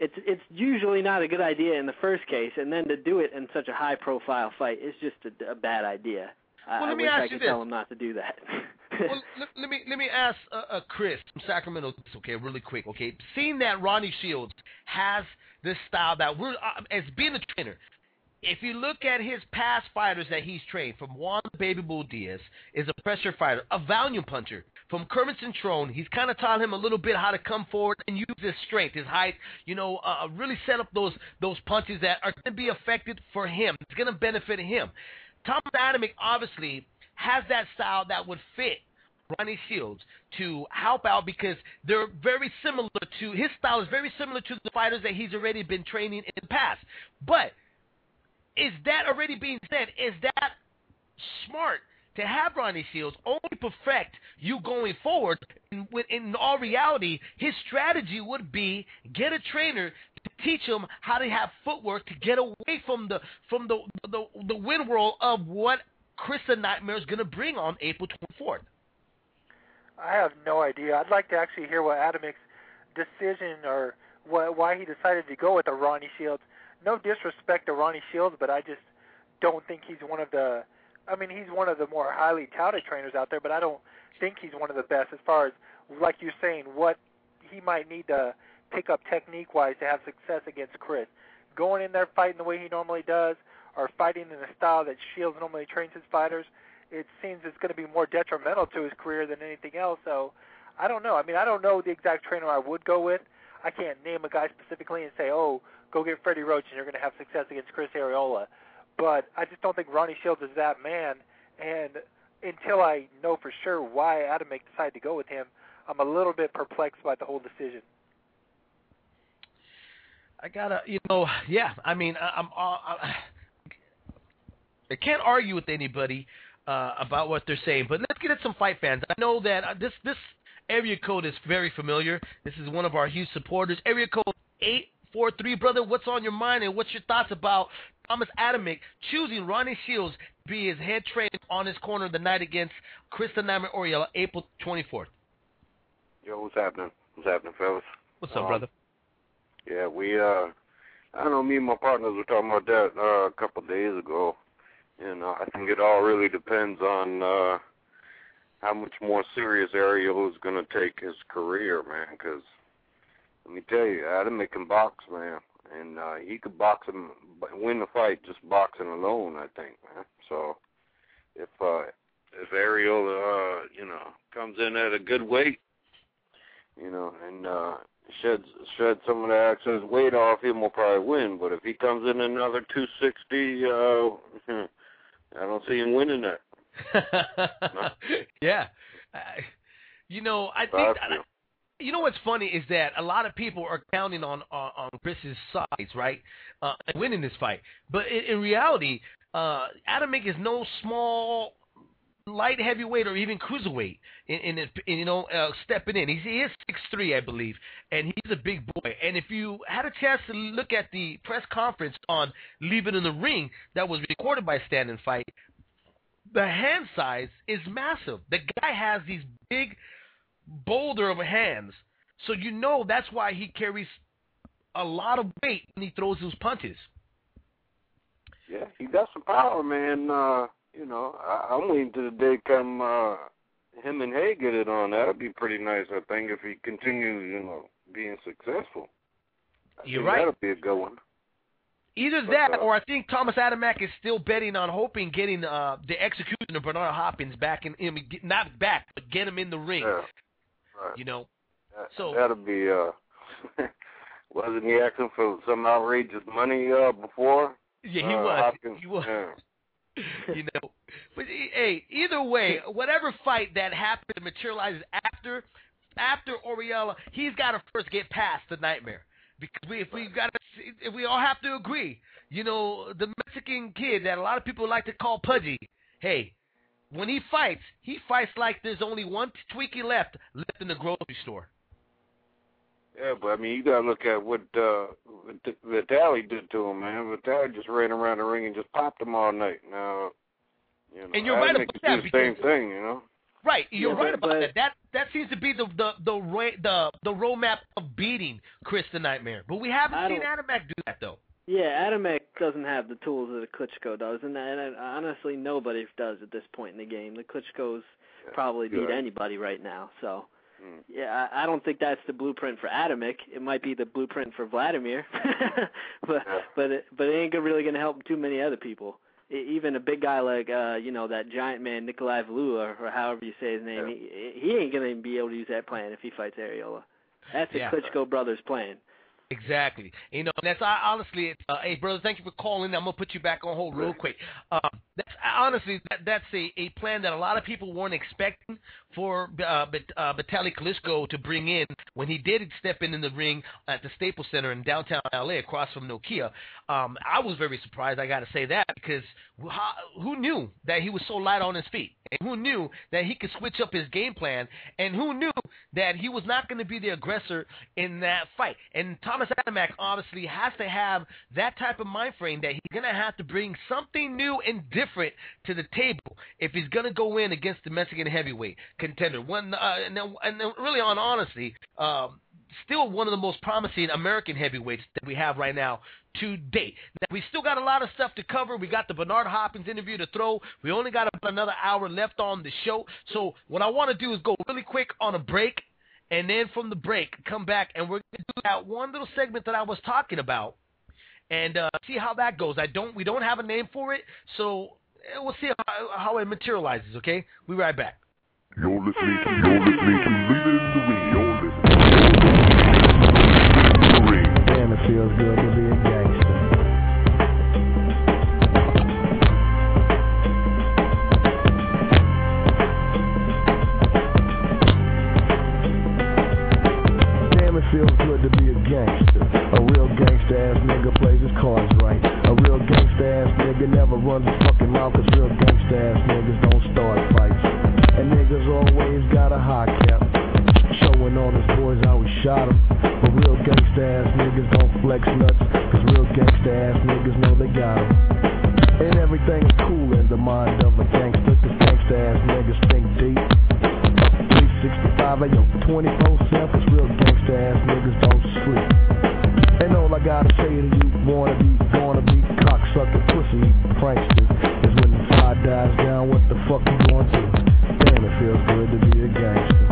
it's usually not a good idea in the first case, and then to do it in such a high-profile fight is just a bad idea. Well, I wish I could tell him not to do that. Well, let me ask Chris from Sacramento, okay, really quick, okay. Seeing that Ronnie Shields has this style that we're as being a trainer, if you look at his past fighters that he's trained, from Juan Baby Bull Diaz is a pressure fighter, a volume puncher. From Kermit Centrone, he's kind of taught him a little bit how to come forward and use his strength, his height, really set up those punches that are going to be effective for him. It's going to benefit him. Thomas Adamek obviously has that style that would fit Ronnie Shields to help out because they're very similar to, his style is very similar to the fighters that he's already been training in the past. But is that already being said? Is that smart to have Ronnie Shields only perfect you going forward? In all reality, his strategy would be get a trainer to teach him how to have footwork to get away from the wind whirl of what Chris the Nightmare is going to bring on April 24th. I have no idea. I'd like to actually hear what Adamek's decision or why he decided to go with a Ronnie Shields. No disrespect to Ronnie Shields, but I just don't think he's one of the – I mean, he's one of the more highly touted trainers out there, but I don't think he's one of the best as far as, like you're saying, what he might need to pick up technique-wise to have success against Chris. Going in there fighting the way he normally does or fighting in a style that Shields normally trains his fighters, it seems it's going to be more detrimental to his career than anything else. So I don't know. I mean, I don't know the exact trainer I would go with. I can't name a guy specifically and say, oh, go get Freddie Roach and you're going to have success against Chris Arreola. But I just don't think Ronnie Shields is that man. And until I know for sure why Adamek decided to go with him, I'm a little bit perplexed by the whole decision. I can't argue with anybody about what they're saying, but let's get at some fight fans. I know that this area code is very familiar. This is one of our huge supporters. Area code 843, brother, what's on your mind and what's your thoughts about Thomas Adamek choosing Ronnie Shields to be his head trainer on his corner the night against Chris the Nightmare Oriella, April 24th? Yo, what's happening? What's happening, fellas? What's up, brother? Yeah, I know me and my partners were talking about that a couple of days ago. And I think it all really depends on how much more serious Ariel is going to take his career, man. Because let me tell you, Adamek can box, man, and he could box him, win the fight just boxing alone, I think, man. So if Ariel, comes in at a good weight, and shed some of the excess weight off, he will probably win. But if he comes in another 260. I don't see him winning that. No. Yeah. I think what's funny is that a lot of people are counting on Chris's size, right, winning this fight. But in reality, Adamek is no small light heavyweight or even cruiserweight stepping in. He is 6'3", I believe, and he's a big boy. And if you had a chance to look at the press conference on Leave It in the Ring that was recorded by Stand and Fight, the hand size is massive. The guy has these big boulder of hands, so that's why he carries a lot of weight when he throws those punches. Yeah, he got some power, man. I'm waiting till the day come him and Hay get it on. That'd be pretty nice, I think, if he continues, being successful. You're right. That'll be a good one. Either that, or I think Thomas Adamek is still betting on hoping getting the executioner Bernard Hopkins back not back, but get him in the ring. Yeah. Right. So that'll be. Wasn't he asking for some outrageous money before? Yeah, he was. Hopkins? He was. Yeah. But hey, either way, whatever fight that happens materializes after Oriella, he's got to first get past the Nightmare, because if we all have to agree, the Mexican kid that a lot of people like to call Pudgy, hey, when he fights like there's only one Twinkie left in the grocery store. Yeah, but you gotta look at what Vitali did to him, man. Vitali just ran around the ring and just popped him all night. Now, and you're right about that. The same thing, Right, you're right about that. That seems to be the roadmap of beating Chris the Nightmare. But we haven't seen Adamek do that though. Yeah, Adamek doesn't have the tools that the Klitschko does, and honestly, nobody does at this point in the game. The Klitschko's probably beat anybody right now. So, yeah, I don't think that's the blueprint for Adamek. It might be the blueprint for Vladimir, but it ain't really going to help too many other people. Even a big guy like that giant man Nikolai Valua, or however you say his name, he ain't going to be able to use that plan if he fights Arreola. That's the Klitschko brothers' plan. Exactly. And that's honestly, hey, brother, thank you for calling. I'm going to put you back on hold real quick. That's a plan that a lot of people weren't expecting for Vitaly Klitschko to bring in when he did step in the ring at the Staples Center in downtown L.A. across from Nokia. I was very surprised, I got to say that, because who knew that he was so light on his feet? And who knew that he could switch up his game plan? And who knew that he was not going to be the aggressor in that fight? And Thomas Adamek obviously has to have that type of mind frame that he's going to have to bring something new and different to the table if he's going to go in against the Mexican heavyweight contender. And really, on honesty, still one of the most promising American heavyweights that we have right now to date. Now, we still got a lot of stuff to cover. We got the Bernard Hopkins interview to throw. We only got about another hour left on the show. So what I want to do is go really quick on a break, and then from the break, come back, and we're going to do that one little segment that I was talking about and see how that goes. We don't have a name for it, so we'll see how it materializes, okay? We'll be right back. You're listening to Leave It in the Ring. You're listening to Leave It in the Ring. Damn, it feels good to be a gangster. Damn, it feels good to be a gangster. A real gangster ass nigga plays his cards right. A real gangster ass nigga never runs his fucking mouth, cause real gangster ass niggas don't start fights. And niggas always got a high cap, showing all his boys how we shot him. But real gangsta ass niggas don't flex nuts, cause real gangsta ass niggas know they got him. And everything is cool in the mind of a gangster, cause gangsta ass niggas think deep. 365 24/7, cause real gangsta ass niggas don't sleep. And all I gotta say to you wanna be cocksucker pussy pranksters is when the fire dies down, what the fuck you gonna do? Damn, it feels good to be a gangster.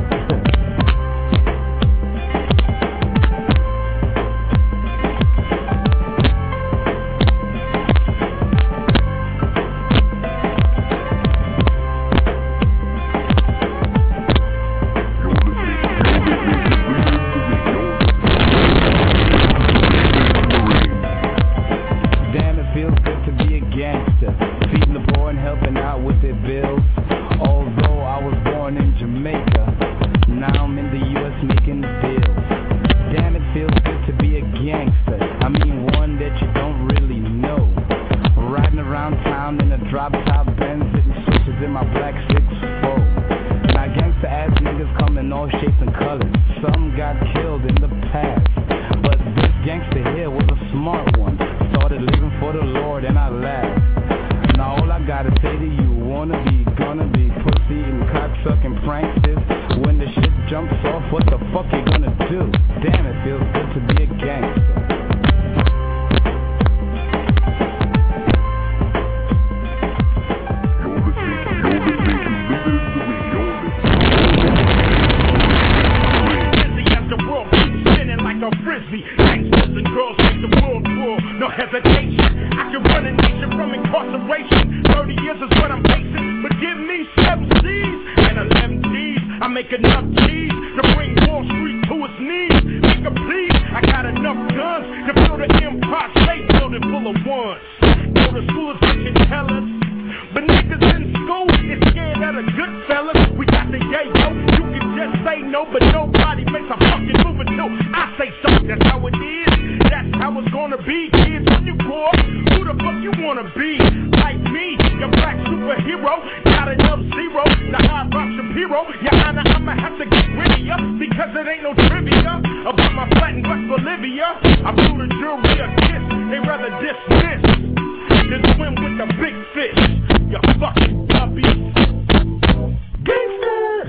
Gangsters!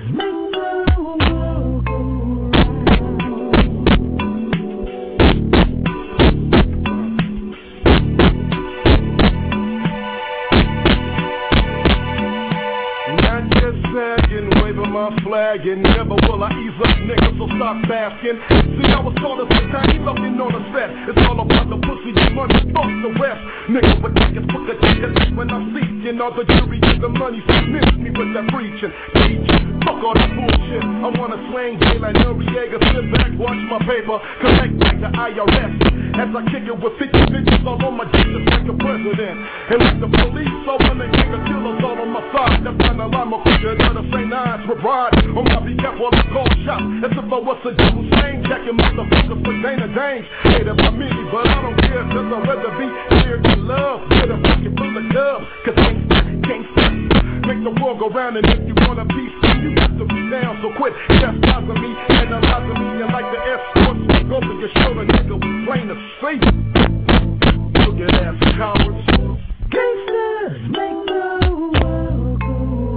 head sagging, waving my flag, and never will I ease up, nigga, so stop basking. See, I was taught as a tiny looking on the set. It's all about the pussy, the money, fuck the rest. Nigga, but niggas put the tickets when I'm seeking. All the jury get the money, so miss me with that preaching. Fuck all that bullshit. I wanna swing J like Noriega, sit back, watch my paper, collect like the IRS. As I kick it with 50 bitches all on my dick just like a president. And like the police, so when they kick the killers all on my side, that's when the llama quicker than the St. Nines with ride. On my be careful, I call shots. As if I was a double stain, jacking motherfuckers for Dana Danes. Hated by me, but I don't care, cause I'd rather be here to love. Get a bucket full of dubs, cause gangsta make the world go round, and if you wanna be free, you got to be down. So quit chastising me, analyzing me, and like the escorts, go to your shoulder, nigga, we plain to see. Look at ass cowards. Gangsters make the world go.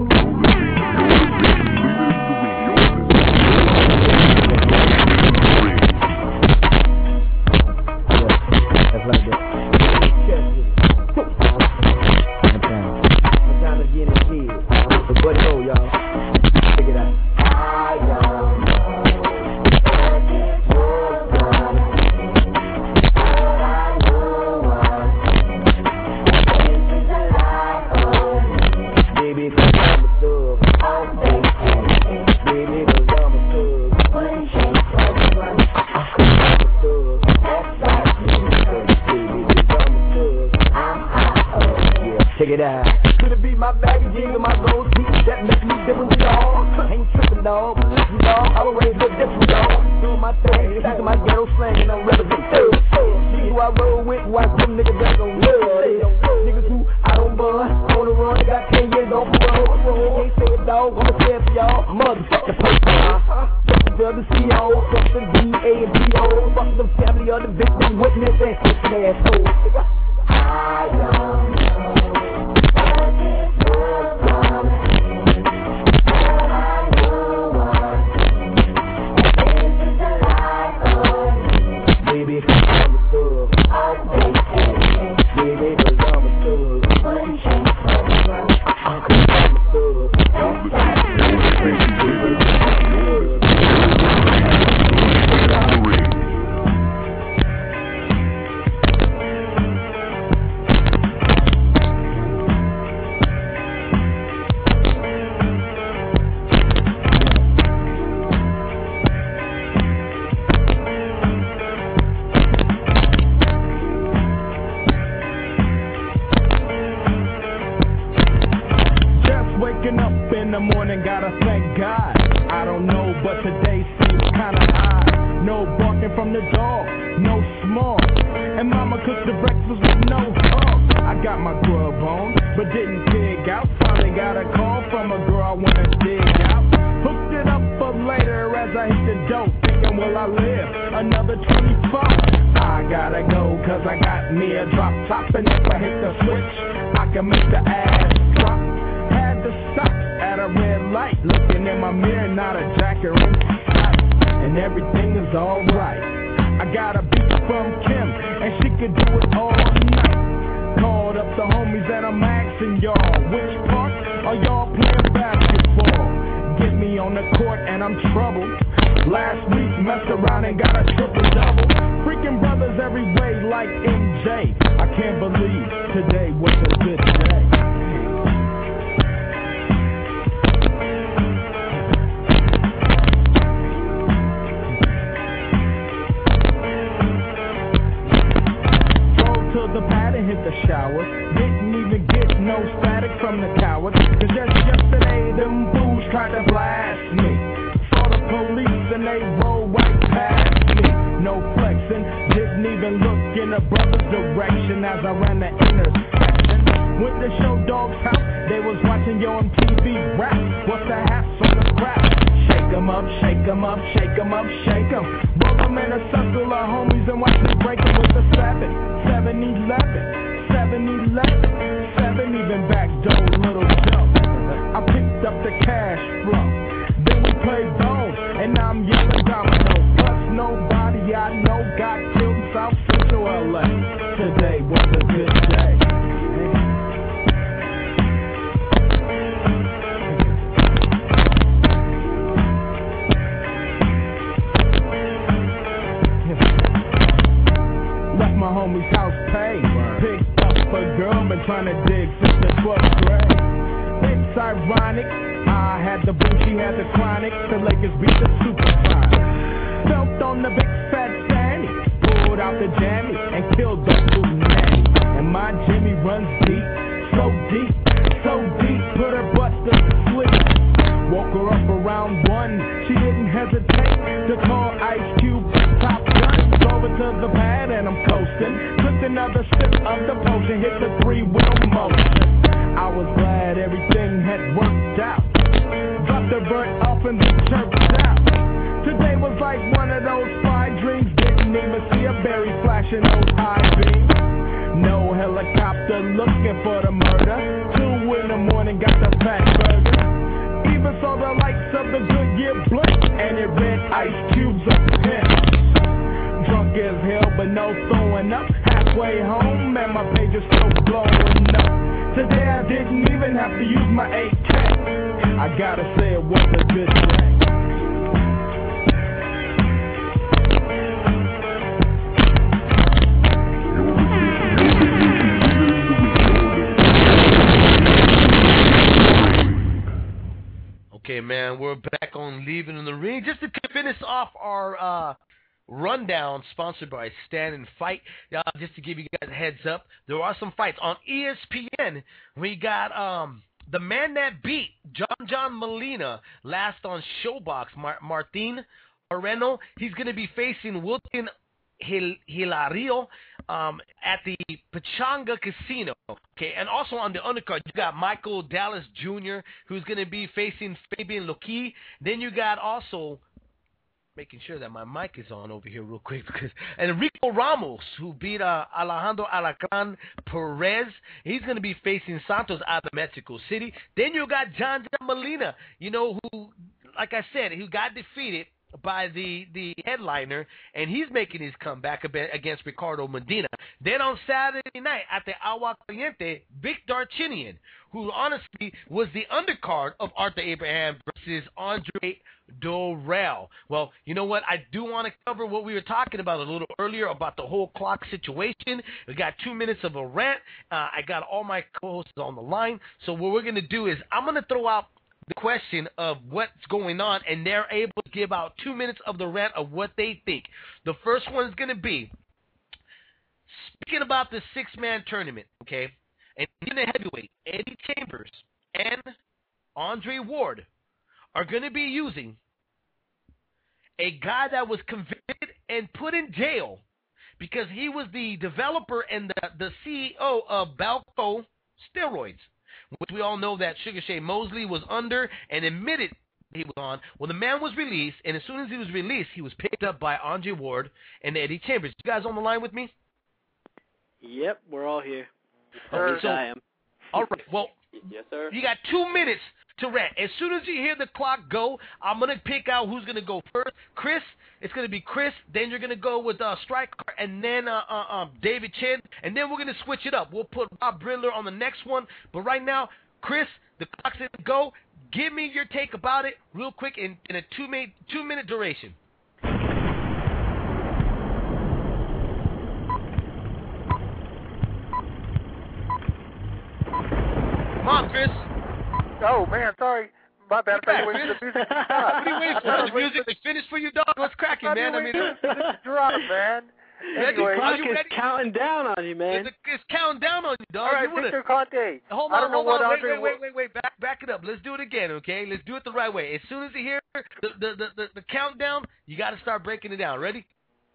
That's like that. I'm trying to get in the kids. But go, y'all. Check it out. Check it out. Could it be my baggage or my gold teeth that make me different, dog? Ain't tripping, dog. Listen, dog. I was raised with different, dog. Doing my thing, using my ghetto slang, and I'm relevant. See who I roll with, watch them niggas back on wood. Niggas who I don't buzz, on the run, they got 10 years on parole. Can't say it, dog. I'ma say it for y'all. Motherfucker, fuck the CO, fuck the DA and PO, fuck the family of the victim, witness, and asshole. I don't know. Baby, I'm a thug. Baby, cause I'm a thug. Waking up in the morning, gotta thank God. I don't know, but today seems kinda high. No barking from the dog, no small. And mama cooked the breakfast with no hug. I got my grub on, but didn't dig out. Finally got a call from a girl I wanna dig out. Hooked it up for later as I hit the dope. Thinking, will I live another 24? I gotta go, cause I got me a drop top. And if I hit the switch, I can make the ass drop. Had to stop at a red light, looking in my mirror, not a jacker in sight, and everything is alright. I got a beat from Kim, and she could do it all night. Called up the homies and I'm asking y'all, which part are y'all playing basketball? Get me on the court and I'm troubled. Last week messed around and got a triple-double. Freaking brothers every way like MJ. I can't believe today was a good day. The pad and hit the shower. Didn't even get no static from the coward. Cause just yesterday them fools tried to blast me. Saw the police and they rolled right past me. No flexing, didn't even look in a brother's direction as I ran the intersection. Went to Show Dog's house, they was watching Yo MTV rap. What's the hats on the crap? Shake 'em up, shake 'em up, shake 'em up, shake 'em. Broke 'em in a circle of homies and watch them break 'em with the 7-11, 7 even back door, little jump. I picked up the cash flow. Then we played bones, and now I'm yelling domino. Plus nobody I know got killed in South Central LA. Today was a good day. the boom, she had the chronic. The Lakers beat the Supersonics. Felt on the big fat Sandy, pulled out the jammy and killed that fool nanny. And my Jimmy runs deep, so deep, put her butt to sleep. Woke her up around 1, she didn't hesitate to call Ice Cube Top Gun. Over to the pad and I'm coasting. Took another sip of the potion, hit the 3-wheel motion. I was glad everything had worked out. Dropped the bird off and then chirped out. Today was like one of those fly dreams. Didn't even see a berry flashing those high beams. No helicopter looking for the murder. 2 in the morning, got the fat burger. Even saw the lights of the Goodyear blink, and it read Ice Cube's up here. Drunk as hell, but no throwing up. Halfway home, and my page is still blowing up. Today I didn't even have to use my AK. I gotta say it was a good day. Okay, man, we're back on Leaving in the Ring. Just to finish off our rundown, sponsored by Stand and Fight. Just to give you guys a heads up, there are some fights on ESPN. We got the man that beat John Molina last on Showbox, Martin Moreno. He's going to be facing Wilton Hilario at the Pachanga Casino. Okay, and also on the undercard, you got Michael Dallas Jr., who's going to be facing Fabian Loki. Then you got also, making sure that my mic is on over here real quick, because Enrico Ramos, who beat Alejandro Alacran Perez. He's going to be facing Santos out of Mexico City. Then you got John Molina, who, like I said, who got defeated by the headliner, and he's making his comeback against Ricardo Medina. Then on Saturday night at the Agua Caliente, Vic Darchinyan, who honestly was the undercard of Arthur Abraham versus Andre Dorrell. Well, you know what? I do want to cover what we were talking about a little earlier about the whole clock situation. We got 2 minutes of a rant. I got all my co-hosts on the line. So what we're going to do is I'm going to throw out the question of what's going on, and they're able to give out 2 minutes of the rant of what they think. The first one is going to be, speaking about the 6-man tournament, okay, and in the heavyweight, Eddie Chambers and Andre Ward are going to be using a guy that was convicted and put in jail because he was the developer and the CEO of Balco Steroids, which we all know that Sugar Shane Mosley was under and admitted he was on. Well, the man was released, and as soon as he was released, he was picked up by Andre Ward and Eddie Chambers. You guys on the line with me? Yep, we're all here. Okay, so, I am. All right, well, yes, sir. You got 2 minutes to rant. As soon as you hear the clock go, I'm going to pick out who's going to go first. Chris, it's going to be Chris. Then you're going to go with Striker, and then David Chen. And then we're going to switch it up. We'll put Rob Brindler on the next one. But right now, Chris, the clock's going to go. Give me your take about it real quick in a 2-minute duration. Come on, Chris. Oh, man, sorry. My bad. What are you waiting for? The music to finish for you, dog? What's cracking, man? I mean, drop, man. Anyway, are you ready? Counting down on you, man. It's counting down on you, dog. All right, Victor Conte. Hold on. Wait. Back it up. Let's do it again, okay? Let's do it the right way. As soon as you hear the countdown, you got to start breaking it down. Ready?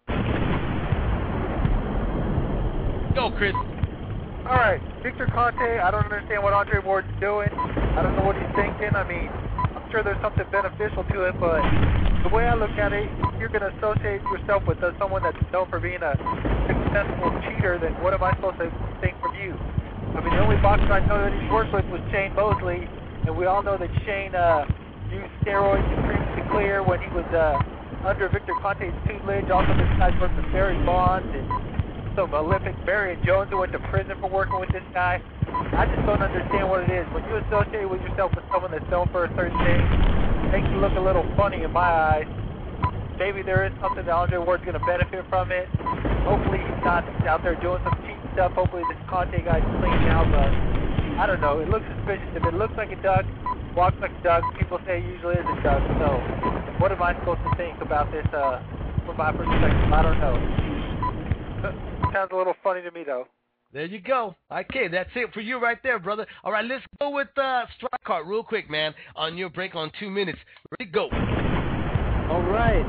Go, Chris. All right, Victor Conte, I don't understand what Andre Ward's doing. I don't know what he's thinking. I mean, I'm sure there's something beneficial to it, but the way I look at it, if you're going to associate yourself with someone that's known for being a successful cheater, then what am I supposed to think from you? I mean, the only boxer I know that he's worked with was Shane Mosley, and we all know that Shane used steroids extremely clear when he was under Victor Conte's tutelage. Also, this guy's worked with Barry Bonds and some Olympic Marion Jones who went to prison for working with this guy. I just don't understand what it is. When you associate with yourself with someone that's known for a certain thing, it makes you look a little funny in my eyes. Maybe there is something that Andre Ward's going to benefit from it. Hopefully he's not out there doing some cheap stuff. Hopefully this Conte guy's clean now, but I don't know. It looks suspicious. If it looks like it does, walks like a duck. People say he usually is a duck. So, what am I supposed to think about this from my perspective? I don't know. Sounds a little funny to me, though. There you go. Okay, that's it for you right there, brother. All right, let's go with Strike Card real quick, man, on your break on 2 minutes. Ready, go. All right.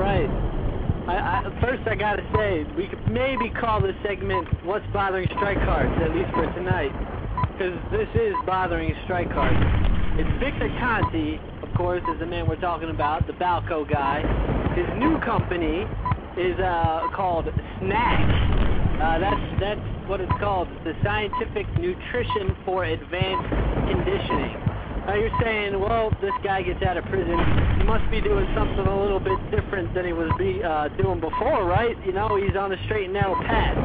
First, I got to say, we could maybe call this segment What's Bothering Strike Cards, at least for tonight, because this is bothering Strike Cards. It's Victor Conte, of course, is the man we're talking about, the Balco guy. His new company is called Snatch. That's what it's called, the Scientific Nutrition for Advanced Conditioning. Now you're saying, well, this guy gets out of prison, he must be doing something a little bit different than he was doing before, right? You know, he's on a straight and narrow path.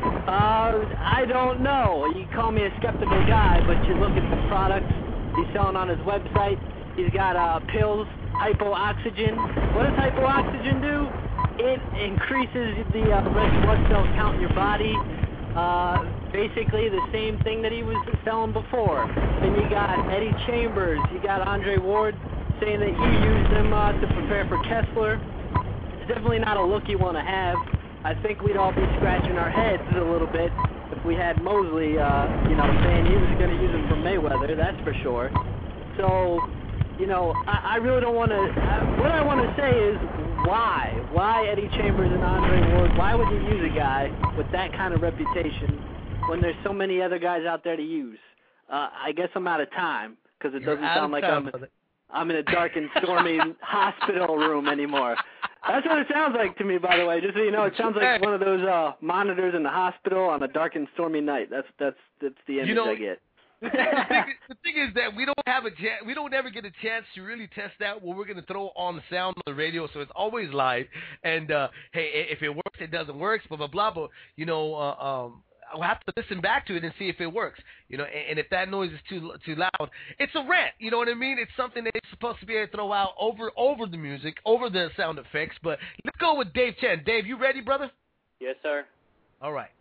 I don't know. You can call me a skeptical guy, but you look at the products he's selling on his website. He's got pills, hypooxygen. What does hypooxygen do? It increases the red blood cell count in your body. Basically the same thing that he was selling before. Then you got Eddie Chambers, you got Andre Ward saying that he used them to prepare for Kessler. It's definitely not a look you want to have. I think we'd all be scratching our heads a little bit if we had Mosley, saying he was going to use them for Mayweather, that's for sure. So, I really don't want to, what I want to say is, why? Why Eddie Chambers and Andre Ward? Why would you use a guy with that kind of reputation when there's so many other guys out there to use? I guess I'm out of time because it doesn't sound like I'm in a dark and stormy hospital room anymore. That's what it sounds like to me, by the way. Just so you know, it sounds like one of those monitors in the hospital on a dark and stormy night. That's the image I get. The thing is that we don't ever get a chance to really test out what we're going to throw on the sound on the radio, so it's always live. And hey, if it works, it doesn't work, blah blah blah. But I'll have to listen back to it and see if it works. And if that noise is too loud, it's a rant. You know what I mean? It's something that it's supposed to be able to throw out over the music, over the sound effects. But let's go with Dave Chen. Dave, you ready, brother? Yes, sir. All right.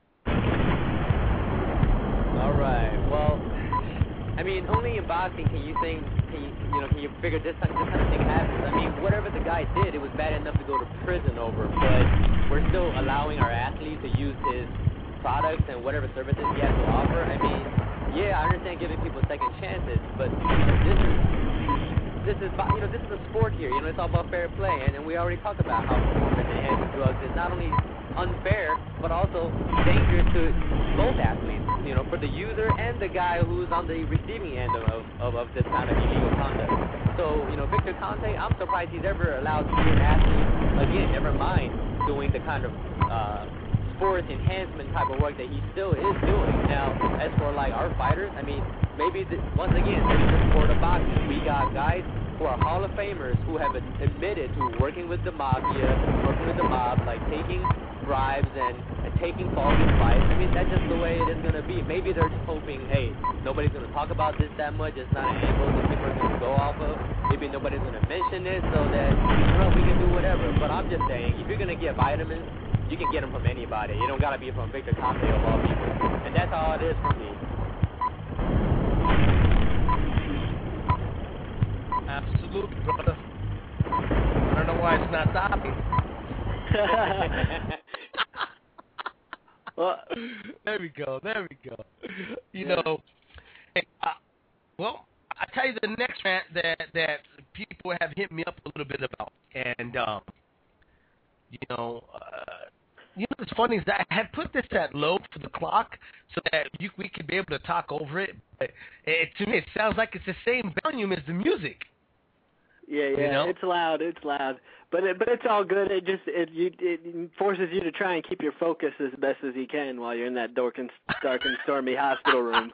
Well, I mean, only in boxing can you figure this kind of thing happens. I mean, whatever the guy did, it was bad enough to go to prison over, but we're still allowing our athletes to use his products and whatever services he has to offer. I mean, yeah, I understand giving people second chances, but this is a sport here. It's all about fair play, and we already talked about how performance-enhancing drugs is not only unfair, but also dangerous to both athletes, for the user and the guy who's on the receiving end of this kind of illegal conduct. So, Victor Conte, I'm surprised he's ever allowed to be an athlete, again, never mind doing the kind of sports enhancement type of work that he still is doing. Now, as for, our fighters, I mean, maybe, once again, this is the sport of boxing. We got guys who are Hall of Famers who have admitted to working with the mafia, working with the mob, taking bribes and taking false advice. I mean, that's just the way it is going to be. Maybe they're just hoping, hey, nobody's going to talk about this that much. It's not an angle that people are going to go off of. Maybe nobody's going to mention it so that, we can do whatever. But I'm just saying, if you're going to get vitamins, you can get them from anybody. You don't got to be from Victor Conte of all people. And that's all it is for me. Absolutely, brother. I don't know why it's not stopping. Well, there we go. Well, I tell you the next rant that people have hit me up a little bit about, and what's funny is that I had put this at low for the clock so that we could be able to talk over it. But to me, it sounds like it's the same volume as the music. Yeah, it's loud, but it's all good. It forces you to try and keep your focus as best as you can while you're in that dark and stormy hospital room.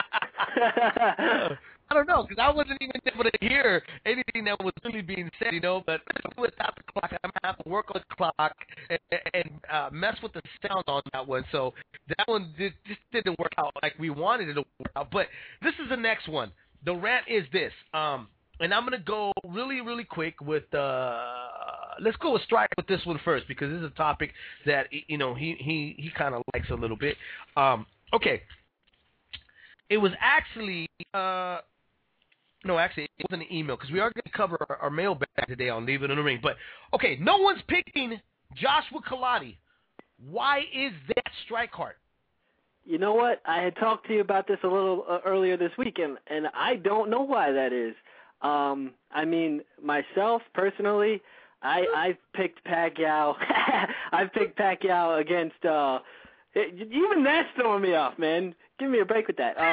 I don't know, because I wasn't even able to hear anything that was really being said, but without the clock, I'm going to have to work on the clock and mess with the sound on that one. So that one just didn't work out like we wanted it to work out. But this is the next one. The rant is this. And I'm going to go really, really quick with, let's go with Strike with this one first, because this is a topic that, he kind of likes a little bit. Okay. It was actually, No, actually, it wasn't an email because we are going to cover our mailbag today on Leave It in the Ring. But, okay, no one's picking Joshua Kelati. Why is that strike heart? You know what? I had talked to you about this a little earlier this week, and I don't know why that is. I mean, myself, personally, I've picked Pacquiao. I've picked Pacquiao against even that's throwing me off, man. Give me a break with that.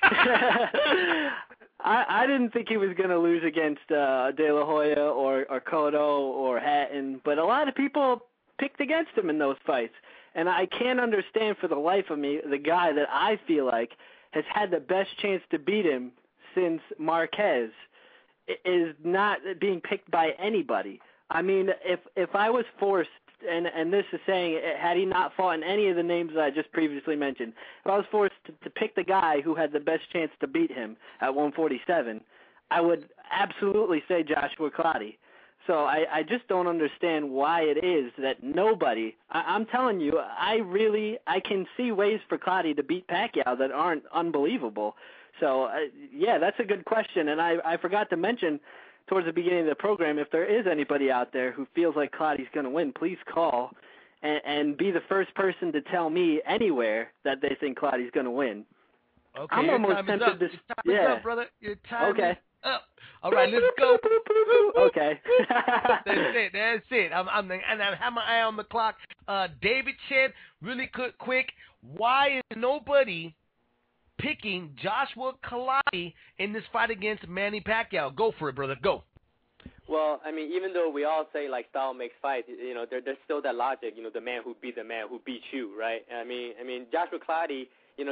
I didn't think he was going to lose against De La Hoya or Cotto or Hatton, but a lot of people picked against him in those fights. And I can't understand for the life of me the guy that I feel like has had the best chance to beat him since Marquez is not being picked by anybody. I mean, if I was forced, and this is saying, had he not fought in any of the names that I just previously mentioned, if I was forced to pick the guy who had the best chance to beat him at 147, I would absolutely say Joshua Kelati. So I just don't understand why it is that nobody, I'm telling you, I can see ways for Kelati to beat Pacquiao that aren't unbelievable. So, yeah, that's a good question. And I forgot to mention towards the beginning of the program, if there is anybody out there who feels like Kelati's going to win, please call and be the first person to tell me anywhere that they think Kelati's going to win. Okay, I'm almost tempted to. Your time is up, brother. Your time is up. All right, let's go. Okay. That's it. I have my eye on the clock. David Chen, really quick. Why is nobody picking Joshua Kelati in this fight against Manny Pacquiao? Go for it, brother. Go. Well, I mean, even though we all say like style makes fights, you know, there's still that logic. You know, the man who beat the man who beat you, right? I mean, Joshua Kelati.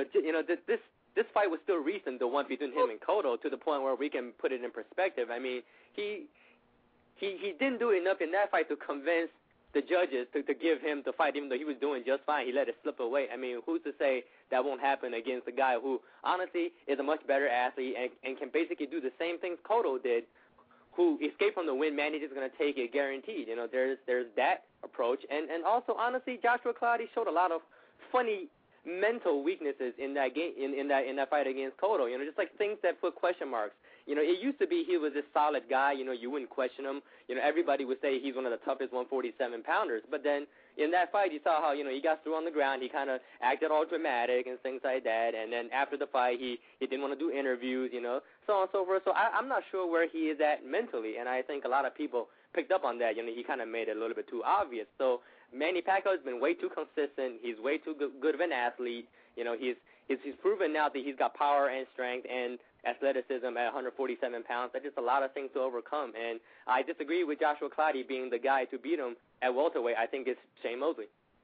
This fight was still recent, the one between him and Cotto, to the point where we can put it in perspective. I mean, he didn't do enough in that fight to convince the judges to give him the fight, even though he was doing just fine. He let it slip away. I mean, who's to say that won't happen against a guy who, honestly, is a much better athlete and can basically do the same things Cotto did, who escaped from the win. Manny is going to take it guaranteed. You know, there's that approach. And also, honestly, Joshua Kelati showed a lot of funny mental weaknesses in that game, in that fight against Cotto. You know, just like things that put question marks. You know, it used to be he was this solid guy. You know, you wouldn't question him. You know, everybody would say he's one of the toughest 147-pounders. But then in that fight, you saw how, you know, he got through on the ground. He kind of acted all dramatic and things like that. And then after the fight, he didn't want to do interviews, you know, so on and so forth. So I'm not sure where he is at mentally. And I think a lot of people picked up on that. You know, he kind of made it a little bit too obvious. So Manny Pacquiao has been way too consistent. He's way too good of an athlete. You know, he's proven now that he's got power and strength and athleticism at 147 pounds. That's just a lot of things to overcome. And I disagree with Joshua Kelati being the guy to beat him at welterweight. I think it's Shane Mosley.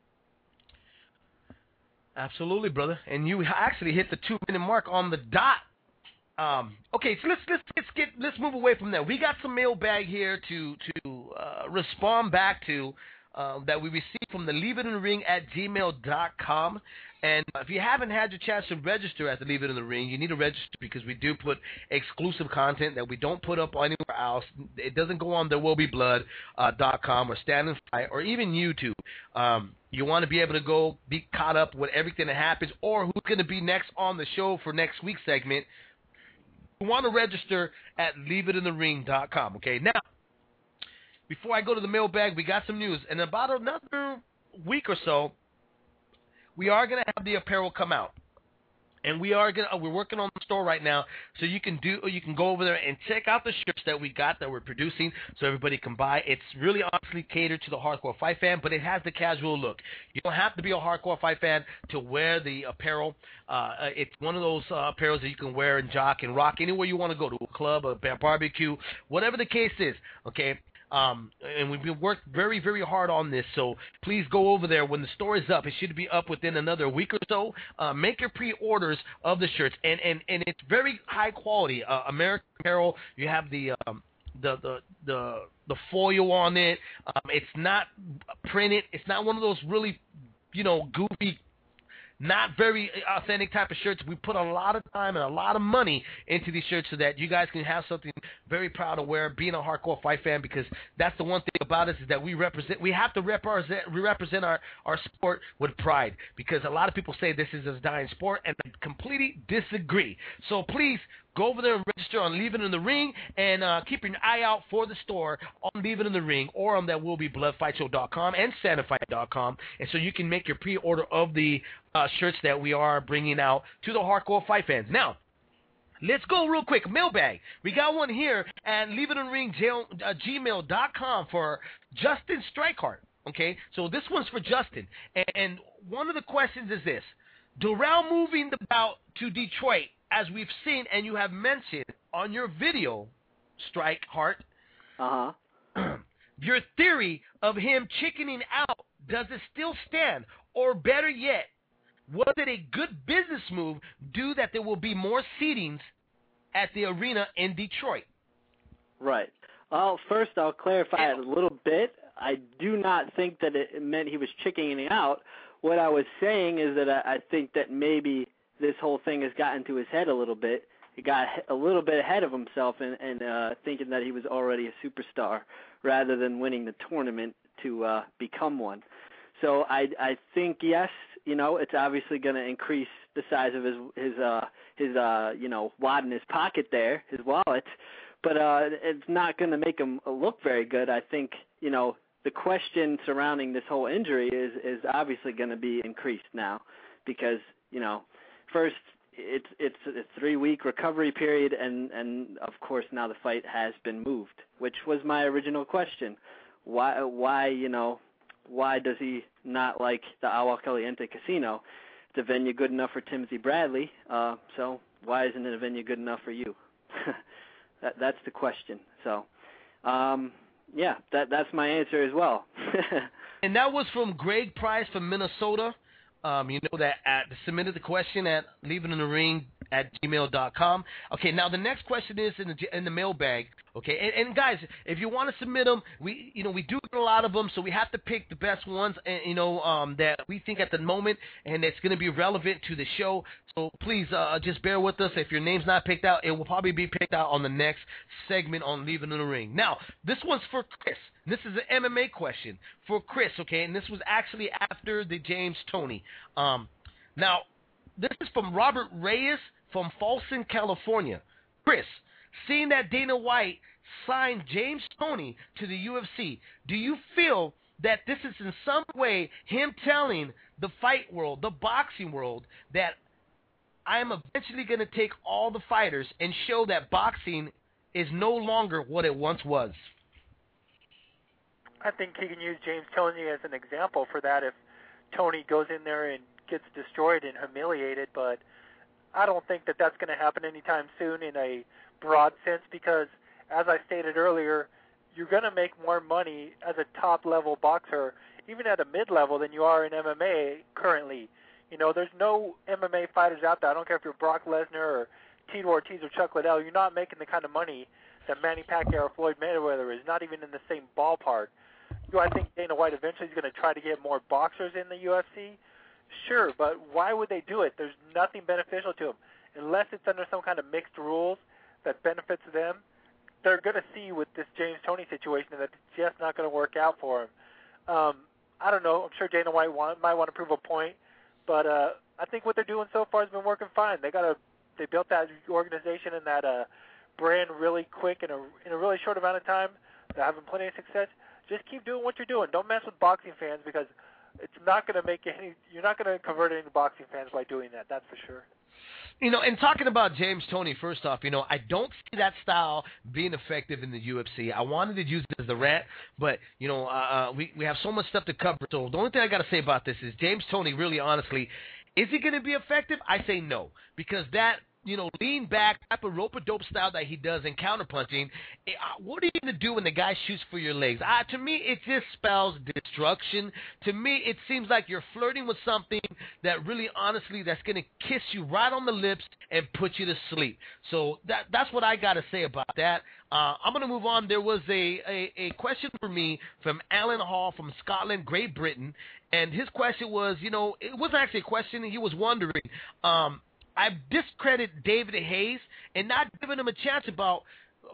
Absolutely, brother. And you actually hit the 2-minute mark on the dot. Okay, so let's move away from that. We got some mailbag here to respond back to. That we received from the leaveitinthering@gmail.com. And if you haven't had your chance to register at the Leave It in the Ring, you need to register because we do put exclusive content that we don't put up anywhere else. It doesn't go on ThereWillBeBlood.com or Stand and Fight or even YouTube. You want to be able to go be caught up with everything that happens or who's going to be next on the show for next week's segment. You want to register at LeaveItInTheRing.com. Okay, now, before I go to the mailbag, we got some news. In about another week or so, we are going to have the apparel come out. And we're working on the store right now, so you can go over there and check out the shirts that we got that we're producing, so everybody can buy. It's really honestly catered to the hardcore fight fan, but it has the casual look. You don't have to be a hardcore fight fan to wear the apparel. It's one of those apparels that you can wear and jock and rock anywhere you want to go, to a club, a barbecue, whatever the case is. Okay. And we've worked very, very hard on this, so please go over there. When the store is up, it should be up within another week or so. Make your pre-orders of the shirts, and it's very high quality. American Apparel, you have the foil on it. It's not printed. It's not one of those really, goofy, not very authentic type of shirts. We put a lot of time and a lot of money into these shirts so that you guys can have something very proud to wear, being a hardcore fight fan, because that's the one thing about us is that we have to represent our sport with pride, because a lot of people say this is a dying sport, and I completely disagree. So please Go over there and register on Leave It in the Ring, and keep your eye out for the store on Leave It in the Ring or on thatwillbebloodfightshow.com and SantaFight.com, and so you can make your pre-order of the shirts that we are bringing out to the hardcore fight fans. Now, let's go real quick. Mailbag. We got one here at leaveitinthering@gmail.com for Justin Strikeheart. Okay, so this one's for Justin, and one of the questions is this: Doral moving the bout to Detroit, as we've seen and you have mentioned on your video, Strikeheart. Your theory of him chickening out, does it still stand? Or better yet, was it a good business move due that there will be more seatings at the arena in Detroit? Right. Well, first I'll clarify it a little bit. I do not think that it meant he was chickening out. What I was saying is that I think that maybe this whole thing has gotten to his head a little bit. He got a little bit ahead of himself and thinking that he was already a superstar rather than winning the tournament to become one. So I think, yes, it's obviously going to increase the size of his wad in his pocket there, his wallet, but it's not going to make him look very good. I think, the question surrounding this whole injury is obviously going to be increased now because, first, it's a 3-week recovery period, and of course now the fight has been moved, which was my original question. Why does he not like the Agua Caliente Casino? It's a venue good enough for Timothy Bradley, so why isn't it a venue good enough for you? That's the question. So, that's my answer as well. And that was from Greg Price from Minnesota. That submitted the question at leaveitinthering@gmail.com. Okay, now the next question is in the mailbag. Okay, and guys, if you want to submit them, we do get a lot of them, so we have to pick the best ones, that we think at the moment, and it's going to be relevant to the show. So please just bear with us. If your name's not picked out, it will probably be picked out on the next segment on Leave It in the Ring. Now, this one's for Chris. This is an MMA question for Chris, okay? And this was actually after the James Toney. Now, this is from Robert Reyes from Folsom, California. Chris, seeing that Dana White signed James Toney to the UFC, do you feel that this is in some way him telling the fight world, the boxing world, that I am eventually going to take all the fighters and show that boxing is no longer what it once was? I think he can use James Toney as an example for that if Toney goes in there and gets destroyed and humiliated, but I don't think that that's going to happen anytime soon in a broad sense because, as I stated earlier, you're going to make more money as a top-level boxer, even at a mid-level, than you are in MMA currently. There's no MMA fighters out there. I don't care if you're Brock Lesnar or Tito Ortiz or Chuck Liddell. You're not making the kind of money that Manny Pacquiao or Floyd Mayweather is, not even in the same ballpark. Do I think Dana White eventually is going to try to get more boxers in the UFC? Sure, but why would they do it? There's nothing beneficial to them. Unless it's under some kind of mixed rules that benefits them, they're going to see with this James Toney situation that it's just not going to work out for him. I don't know. I'm sure Dana White might want to prove a point, but I think what they're doing so far has been working fine. They built that organization and that brand really quick in a really short amount of time. They're having plenty of success. Just keep doing what you're doing. Don't mess with boxing fans because it's not going to make you're not going to convert any boxing fans by doing that. That's for sure. And talking about James Toney, first off, I don't see that style being effective in the UFC. I wanted to use it as the rant, but, we have so much stuff to cover. So the only thing I got to say about this is James Toney, really honestly, is he going to be effective? I say no, because that, lean back type of rope-a-dope style that he does in counterpunching, what are you going to do when the guy shoots for your legs? To me, it just spells destruction. To me, it seems like you're flirting with something that really, honestly, that's going to kiss you right on the lips and put you to sleep. So that's what I got to say about that. I'm going to move on. There was a question for me from Alan Hall from Scotland, Great Britain, and his question was, it wasn't actually a question. He was wondering, I've discredited David Hayes and not given him a chance about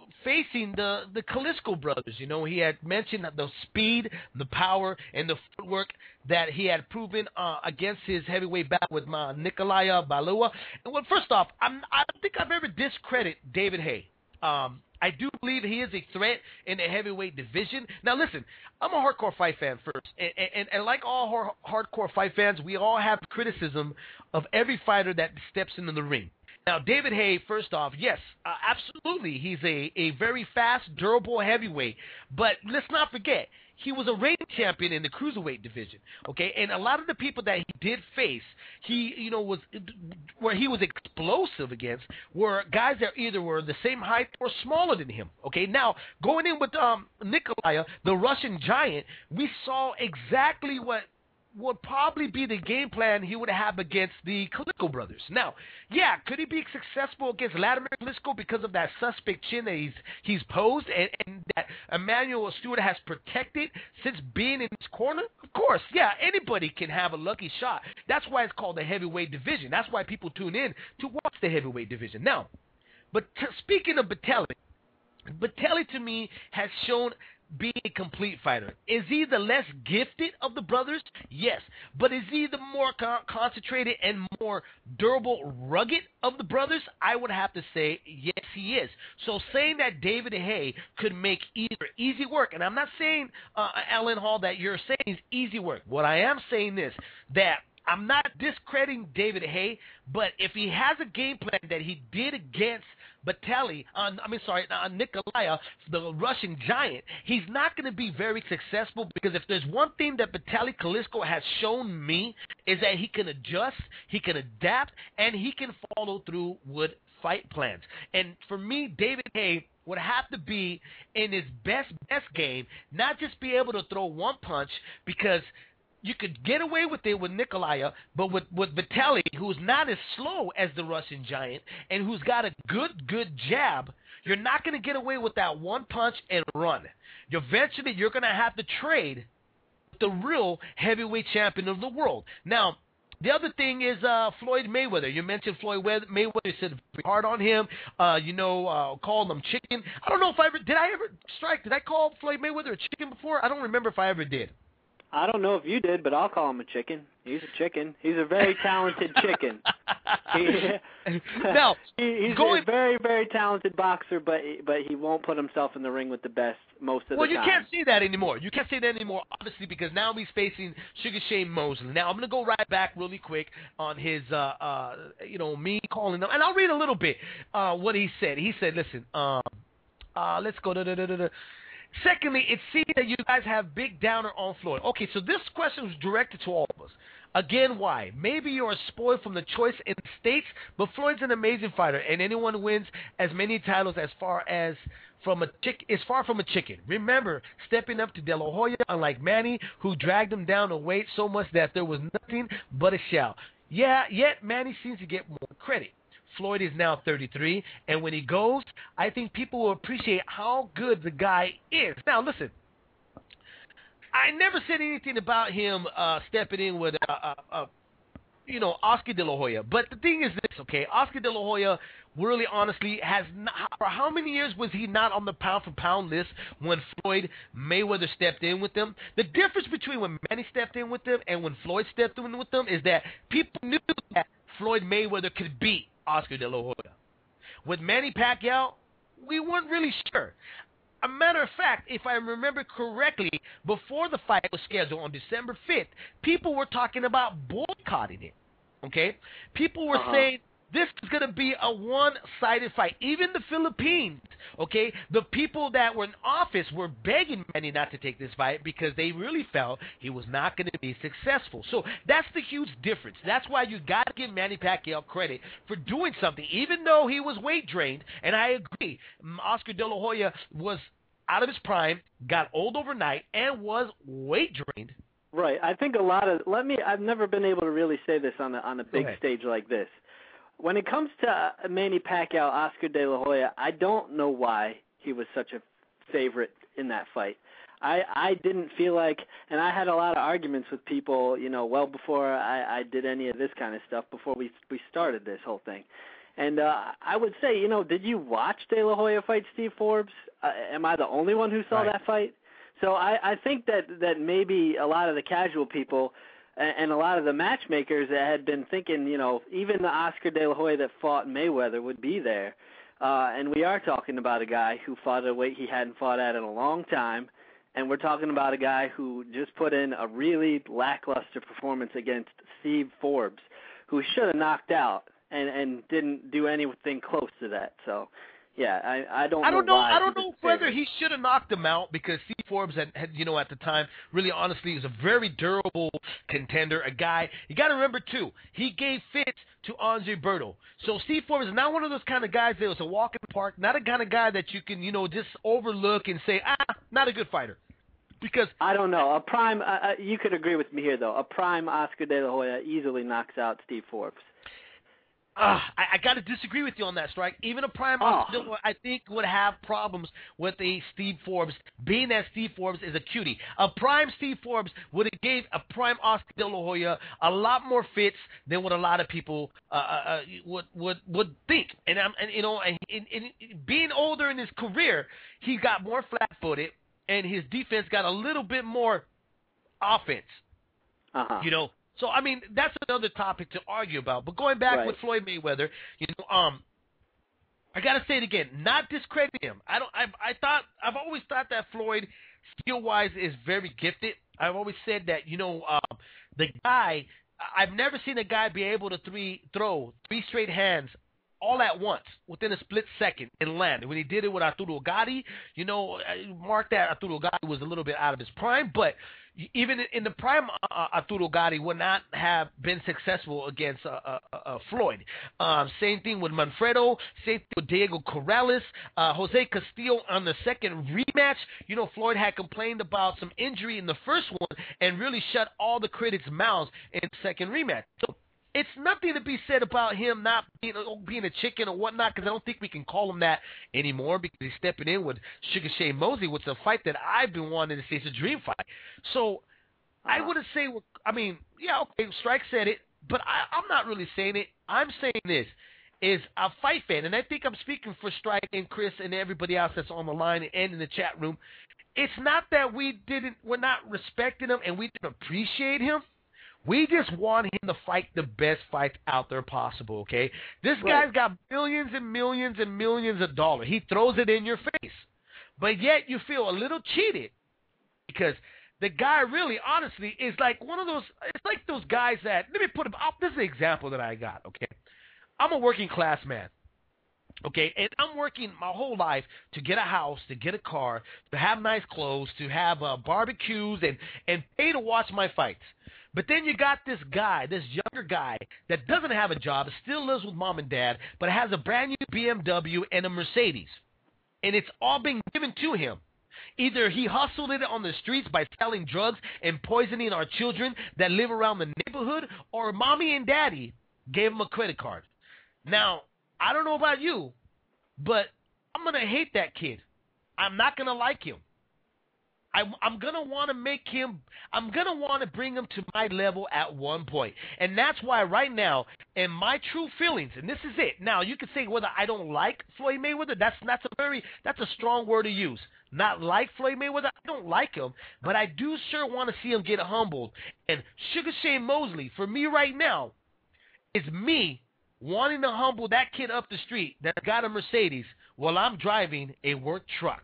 facing the Klitschko brothers. You know, he had mentioned the speed, the power, and the footwork that he had proven against his heavyweight battle with Nikolai Balua. And well, first off, I don't think I've ever discredited David Haye. I do believe he is a threat in the heavyweight division. Now, listen, I'm a hardcore fight fan first. And like all hardcore fight fans, we all have criticism of every fighter that steps into the ring. Now, David Haye, first off, yes, absolutely, he's a very fast, durable heavyweight. But let's not forget, he was a reigning champion in the cruiserweight division, okay? And a lot of the people that he did face, where he was explosive against, were guys that either were the same height or smaller than him, okay? Now, going in with Nikolai, the Russian giant, we saw exactly what would probably be the game plan he would have against the Klitschko brothers. Now, yeah, could he be successful against Vladimir Klitschko because of that suspect chin that he's posed and that Emmanuel Stewart has protected since being in his corner? Of course, yeah, anybody can have a lucky shot. That's why it's called the heavyweight division. That's why people tune in to watch the heavyweight division. Now, but speaking of Batelli to me has shown being a complete fighter. Is he the less gifted of the brothers? Yes. But is he the more concentrated and more durable, rugged of the brothers? I would have to say, yes, he is. So saying that David Haye could make either easy work, and I'm not saying, Alan Hall, that you're saying is easy work. What I am saying is that I'm not discrediting David Haye, but if he has a game plan that he did against Nikolai, the Russian giant, he's not going to be very successful, because if there's one thing that Vitaly Klitschko has shown me is that he can adjust, he can adapt, and he can follow through with fight plans. And for me, David Haye would have to be in his best game, not just be able to throw one punch, because you could get away with it with Nikolai, but with Vitaly, who's not as slow as the Russian giant and who's got a good jab, you're not going to get away with that one punch and run. Eventually, you're going to have to trade the real heavyweight champion of the world. Now, the other thing is Floyd Mayweather. You mentioned Floyd Mayweather. You said hard on him. Called him chicken. I don't know if did I call Floyd Mayweather a chicken before? I don't remember if I ever did. I don't know if you did, but I'll call him a chicken. He's a chicken. He's a very talented chicken. He's a very, very talented boxer, but he won't put himself in the ring with the best most of the time. Well, you can't see that anymore. Obviously, because now he's facing Sugar Shane Mosley. Now, I'm going to go right back really quick on his, me calling him. And I'll read a little bit what he said. He said, listen, let's go. Secondly, it seems that you guys have big downer on Floyd. Okay, so this question was directed to all of us. Again, why? Maybe you are spoiled from the choice in the States, but Floyd's an amazing fighter, and anyone who wins as many titles is far from a chicken. Remember, stepping up to De La Hoya, unlike Manny, who dragged him down to weight so much that there was nothing but a shout. Yeah, yet Manny seems to get more credit. Floyd is now 33, and when he goes, I think people will appreciate how good the guy is. Now, listen, I never said anything about him stepping in with, Oscar De La Hoya. But the thing is this, okay? Oscar De La Hoya, really honestly, has not, for how many years was he not on the pound-for-pound list when Floyd Mayweather stepped in with them? The difference between when Manny stepped in with them and when Floyd stepped in with them is that people knew that Floyd Mayweather could beat Oscar De La Hoya. With Manny Pacquiao, we weren't really sure. A matter of fact, if I remember correctly, before the fight was scheduled on December 5th, people were talking about boycotting it. Okay? People were saying this is going to be a one-sided fight. Even the Philippines, okay? The people that were in office were begging Manny not to take this fight because they really felt he was not going to be successful. So that's the huge difference. That's why you got to give Manny Pacquiao credit for doing something, even though he was weight drained. And I agree, Oscar De La Hoya was out of his prime, got old overnight, and was weight drained. Right. I think I've never been able to really say this on a big stage like this. When it comes to Manny Pacquiao, Oscar De La Hoya, I don't know why he was such a favorite in that fight. I didn't feel like, and I had a lot of arguments with people, well before I did any of this kind of stuff, before we started this whole thing. And I would say, did you watch De La Hoya fight Steve Forbes? Am I the only one who saw that fight? So I think that maybe a lot of the casual people and a lot of the matchmakers that had been thinking, even the Oscar De La Hoya that fought Mayweather would be there. And we are talking about a guy who fought at a weight he hadn't fought at in a long time. And we're talking about a guy who just put in a really lackluster performance against Steve Forbes, who should have knocked out and didn't do anything close to that. So, yeah, I don't know whether he should have knocked him out, because Steve Forbes had at the time, really honestly, was a very durable contender, a guy. You got to remember, too, he gave fits to Andre Berto. So Steve Forbes is not one of those kind of guys that was a walk in the park, not a kind of guy that you can, just overlook and say, not a good fighter. Because I don't know. A prime, you could agree with me here, though. A prime Oscar De La Hoya easily knocks out Steve Forbes. I got to disagree with you on that, Strike. Even a prime Oscar De La Hoya, I think, would have problems with a Steve Forbes, being that Steve Forbes is a cutie. A prime Steve Forbes would have gave a prime Oscar De La Hoya a lot more fits than what a lot of people would think. And being older in his career, he got more flat-footed, and his defense got a little bit more offense. So, I mean, that's another topic to argue about. But going back with Floyd Mayweather, I got to say it again, not discrediting him. I've always thought that Floyd, skill-wise, is very gifted. I've always said that, the guy, I've never seen a guy be able to throw three straight hands all at once within a split second and land. When he did it with Arturo Gatti, mark that Arturo Gatti was a little bit out of his prime, but even in the prime, Arturo Gatti would not have been successful against Floyd. Same thing with Manfredo, same thing with Diego Corrales, Jose Castillo on the second rematch. Floyd had complained about some injury in the first one and really shut all the critics' mouths in the second rematch. So it's nothing to be said about him not being a chicken or whatnot, because I don't think we can call him that anymore, because he's stepping in with Sugar Shane Mosley, which is a fight that I've been wanting to see. It's a dream fight. So I wouldn't say, Strike said it, but I'm not really saying it. I'm saying this is a fight fan, and I think I'm speaking for Strike and Chris and everybody else that's on the line and in the chat room. It's not that we're not respecting him and we didn't appreciate him. We just want him to fight the best fight out there possible, okay? This guy's got millions and millions and millions of dollars. He throws it in your face. But yet you feel a little cheated, because the guy really, honestly, is like one of those, it's like those guys that, let me put him up. This is an example that I got, okay? I'm a working class man, okay? And I'm working my whole life to get a house, to get a car, to have nice clothes, to have barbecues, and pay to watch my fights. But then you got this guy, this younger guy, that doesn't have a job, still lives with mom and dad, but has a brand new BMW and a Mercedes. And it's all been given to him. Either he hustled it on the streets by selling drugs and poisoning our children that live around the neighborhood, or mommy and daddy gave him a credit card. Now, I don't know about you, but I'm going to hate that kid. I'm not going to like him. I'm going to want to bring him to my level at one point. And that's why right now, in my true feelings, and this is it. Now, you can say whether I don't like Floyd Mayweather, that's a strong word to use. Not like Floyd Mayweather, I don't like him, but I do sure want to see him get humbled. And Sugar Shane Mosley, for me right now, is me wanting to humble that kid up the street that got a Mercedes while I'm driving a work truck.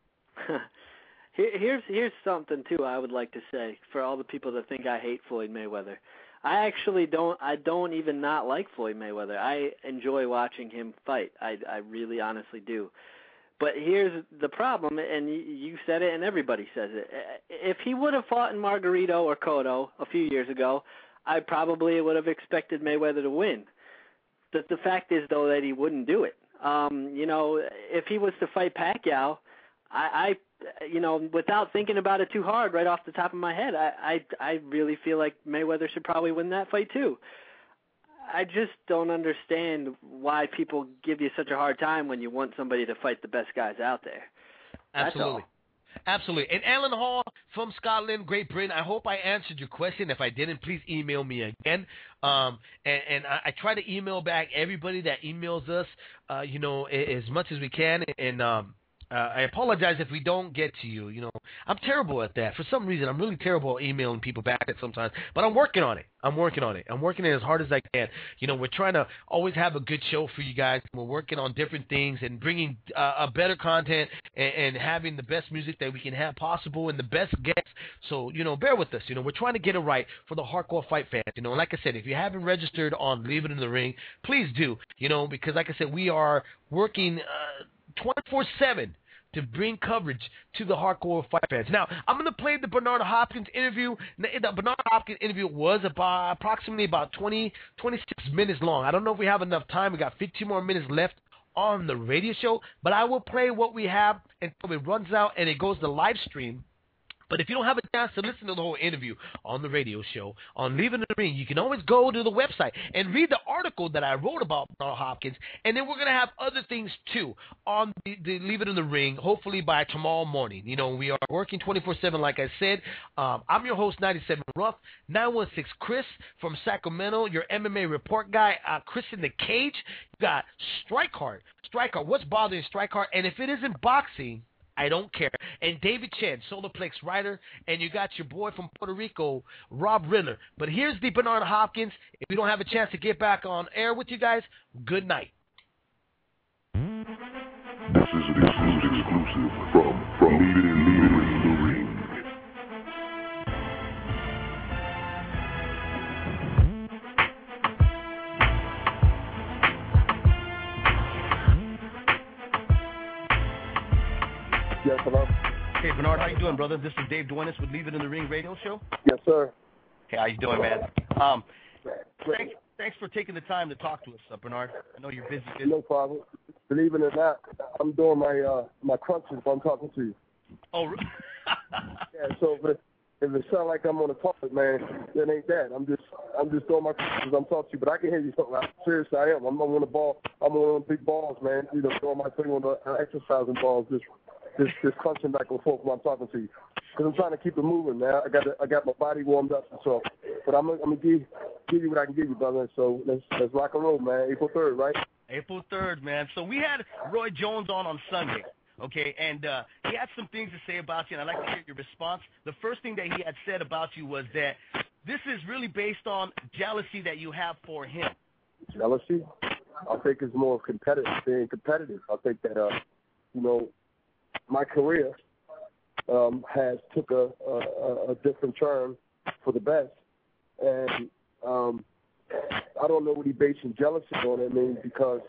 Here's something too I would like to say for all the people that think I hate Floyd Mayweather. I actually don't. I don't even not like Floyd Mayweather. I enjoy watching him fight. I really honestly do. But here's the problem, and you said it and everybody says it. If he would have fought in Margarito or Cotto a few years ago, I probably would have expected Mayweather to win. The fact is, though, that he wouldn't do it. If he was to fight Pacquiao, I without thinking about it too hard, right off the top of my head, I really feel like Mayweather should probably win that fight too. I just don't understand why people give you such a hard time when you want somebody to fight the best guys out there. Absolutely. Absolutely. And Alan Hall from Scotland, Great Britain. I hope I answered your question. If I didn't, please email me again. And I try to email back everybody that emails us, as much as we can. And I apologize if we don't get to you. I'm terrible at that. For some reason, I'm really terrible at emailing people back at sometimes. But I'm working on it. I'm working it as hard as I can. We're trying to always have a good show for you guys. We're working on different things and bringing a better content and having the best music that we can have possible and the best guests. So, bear with us. We're trying to get it right for the hardcore fight fans. Like I said, if you haven't registered on Leave It in the Ring, please do. Because like I said, we are working 24/7 to bring coverage to the hardcore fight fans. Now, I'm going to play the Bernard Hopkins interview. The Bernard Hopkins interview was approximately 26 minutes long. I don't know if we have enough time. We got 15 more minutes left on the radio show, but I will play what we have until it runs out and it goes to live stream. But if you don't have a chance to listen to the whole interview on the radio show, on Leave It in the Ring, you can always go to the website and read the article that I wrote about Bernard Hopkins. And then we're going to have other things, too, on the Leave It in the Ring, hopefully by tomorrow morning. We are working 24/7, like I said. I'm your host, 97 Ruff, 916 Chris from Sacramento, your MMA report guy, Chris in the Cage. You got Strikeheart. What's bothering Strikeheart? And if it isn't boxing, I don't care. And David Chen, Solarplex writer, and you got your boy from Puerto Rico, Rob Riddler. But here's the Bernard Hopkins. If we don't have a chance to get back on air with you guys, good night. This is an exclusive from Leave It in the Ring. Yes, hello. Hey, Bernard, how you doing, brother? This is Dave Duenas with Leave It in the Ring radio show. Yes, sir. Hey, how you doing, man? Thanks for taking the time to talk to us, Bernard. I know you're busy. No problem. Believe it or not, I'm doing my crunches while I'm talking to you. Oh, yeah. So if it sounds like I'm on the toilet, man, that ain't that. I'm just doing my crunches as I'm talking to you. But I can hear you. Seriously, I am. I'm on the ball. I'm on the big balls, man. Doing my thing on the exercising balls. Just crunching back and forth while I'm talking to you, because I'm trying to keep it moving, man. I got my body warmed up, so. But I'm gonna give you what I can give you, brother. So let's rock and roll, man. April 3rd, right? April 3rd, man. So we had Roy Jones on Sunday, okay, and he had some things to say about you, and I'd like to hear your response. The first thing that he had said about you was that this is really based on jealousy that you have for him. Jealousy? I think it's more being competitive. I think that my career has took a different turn for the best, and I don't know what he basing jealousy on. Because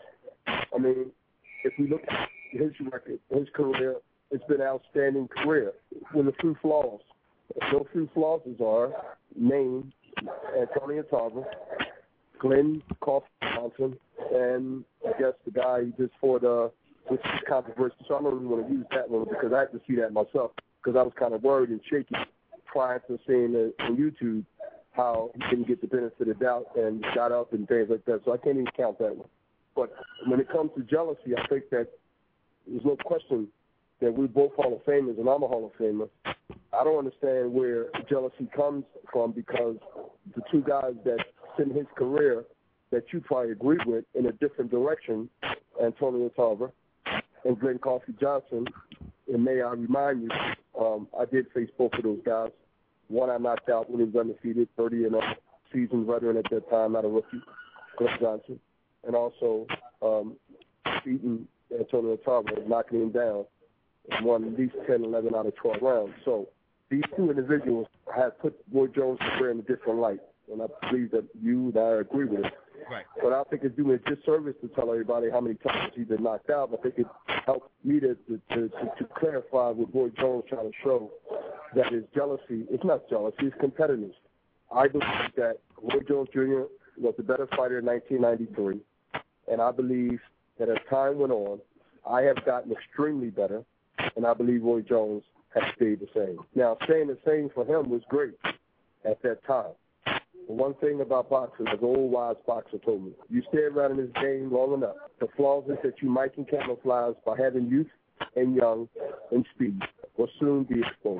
if we look at his record, his career, it's been an outstanding career with a few flaws. Those few flaws are named Antonio Tarver, Glenn Coffey Johnson, and I guess the guy he just fought which is controversial, so I don't even want to use that one because I had to see that myself, because I was kind of worried and shaky prior to seeing it on YouTube how he didn't get the benefit of the doubt and got up and things like that, so I can't even count that one. But when it comes to jealousy, I think that there's no question that we're both Hall of Famers and I'm a Hall of Famer. I don't understand where jealousy comes from, because the two guys that in his career that you probably agree with in a different direction, Antonio Tarver and Glenn Coffey Johnson, and may I remind you, I did face both of those guys. One I knocked out when he was undefeated, 30-0, seasoned veteran at that time, not a rookie, Glenn Johnson, and also beating Antonio Tarver, knocking him down, and won at least 10, 11 out of 12 rounds. So these two individuals have put Roy Jones' career in a different light, and I believe that you and I agree with it. Right. But I think it's doing a disservice to tell everybody how many times he's been knocked out. I think it helped me to clarify what Roy Jones trying to show, that his jealousy, it's not jealousy, it's competitiveness. I believe that Roy Jones Jr. was the better fighter in 1993, and I believe that as time went on, I have gotten extremely better, and I believe Roy Jones has stayed the same. Now, staying the same for him was great at that time. The one thing about boxing, as an old wise boxer told me, you stay around in this game long enough, the flaws that you might can camouflage by having youth and young and speed will soon be exposed.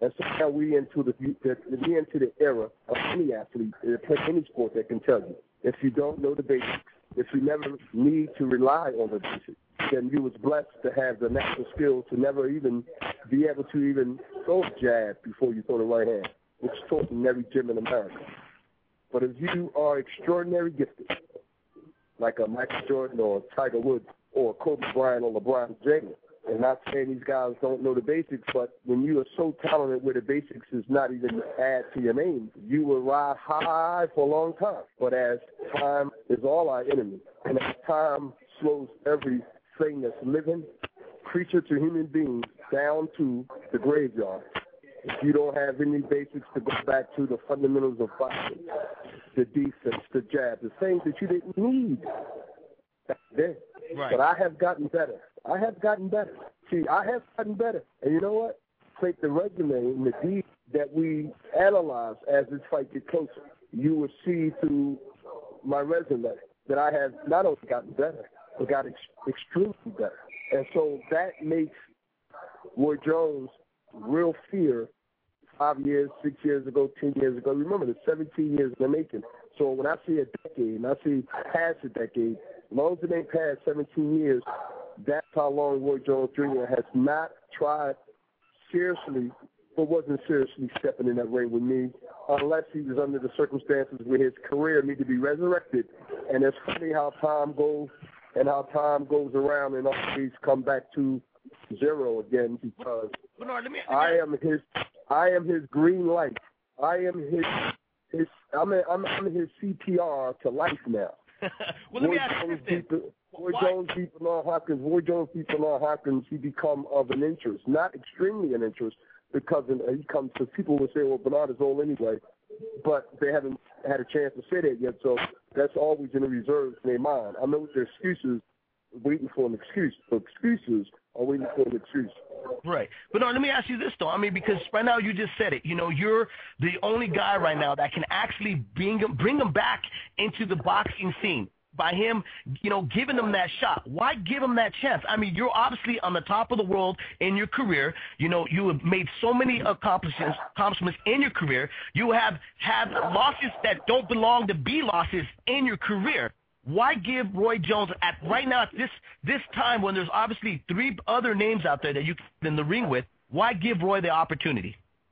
And so now we into the era of any athlete, play any sport that can tell you, if you don't know the basics, if you never need to rely on the basics, then you was blessed to have the natural skill to never even be able to even throw a jab before you throw the right hand, which is taught in every gym in America. But if you are extraordinary gifted, like a Michael Jordan or Tiger Woods or Kobe Bryant or LeBron James, and not saying these guys don't know the basics, but when you are so talented where the basics is not even add to your name, you will ride high for a long time. But as time is all our enemy, and as time slows everything that's living, creature to human beings, down to the graveyard, if you don't have any basics to go back to the fundamentals of boxing, the defense, the jab, the things that you didn't need back then. Right. But I have gotten better. See, I have gotten better. And you know what? Take the resume and the deeds that we analyze as this fight gets closer. You will see through my resume that I have not only gotten better, but got extremely better. And so that makes Roy Jones real fear 5 years, 6 years ago, 10 years ago. Remember, the 17 years in the making. So when I see a decade and I see past a decade, as long as it ain't past 17 years, that's how long Roy Jones Jr. has not tried seriously or wasn't seriously stepping in that ring with me unless he was under the circumstances where his career needed to be resurrected. And it's funny how time goes and how time goes around and always come back to zero again because Bernard, I am his green light. I am I'm his CPR to life now. Well, let me ask you this. Roy Jones beat Bernard Hopkins. He become of an interest, not extremely an interest, because he comes to people will say, well, Bernard is old anyway, but they haven't had a chance to say that yet, so that's always in the reserves in their mind. I know their excuses, waiting for an excuse. So excuses are waiting for an excuse. Right. But no, let me ask you this, though. I mean, because right now you just said it. You know, you're the only guy right now that can actually bring him back into the boxing scene by him, you know, giving him that shot. Why give him that chance? I mean, you're obviously on the top of the world in your career. You know, you have made so many accomplishments in your career. You have had losses that don't belong to be losses in your career. Why give Roy Jones right now at this time when there's obviously 3 other names out there that you can in the ring with? Why give Roy the opportunity?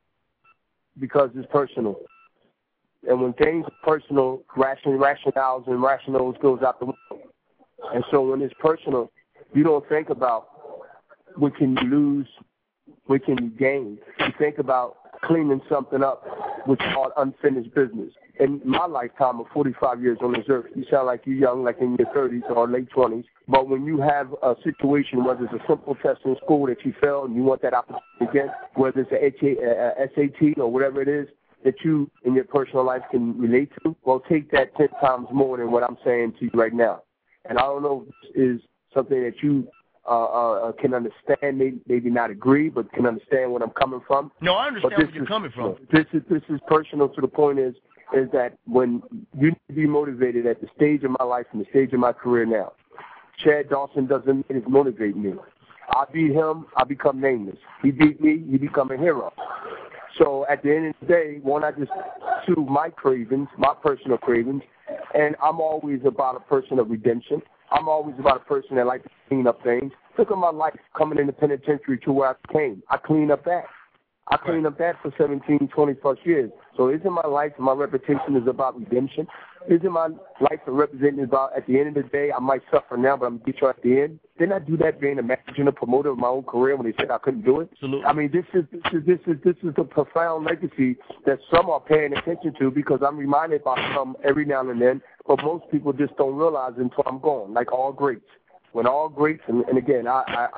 Because it's personal, and when things are personal, rationales and rationals goes out the window. And so when it's personal, you don't think about what can you lose, what can you gain. You think about cleaning something up, which is called unfinished business. In my lifetime of 45 years on this earth, you sound like you're young, like in your 30s or late 20s. But when you have a situation, whether it's a simple test in school that you failed and you want that opportunity again, whether it's a SAT or whatever it is that you in your personal life can relate to, well, take that 10 times more than what I'm saying to you right now. And I don't know if this is something that you can understand, maybe not agree, but can understand where I'm coming from. No, I understand where you're coming from. This is personal to the point is that when you need to be motivated at the stage of my life and the stage of my career now, Chad Dawson doesn't motivate me. I beat him, I become nameless. He beat me, he become a hero. So at the end of the day, why not just pursue my cravings, my personal cravings, and I'm always about a person of redemption. I'm always about a person that likes to clean up things. Look at my life coming in the penitentiary to where I came. I cleaned up that. I cleaned up that for 17, 20-plus years. So isn't my life and my reputation is about redemption? Isn't my life and representation about, at the end of the day, I might suffer now, but I'm going to get you at the end? Didn't I do that being a manager and a promoter of my own career when they said I couldn't do it? Absolutely. I mean, this is the profound legacy that some are paying attention to because I'm reminded by some every now and then, but most people just don't realize until I'm gone, like all greats. When all greats, and again,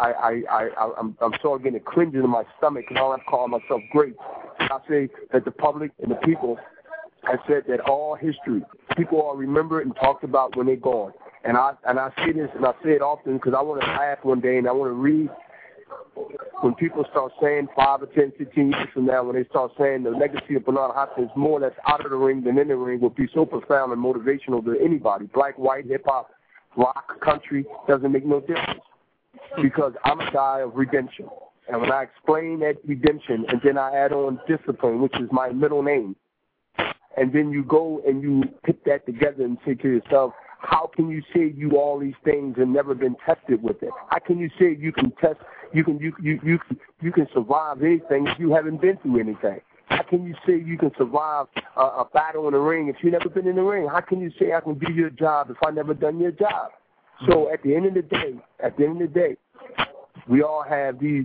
I'm sort of getting a cringe in my stomach and all I call myself great. I say that the public and the people have said that all history, people are remembered and talked about when they're gone. And I say this and I say it often because I want to laugh one day and I want to read when people start saying 5 or 10, 15 years from now, when they start saying the legacy of Bernard Hopkins more or less out of the ring than in the ring will be so profound and motivational to anybody, black, white, hip-hop, rock, country, doesn't make no difference because I'm a guy of redemption. And when I explain that redemption, and then I add on discipline, which is my middle name, and then you go and you put that together and say to yourself, how can you say you all these things and never been tested with it? How can you say you can test, you can survive anything if you haven't been through anything? How can you say you can survive a battle in the ring if you've never been in the ring? How can you say I can do your job if I've never done your job? So at the end of the day, we all have these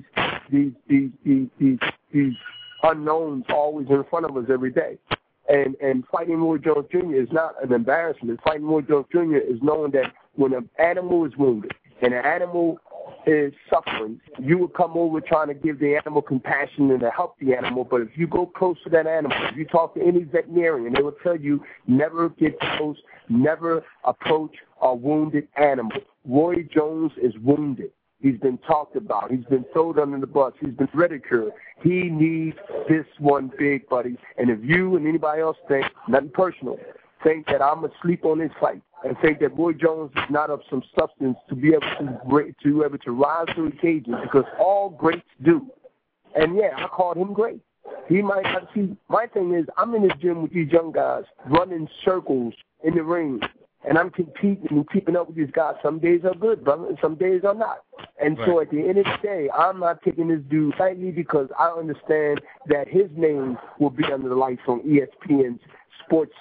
unknowns always in front of us every day. And fighting Roy Jones Jr. is not an embarrassment. Fighting Roy Jones Jr. is knowing that when an animal is wounded and an animal is suffering, you will come over trying to give the animal compassion and to help the animal. But if you go close to that animal, if you talk to any veterinarian, they will tell you never get close, never approach a wounded animal. Roy Jones is wounded. He's been talked about. He's been thrown under the bus. He's been ridiculed. He needs this one big, buddy. And if you and anybody else think, nothing personal, think that I'm asleep on this fight and think that Roy Jones is not of some substance to be able to rise to the occasion, because all greats do. And, yeah, I called him great. He might not see. My thing is, I'm in the gym with these young guys running circles in the ring. And I'm competing and keeping up with these guys. Some days are good, brother, and some days are not. And so at the end of the day, I'm not taking this dude lightly, because I understand that his name will be under the lights on ESPN's sports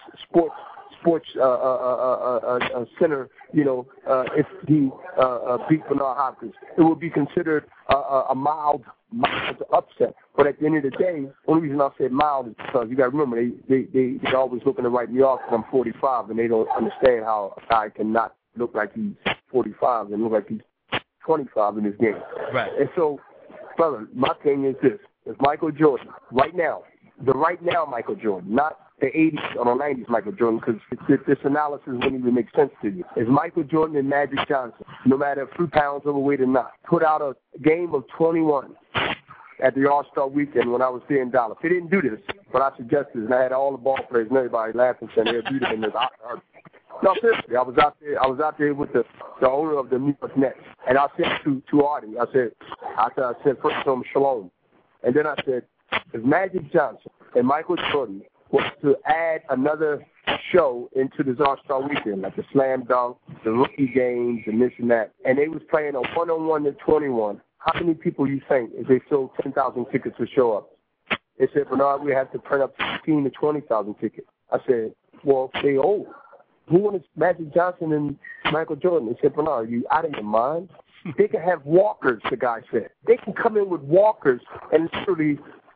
center, if he beat Bernard Hopkins. It will be considered a mild upset. But at the end of the day, the only reason I said mild is because you got to remember, they always looking to write me off when I'm 45, and they don't understand how a guy cannot look like he's 45 and look like he's 25 in this game. Right. And so, brother, my thing is this. If Michael Jordan, right now Michael Jordan, not the 80s or the 90s Michael Jordan, because this analysis wouldn't even make sense to you. If Michael Jordan and Magic Johnson, no matter if 3 pounds overweight or not, put out a game of 21 at the All-Star Weekend when I was there in Dallas. They didn't do this, but I suggested it, and I had all the ball players and everybody laughing, saying they'd beat them in this. No, seriously, I was out there with the owner of the New York Nets, and I said to Artie, I said first to him, shalom, and then I said, if Magic Johnson and Michael Jordan was to add another show into this All-Star Weekend, like the slam dunk, the rookie games, and this and that, and they was playing a 1-on-1 to 21, how many people you think, if they sold 10,000 tickets to show up? They said, Bernard, we have to print up 15,000 to 20,000 tickets. I said, well, they old. Who wanted Magic Johnson and Michael Jordan? They said, Bernard, are you out of your mind? They can have walkers, the guy said. They can come in with walkers and literally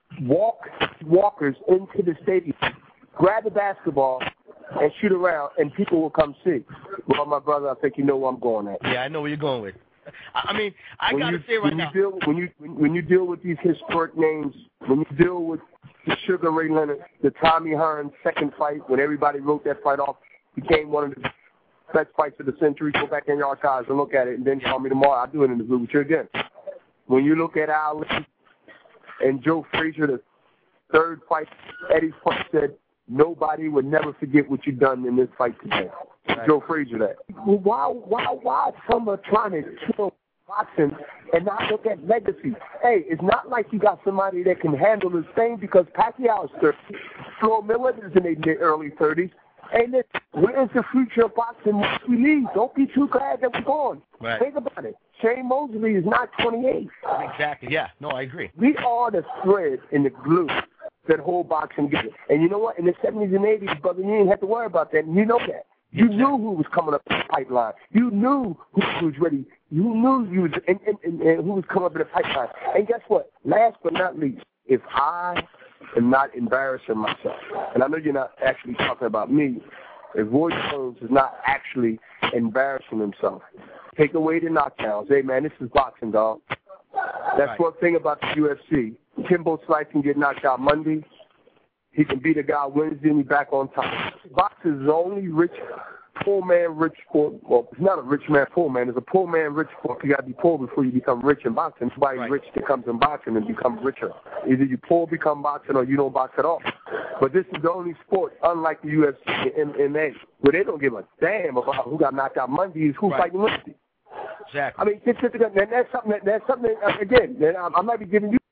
walkers into the stadium, grab the basketball, and shoot around, and people will come see. Well, my brother, I think you know where I'm going at. Yeah, I know where you're going with. I mean, I got to say right now. When you deal with these historic names, when you deal with the Sugar Ray Leonard, the Tommy Hearns second fight, when everybody wrote that fight off, became one of the best fights of the century. Go back in your archives and look at it, and then call me tomorrow. I'll do it in the group with you again. When you look at Ali and Joe Frazier, the third fight, Eddie Funk said, nobody would never forget what you've done in this fight today. Right. Joe Frazier, that. Why some are trying to kill boxing and not look at legacy? Hey, it's not like you got somebody that can handle this thing, because Pacquiao is 30. Floyd Mayweather is in their early 30s. Hey, listen, where's the future of boxing once we leave? Don't be too glad that we're gone. Right. Think about it. Shane Mosley is not 28. Exactly, yeah. No, I agree. We are the thread and the glue that hold boxing together. And you know what? In the 70s and 80s, brother, you didn't have to worry about that. And you know that. You knew who was coming up the pipeline. You knew who was ready. You knew you was and who was coming up in the pipeline. And guess what? Last but not least, if I am not embarrassing myself, and I know you're not actually talking about me, if Roy Jones is not actually embarrassing himself, take away the knockdowns. Hey, man, this is boxing, dog. That's right. One thing about the UFC. Kimbo Slice can get knocked out Monday. He can beat a guy Wednesday and be back on top. Boxing is the only poor man rich sport. Well, it's not a rich man, poor man. It's a poor man rich sport. You got to be poor before you become rich in boxing. Nobody rich that comes in boxing and becomes richer. Either you poor, become boxing, or you don't box at all. But this is the only sport, unlike the UFC and MMA, where they don't give a damn about who got knocked out Monday, who's fighting Wednesday. Exactly. I mean, that's something. Again, I might be giving you